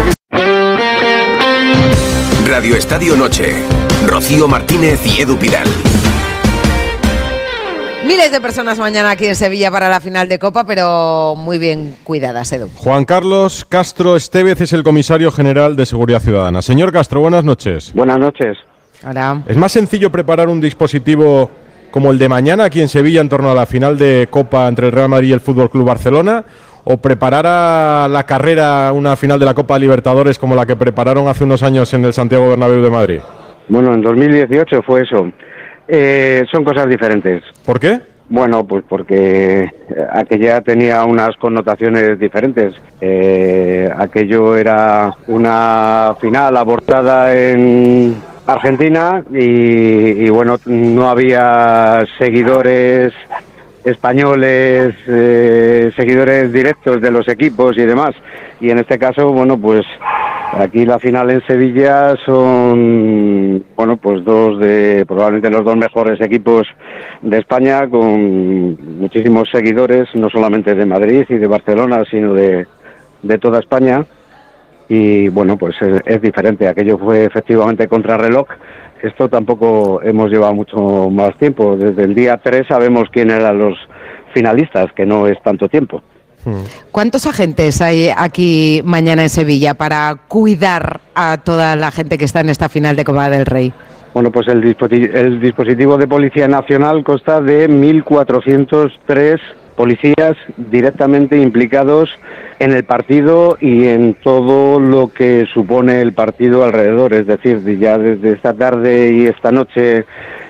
Radio Estadio Noche. Rocío Martínez y Edu Pidal. Miles de personas mañana aquí en Sevilla para la final de Copa, pero muy bien cuidadas, Edu. Juan Carlos Castro Estevez es el comisario general de Seguridad Ciudadana. Señor Castro, buenas noches. Buenas noches. Hola. ¿Es más sencillo preparar un dispositivo como el de mañana aquí en Sevilla en torno a la final de Copa entre el Real Madrid y el Fútbol Club Barcelona, o preparar a la carrera una final de la Copa Libertadores como la que prepararon hace unos años en el Santiago Bernabéu de Madrid? Bueno, en 2018 fue eso. Son cosas diferentes. ¿Por qué? Bueno, pues porque aquella tenía unas connotaciones diferentes. Aquello era una final abortada en Argentina y bueno, no había seguidores españoles, seguidores directos de los equipos y demás. Y en este caso, bueno, pues aquí la final en Sevilla son, bueno, pues probablemente los dos mejores equipos de España, con muchísimos seguidores, no solamente de Madrid y de Barcelona, sino de toda España. Y bueno, pues es diferente. Aquello fue efectivamente contrarreloj. Esto tampoco hemos llevado mucho más tiempo. Desde el día 3 sabemos quién eran los finalistas, que no es tanto tiempo. ¿Cuántos agentes hay aquí mañana en Sevilla para cuidar a toda la gente que está en esta final de Copa del Rey? Bueno, pues el dispositivo de Policía Nacional consta de 1.403 policías directamente implicados en el partido y en todo lo que supone el partido alrededor. Es decir, ya desde esta tarde y esta noche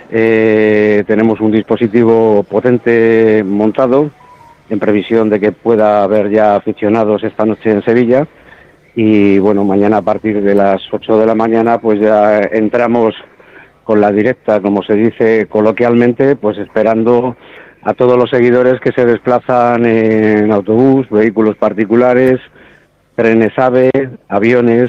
tenemos un dispositivo potente montado en previsión de que pueda haber ya aficionados esta noche en Sevilla. Y bueno, mañana a partir de las 8 de la mañana pues ya entramos con la directa, como se dice coloquialmente, pues esperando a todos los seguidores que se desplazan en autobús, vehículos particulares, trenes AVE, aviones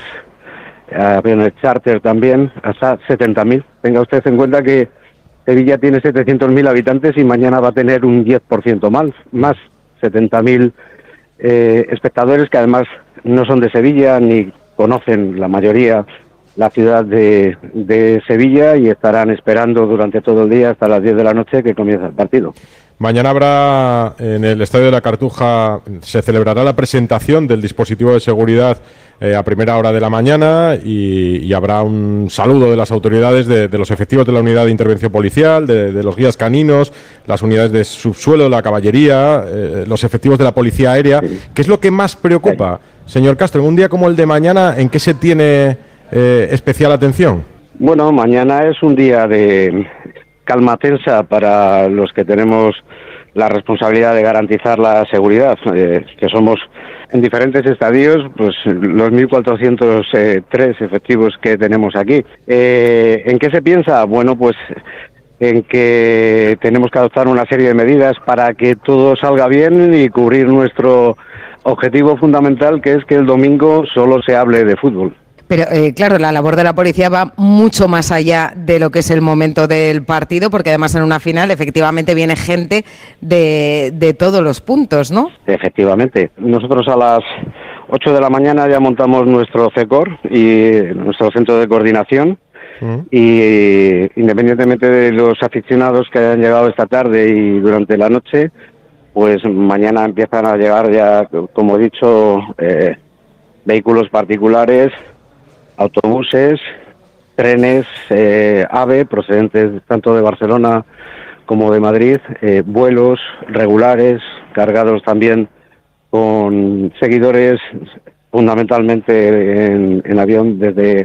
charter también, hasta 70.000. Tenga usted en cuenta que Sevilla tiene 700.000 habitantes y mañana va a tener un 10% más 70.000 espectadores que además no son de Sevilla ni conocen la mayoría la ciudad de Sevilla y estarán esperando durante todo el día hasta las 10 de la noche que comienza el partido. Mañana habrá en el Estadio de la Cartuja, se celebrará la presentación del dispositivo de seguridad a primera hora de la mañana y habrá un saludo de las autoridades de los efectivos de la unidad de intervención policial, de los guías caninos, las unidades de subsuelo, la caballería, los efectivos de la policía aérea. ¿Qué es lo que más preocupa, señor Castro, en un día como el de mañana? ¿En qué se tiene especial atención? Bueno, mañana es un día de calma tensa para los que tenemos la responsabilidad de garantizar la seguridad, que somos en diferentes estadios, pues los 1.403 efectivos que tenemos aquí. ¿En qué se piensa? Bueno, pues en que tenemos que adoptar una serie de medidas para que todo salga bien y cubrir nuestro objetivo fundamental, que es que el domingo solo se hable de fútbol. Pero claro, la labor de la policía va mucho más allá de lo que es el momento del partido, porque además en una final efectivamente viene gente de todos los puntos, ¿no? Efectivamente. Nosotros a las 8 de la mañana ya montamos nuestro CECOR y nuestro centro de coordinación. Y independientemente de los aficionados que hayan llegado esta tarde y durante la noche, pues mañana empiezan a llegar ya, como he dicho, vehículos particulares, autobuses, trenes AVE procedentes tanto de Barcelona como de Madrid, vuelos regulares cargados también con seguidores fundamentalmente en avión desde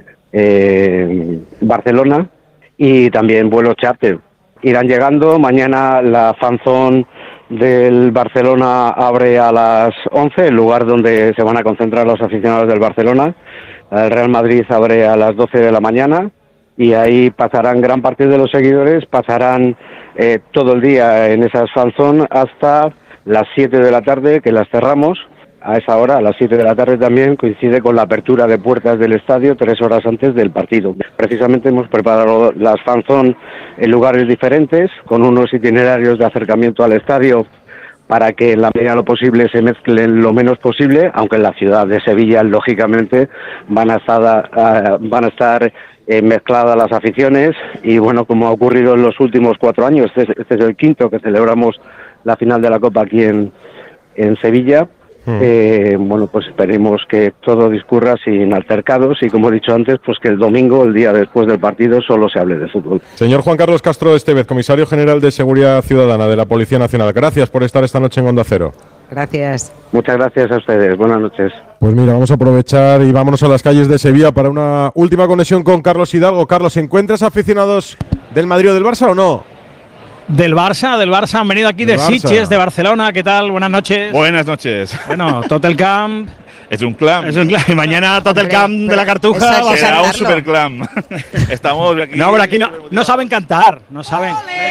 Barcelona, y también vuelos charter. Irán llegando. Mañana la fanzone del Barcelona abre a las 11, el lugar donde se van a concentrar los aficionados del Barcelona. El Real Madrid abre a las 12 de la mañana y ahí pasarán gran parte de los seguidores, pasarán todo el día en esas fanzone hasta las 7 de la tarde, que las cerramos. A esa hora, a las 7 de la tarde también, coincide con la apertura de puertas del estadio 3 horas antes del partido. Precisamente hemos preparado las fanzone en lugares diferentes, con unos itinerarios de acercamiento al estadio para que en la medida de lo posible se mezclen lo menos posible, aunque en la ciudad de Sevilla, lógicamente, van a estar mezcladas las aficiones y bueno, como ha ocurrido en los últimos 4 años, este es el quinto que celebramos la final de la Copa aquí en Sevilla. Bueno, pues esperemos que todo discurra sin altercados y, como he dicho antes, pues que el domingo, el día después del partido, solo se hable de fútbol. Señor Juan Carlos Castro Estevez, comisario general de Seguridad Ciudadana de la Policía Nacional, gracias por estar esta noche en Onda Cero. Gracias. Muchas gracias a ustedes. Buenas noches. Pues mira, vamos a aprovechar y vámonos a las calles de Sevilla para una última conexión con Carlos Hidalgo. Carlos, ¿encuentras aficionados del Madrid o del Barça o no? Del Barça han venido aquí de Sitges, de Barcelona. ¿Qué tal? Buenas noches. Buenas noches. Bueno, Tottenham. Es un clan. Y mañana Tottenham de la Cartuja. Será un super clan. Estamos aquí. No, pero aquí no saben cantar. No saben.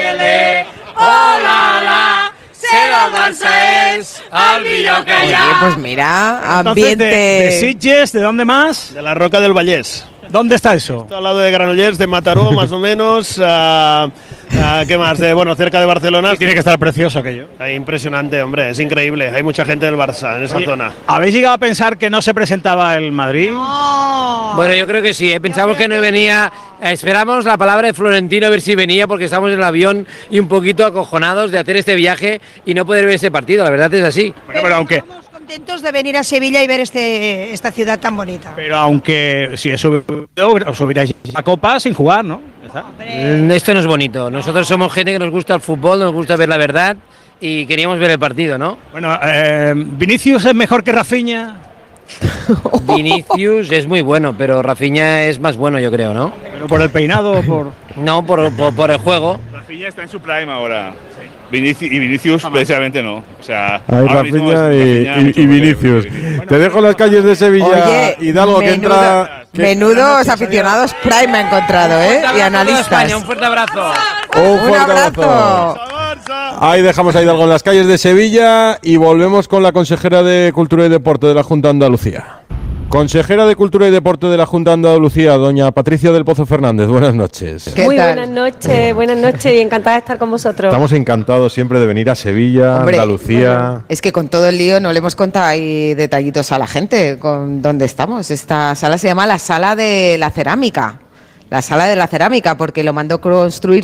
Pues mira, ambiente. Entonces, de Sitges, ¿de dónde más? De la Roca del Vallès. ¿Dónde está eso? Está al lado de Granollers, de Mataró, más o menos. ¿Qué más? Cerca de Barcelona. Tiene que estar precioso aquello. Impresionante, hombre, es increíble. Hay mucha gente del Barça en esa zona. ¿Habéis llegado a pensar que no se presentaba el Madrid? Bueno, yo creo que sí. Pensamos que no venía. Esperamos la palabra de Florentino a ver si venía, porque estamos en el avión y un poquito acojonados de hacer este viaje y no poder ver ese partido. La verdad es así. Bueno, pero aunque. Contentos de venir a Sevilla y ver esta ciudad tan bonita. Pero aunque si os hubierais a Copa sin jugar, ¿no? Esto no es bonito. Nosotros somos gente que nos gusta el fútbol, nos gusta ver la verdad y queríamos ver el partido, ¿no? Bueno, ¿Vinicius es mejor que Rafinha? Vinicius es muy bueno, pero Rafinha es más bueno, yo creo, ¿no? ¿Pero por el peinado o por...? No, por el juego. Rafinha está en su prime ahora. Vinicius precisamente no. O sea, hay Rafinha y Vinicius. Te dejo las calles de Sevilla. Oye, Hidalgo, que entra... Menudos aficionados Prime ha encontrado, y analistas. España, un fuerte abrazo. Un fuerte abrazo. Ahí dejamos a Hidalgo en las calles de Sevilla y volvemos con la consejera de Cultura y Deporte de la Junta de Andalucía. Consejera de Cultura y Deporte de la Junta de Andalucía, doña Patricia del Pozo Fernández, buenas noches. Muy buenas noches y encantada de estar con vosotros. Estamos encantados siempre de venir a Sevilla, hombre, Andalucía. Bueno, es que con todo el lío no le hemos contado ahí detallitos a la gente con dónde estamos. Esta sala se llama la Sala de la Cerámica. La Sala de la Cerámica, porque lo mandó construir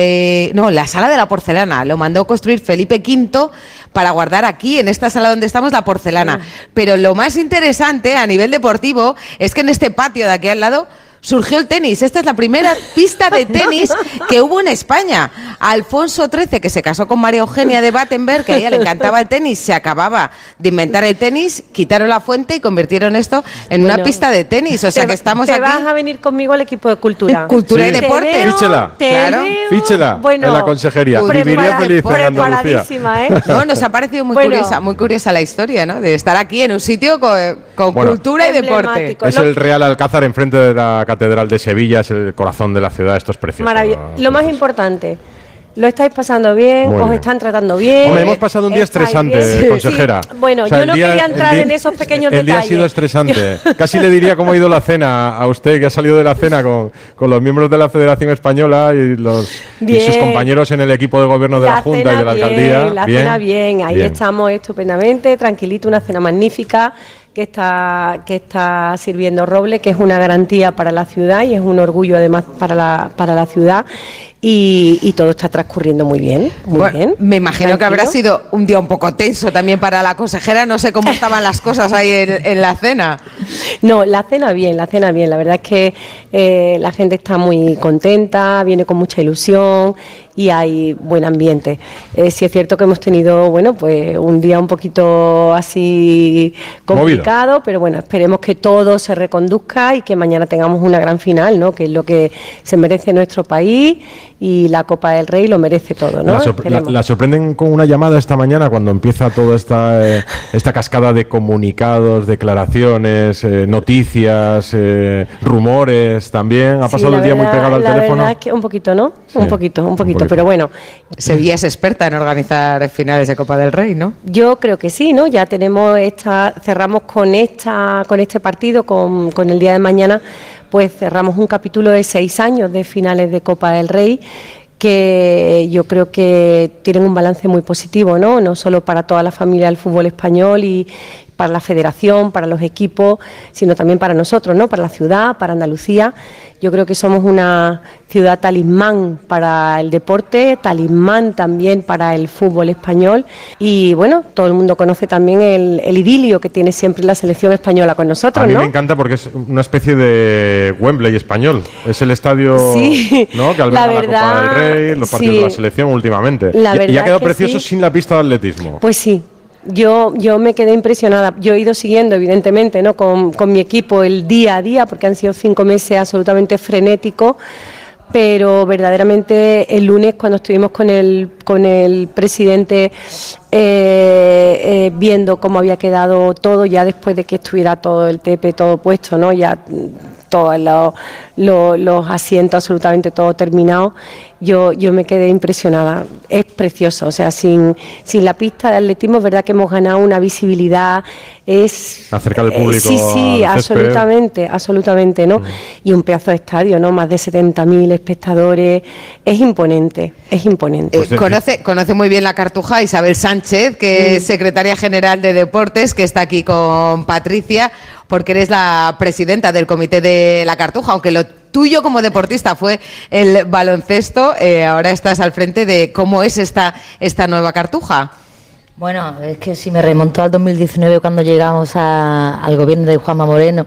la Sala de la Porcelana, lo mandó construir Felipe V para guardar aquí, en esta sala donde estamos, la porcelana. Pero lo más interesante a nivel deportivo es que en este patio de aquí al lado surgió el tenis. Esta es la primera pista de tenis que hubo en España. Alfonso XIII, que se casó con María Eugenia de Battenberg, que a ella le encantaba el tenis, se acababa de inventar el tenis, quitaron la fuente y convirtieron esto en una pista de tenis. O sea que estamos aquí. Te vas a venir conmigo al equipo de cultura. Cultura y deporte. Fíchela en la consejería. Viviría feliz en Andalucía. No, nos ha parecido muy curiosa la historia, ¿no? De estar aquí en un sitio con cultura y deporte. Es el Real Alcázar enfrente de la Catedral de Sevilla, es el corazón de la ciudad, esto es precioso. Maravilloso. Lo más importante, lo estáis pasando bien, os están tratando bien. Hombre, hemos pasado un día estresante, consejera. Sí. Bueno, yo no quería entrar en esos pequeños detalles. El día ha sido estresante. Casi le diría cómo ha ido la cena a usted, que ha salido de la cena con los miembros de la Federación Española y sus compañeros en el equipo de gobierno de la Junta y de la Alcaldía. La cena bien, ahí estamos estupendamente, tranquilito, una cena magnífica que está sirviendo Roble, que es una garantía para la ciudad y es un orgullo además para la ciudad. Y todo está transcurriendo muy bien, bien. Me imagino que habrá sido un día un poco tenso también para la consejera. No sé cómo estaban las cosas ahí en la cena. No, la cena bien. La verdad es que la gente está muy contenta, viene con mucha ilusión y hay buen ambiente. Sí es cierto que hemos tenido, pues un día un poquito así complicado, movido. Pero bueno, esperemos que todo se reconduzca y que mañana tengamos una gran final, ¿no? Que es lo que se merece nuestro país. Y la Copa del Rey lo merece todo, ¿no? La sorprenden con una llamada esta mañana cuando empieza toda esta cascada de comunicados, declaraciones, noticias, rumores también. ¿Ha pasado el día muy pegado al teléfono? La verdad es que un poquito, ¿no? Sí, un poquito, pero bueno. Sevilla es experta en organizar finales de Copa del Rey, ¿no? Yo creo que sí, ¿no? Ya cerramos con este partido, con el día de mañana, pues cerramos un capítulo de 6 años de finales de Copa del Rey que yo creo que tienen un balance muy positivo, ¿no? No solo para toda la familia del fútbol español y para la federación, para los equipos, sino también para nosotros, ¿no? Para la ciudad, para Andalucía. Yo creo que somos una ciudad talismán para el deporte, talismán también para el fútbol español y bueno, todo el mundo conoce también el idilio que tiene siempre la selección española con nosotros, A mí ¿no? me encanta porque es una especie de Wembley español. Es el estadio, Sí, ¿no?, que alberga la Copa del Rey, los partidos de la selección últimamente. Y ha quedado precioso sin la pista de atletismo. Pues sí. Yo me quedé impresionada. Yo he ido siguiendo, evidentemente, ¿no?, con mi equipo el día a día, porque han sido 5 meses absolutamente frenéticos, pero verdaderamente el lunes, cuando estuvimos con el presidente viendo cómo había quedado todo, ya después de que estuviera todo el tepe, todo puesto, ¿no?, ya todos los asientos absolutamente todo terminado, yo me quedé impresionada. Es precioso, o sea, sin la pista de atletismo es verdad que hemos ganado una visibilidad, es acercar el público sí, al césped. absolutamente, ¿no? Y un pedazo de estadio, ¿no? Más de 70.000 espectadores, es imponente. Conoce muy bien la Cartuja Isabel Sánchez, que es secretaria general de Deportes, que está aquí con Patricia, porque eres la presidenta del comité de la Cartuja, aunque lo tuyo como deportista fue el baloncesto, ahora estás al frente de cómo es esta nueva Cartuja. Bueno, es que si me remonto al 2019 cuando llegamos al gobierno de Juanma Moreno,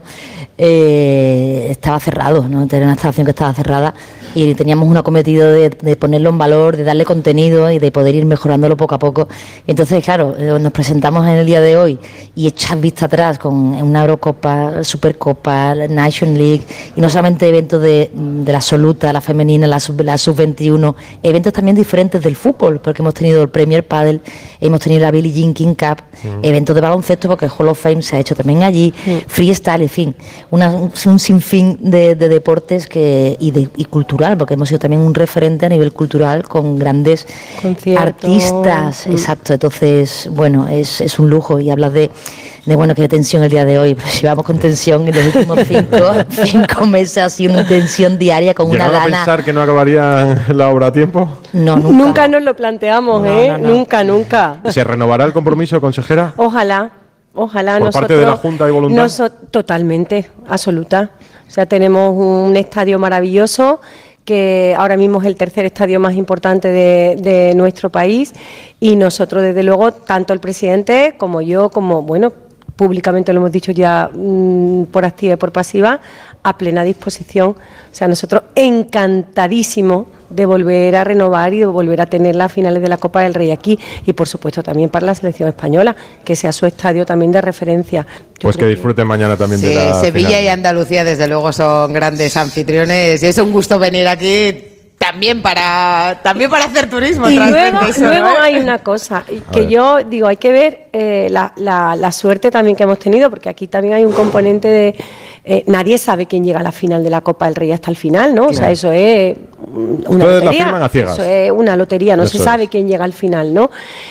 estaba cerrado, ¿no? Era una instalación que estaba cerrada y teníamos un acometido de ponerlo en valor, de darle contenido y de poder ir mejorándolo poco a poco. Entonces, claro, nos presentamos en el día de hoy y echar vista atrás con una Eurocopa, Supercopa, la Nation League y no solamente eventos de la absoluta, la femenina, la sub-21, eventos también diferentes del fútbol, porque hemos tenido el Premier Padel, hemos tenido la Billie Jean King Cup, eventos de baloncesto, porque el Hall of Fame se ha hecho también allí, freestyle, en fin, un sinfín de deportes y cultural, porque hemos sido también un referente a nivel cultural con grandes artistas, exacto. Entonces, bueno, es un lujo. Y hablas de bueno, qué tensión el día de hoy. Pues llevamos con tensión en los últimos 5 meses, así una tensión diaria con una ¿Llegaron gana. a pensar que no acabaría la obra a tiempo? No, nunca nos lo planteamos, nunca. ¿Se renovará el compromiso, consejera? Ojalá. ¿Por parte de la Junta hay voluntad? Totalmente, absoluta. O sea, tenemos un estadio maravilloso que ahora mismo es el tercer estadio más importante de nuestro país y nosotros, desde luego, tanto el presidente como yo, como, bueno, públicamente lo hemos dicho ya por activa y por pasiva, a plena disposición. O sea, nosotros encantadísimos de volver a renovar y de volver a tener las finales de la Copa del Rey aquí y, por supuesto, también para la selección española, que sea su estadio también de referencia. Pues que disfruten mañana también de la Sevilla final. y Andalucía, desde luego, son grandes anfitriones y es un gusto venir aquí también para hacer turismo. Y luego hay una cosa que yo digo, hay que ver la suerte también que hemos tenido, porque aquí también hay un componente de nadie sabe quién llega a la final de la Copa del Rey hasta el final, ¿no? O sea, eso es una Ustedes lotería. la firman a ciegas. Eso es una lotería, no Eso se sabe quién llega al final, ¿no?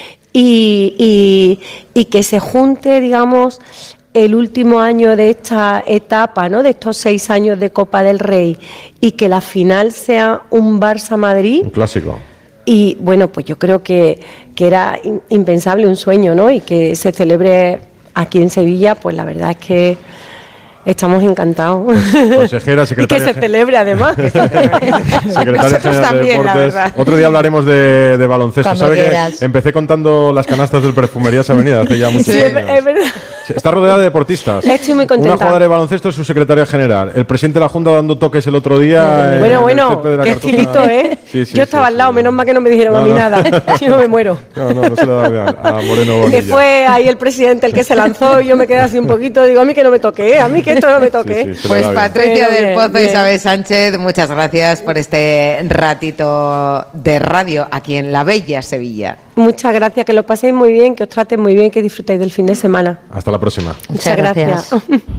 Y que se junte, digamos, el último año de esta etapa, ¿no?, de estos 6 años de Copa del Rey, y que la final sea un Barça-Madrid. Un clásico. Y bueno, pues yo creo que era impensable, un sueño, ¿no? Y que se celebre aquí en Sevilla, pues la verdad es que estamos encantados. Consejera, secretaria. Y que se celebre además. Secretaria general de Deportes. Otro día hablaremos de baloncesto. Cuando ¿Sabe quieras. que empecé contando las canastas del Perfumerías Avenida hace ya muchos Sí, años? es verdad. Está rodeada de deportistas. Estoy muy contenta. Una jugadora de baloncesto es su secraria general. El presidente de la Junta dando toques el otro día. Bueno, césped de la qué Cartuja. estilito, ¿eh? Sí, Yo estaba al lado, menos mal que no me dijeron a mí nada. Si no me muero. No se lo da a Moreno Bonilla. Que fue ahí el presidente el que se lanzó y yo me quedé así un poquito, digo, a mí que no me toque, a mí que esto no me toque. Pues Patricia del Pozo, bien. Isabel Sánchez, muchas gracias por este ratito de radio aquí en la bella Sevilla. Muchas gracias, que lo paséis muy bien, que os traten muy bien, que disfrutéis del fin de semana. Hasta la próxima. Muchas gracias.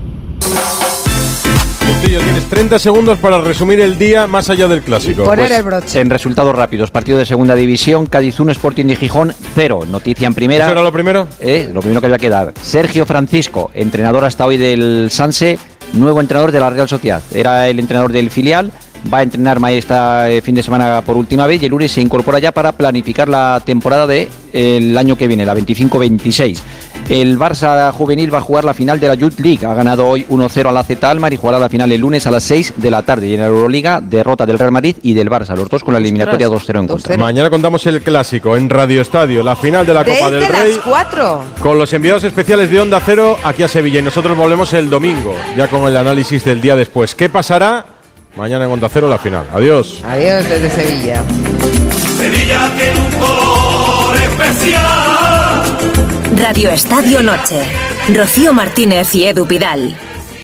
Castillo, tienes 30 segundos para resumir el día más allá del clásico. En resultados rápidos, partido de segunda división, Cádiz 1, Sporting de Gijón 0. Noticia en primera. ¿Eso era lo primero? Lo primero que había que dar. Sergio Francisco, entrenador hasta hoy del Sanse, nuevo entrenador de la Real Sociedad. Era el entrenador del filial. Va a entrenar este fin de semana por última vez y el lunes se incorpora ya para planificar la temporada del año que viene, la 25-26. El Barça juvenil va a jugar la final de la Youth League. Ha ganado hoy 1-0 al AZ Alkmaar y jugará la final el lunes a las 6 de la tarde. Y en la Euroliga, derrota del Real Madrid y del Barça, los dos con la eliminatoria 2-0 en contra. Mañana contamos el clásico en Radio Estadio, la final de la Copa del Rey. Las 4. Con los enviados especiales de Onda Cero aquí a Sevilla. Y nosotros volvemos el domingo, ya con el análisis del día después. ¿Qué pasará? Mañana en Onda Cero la final. Adiós. Adiós desde Sevilla. Sevilla tiene un color especial. Radio Estadio Noche. Rocío Martínez y Edu Pidal.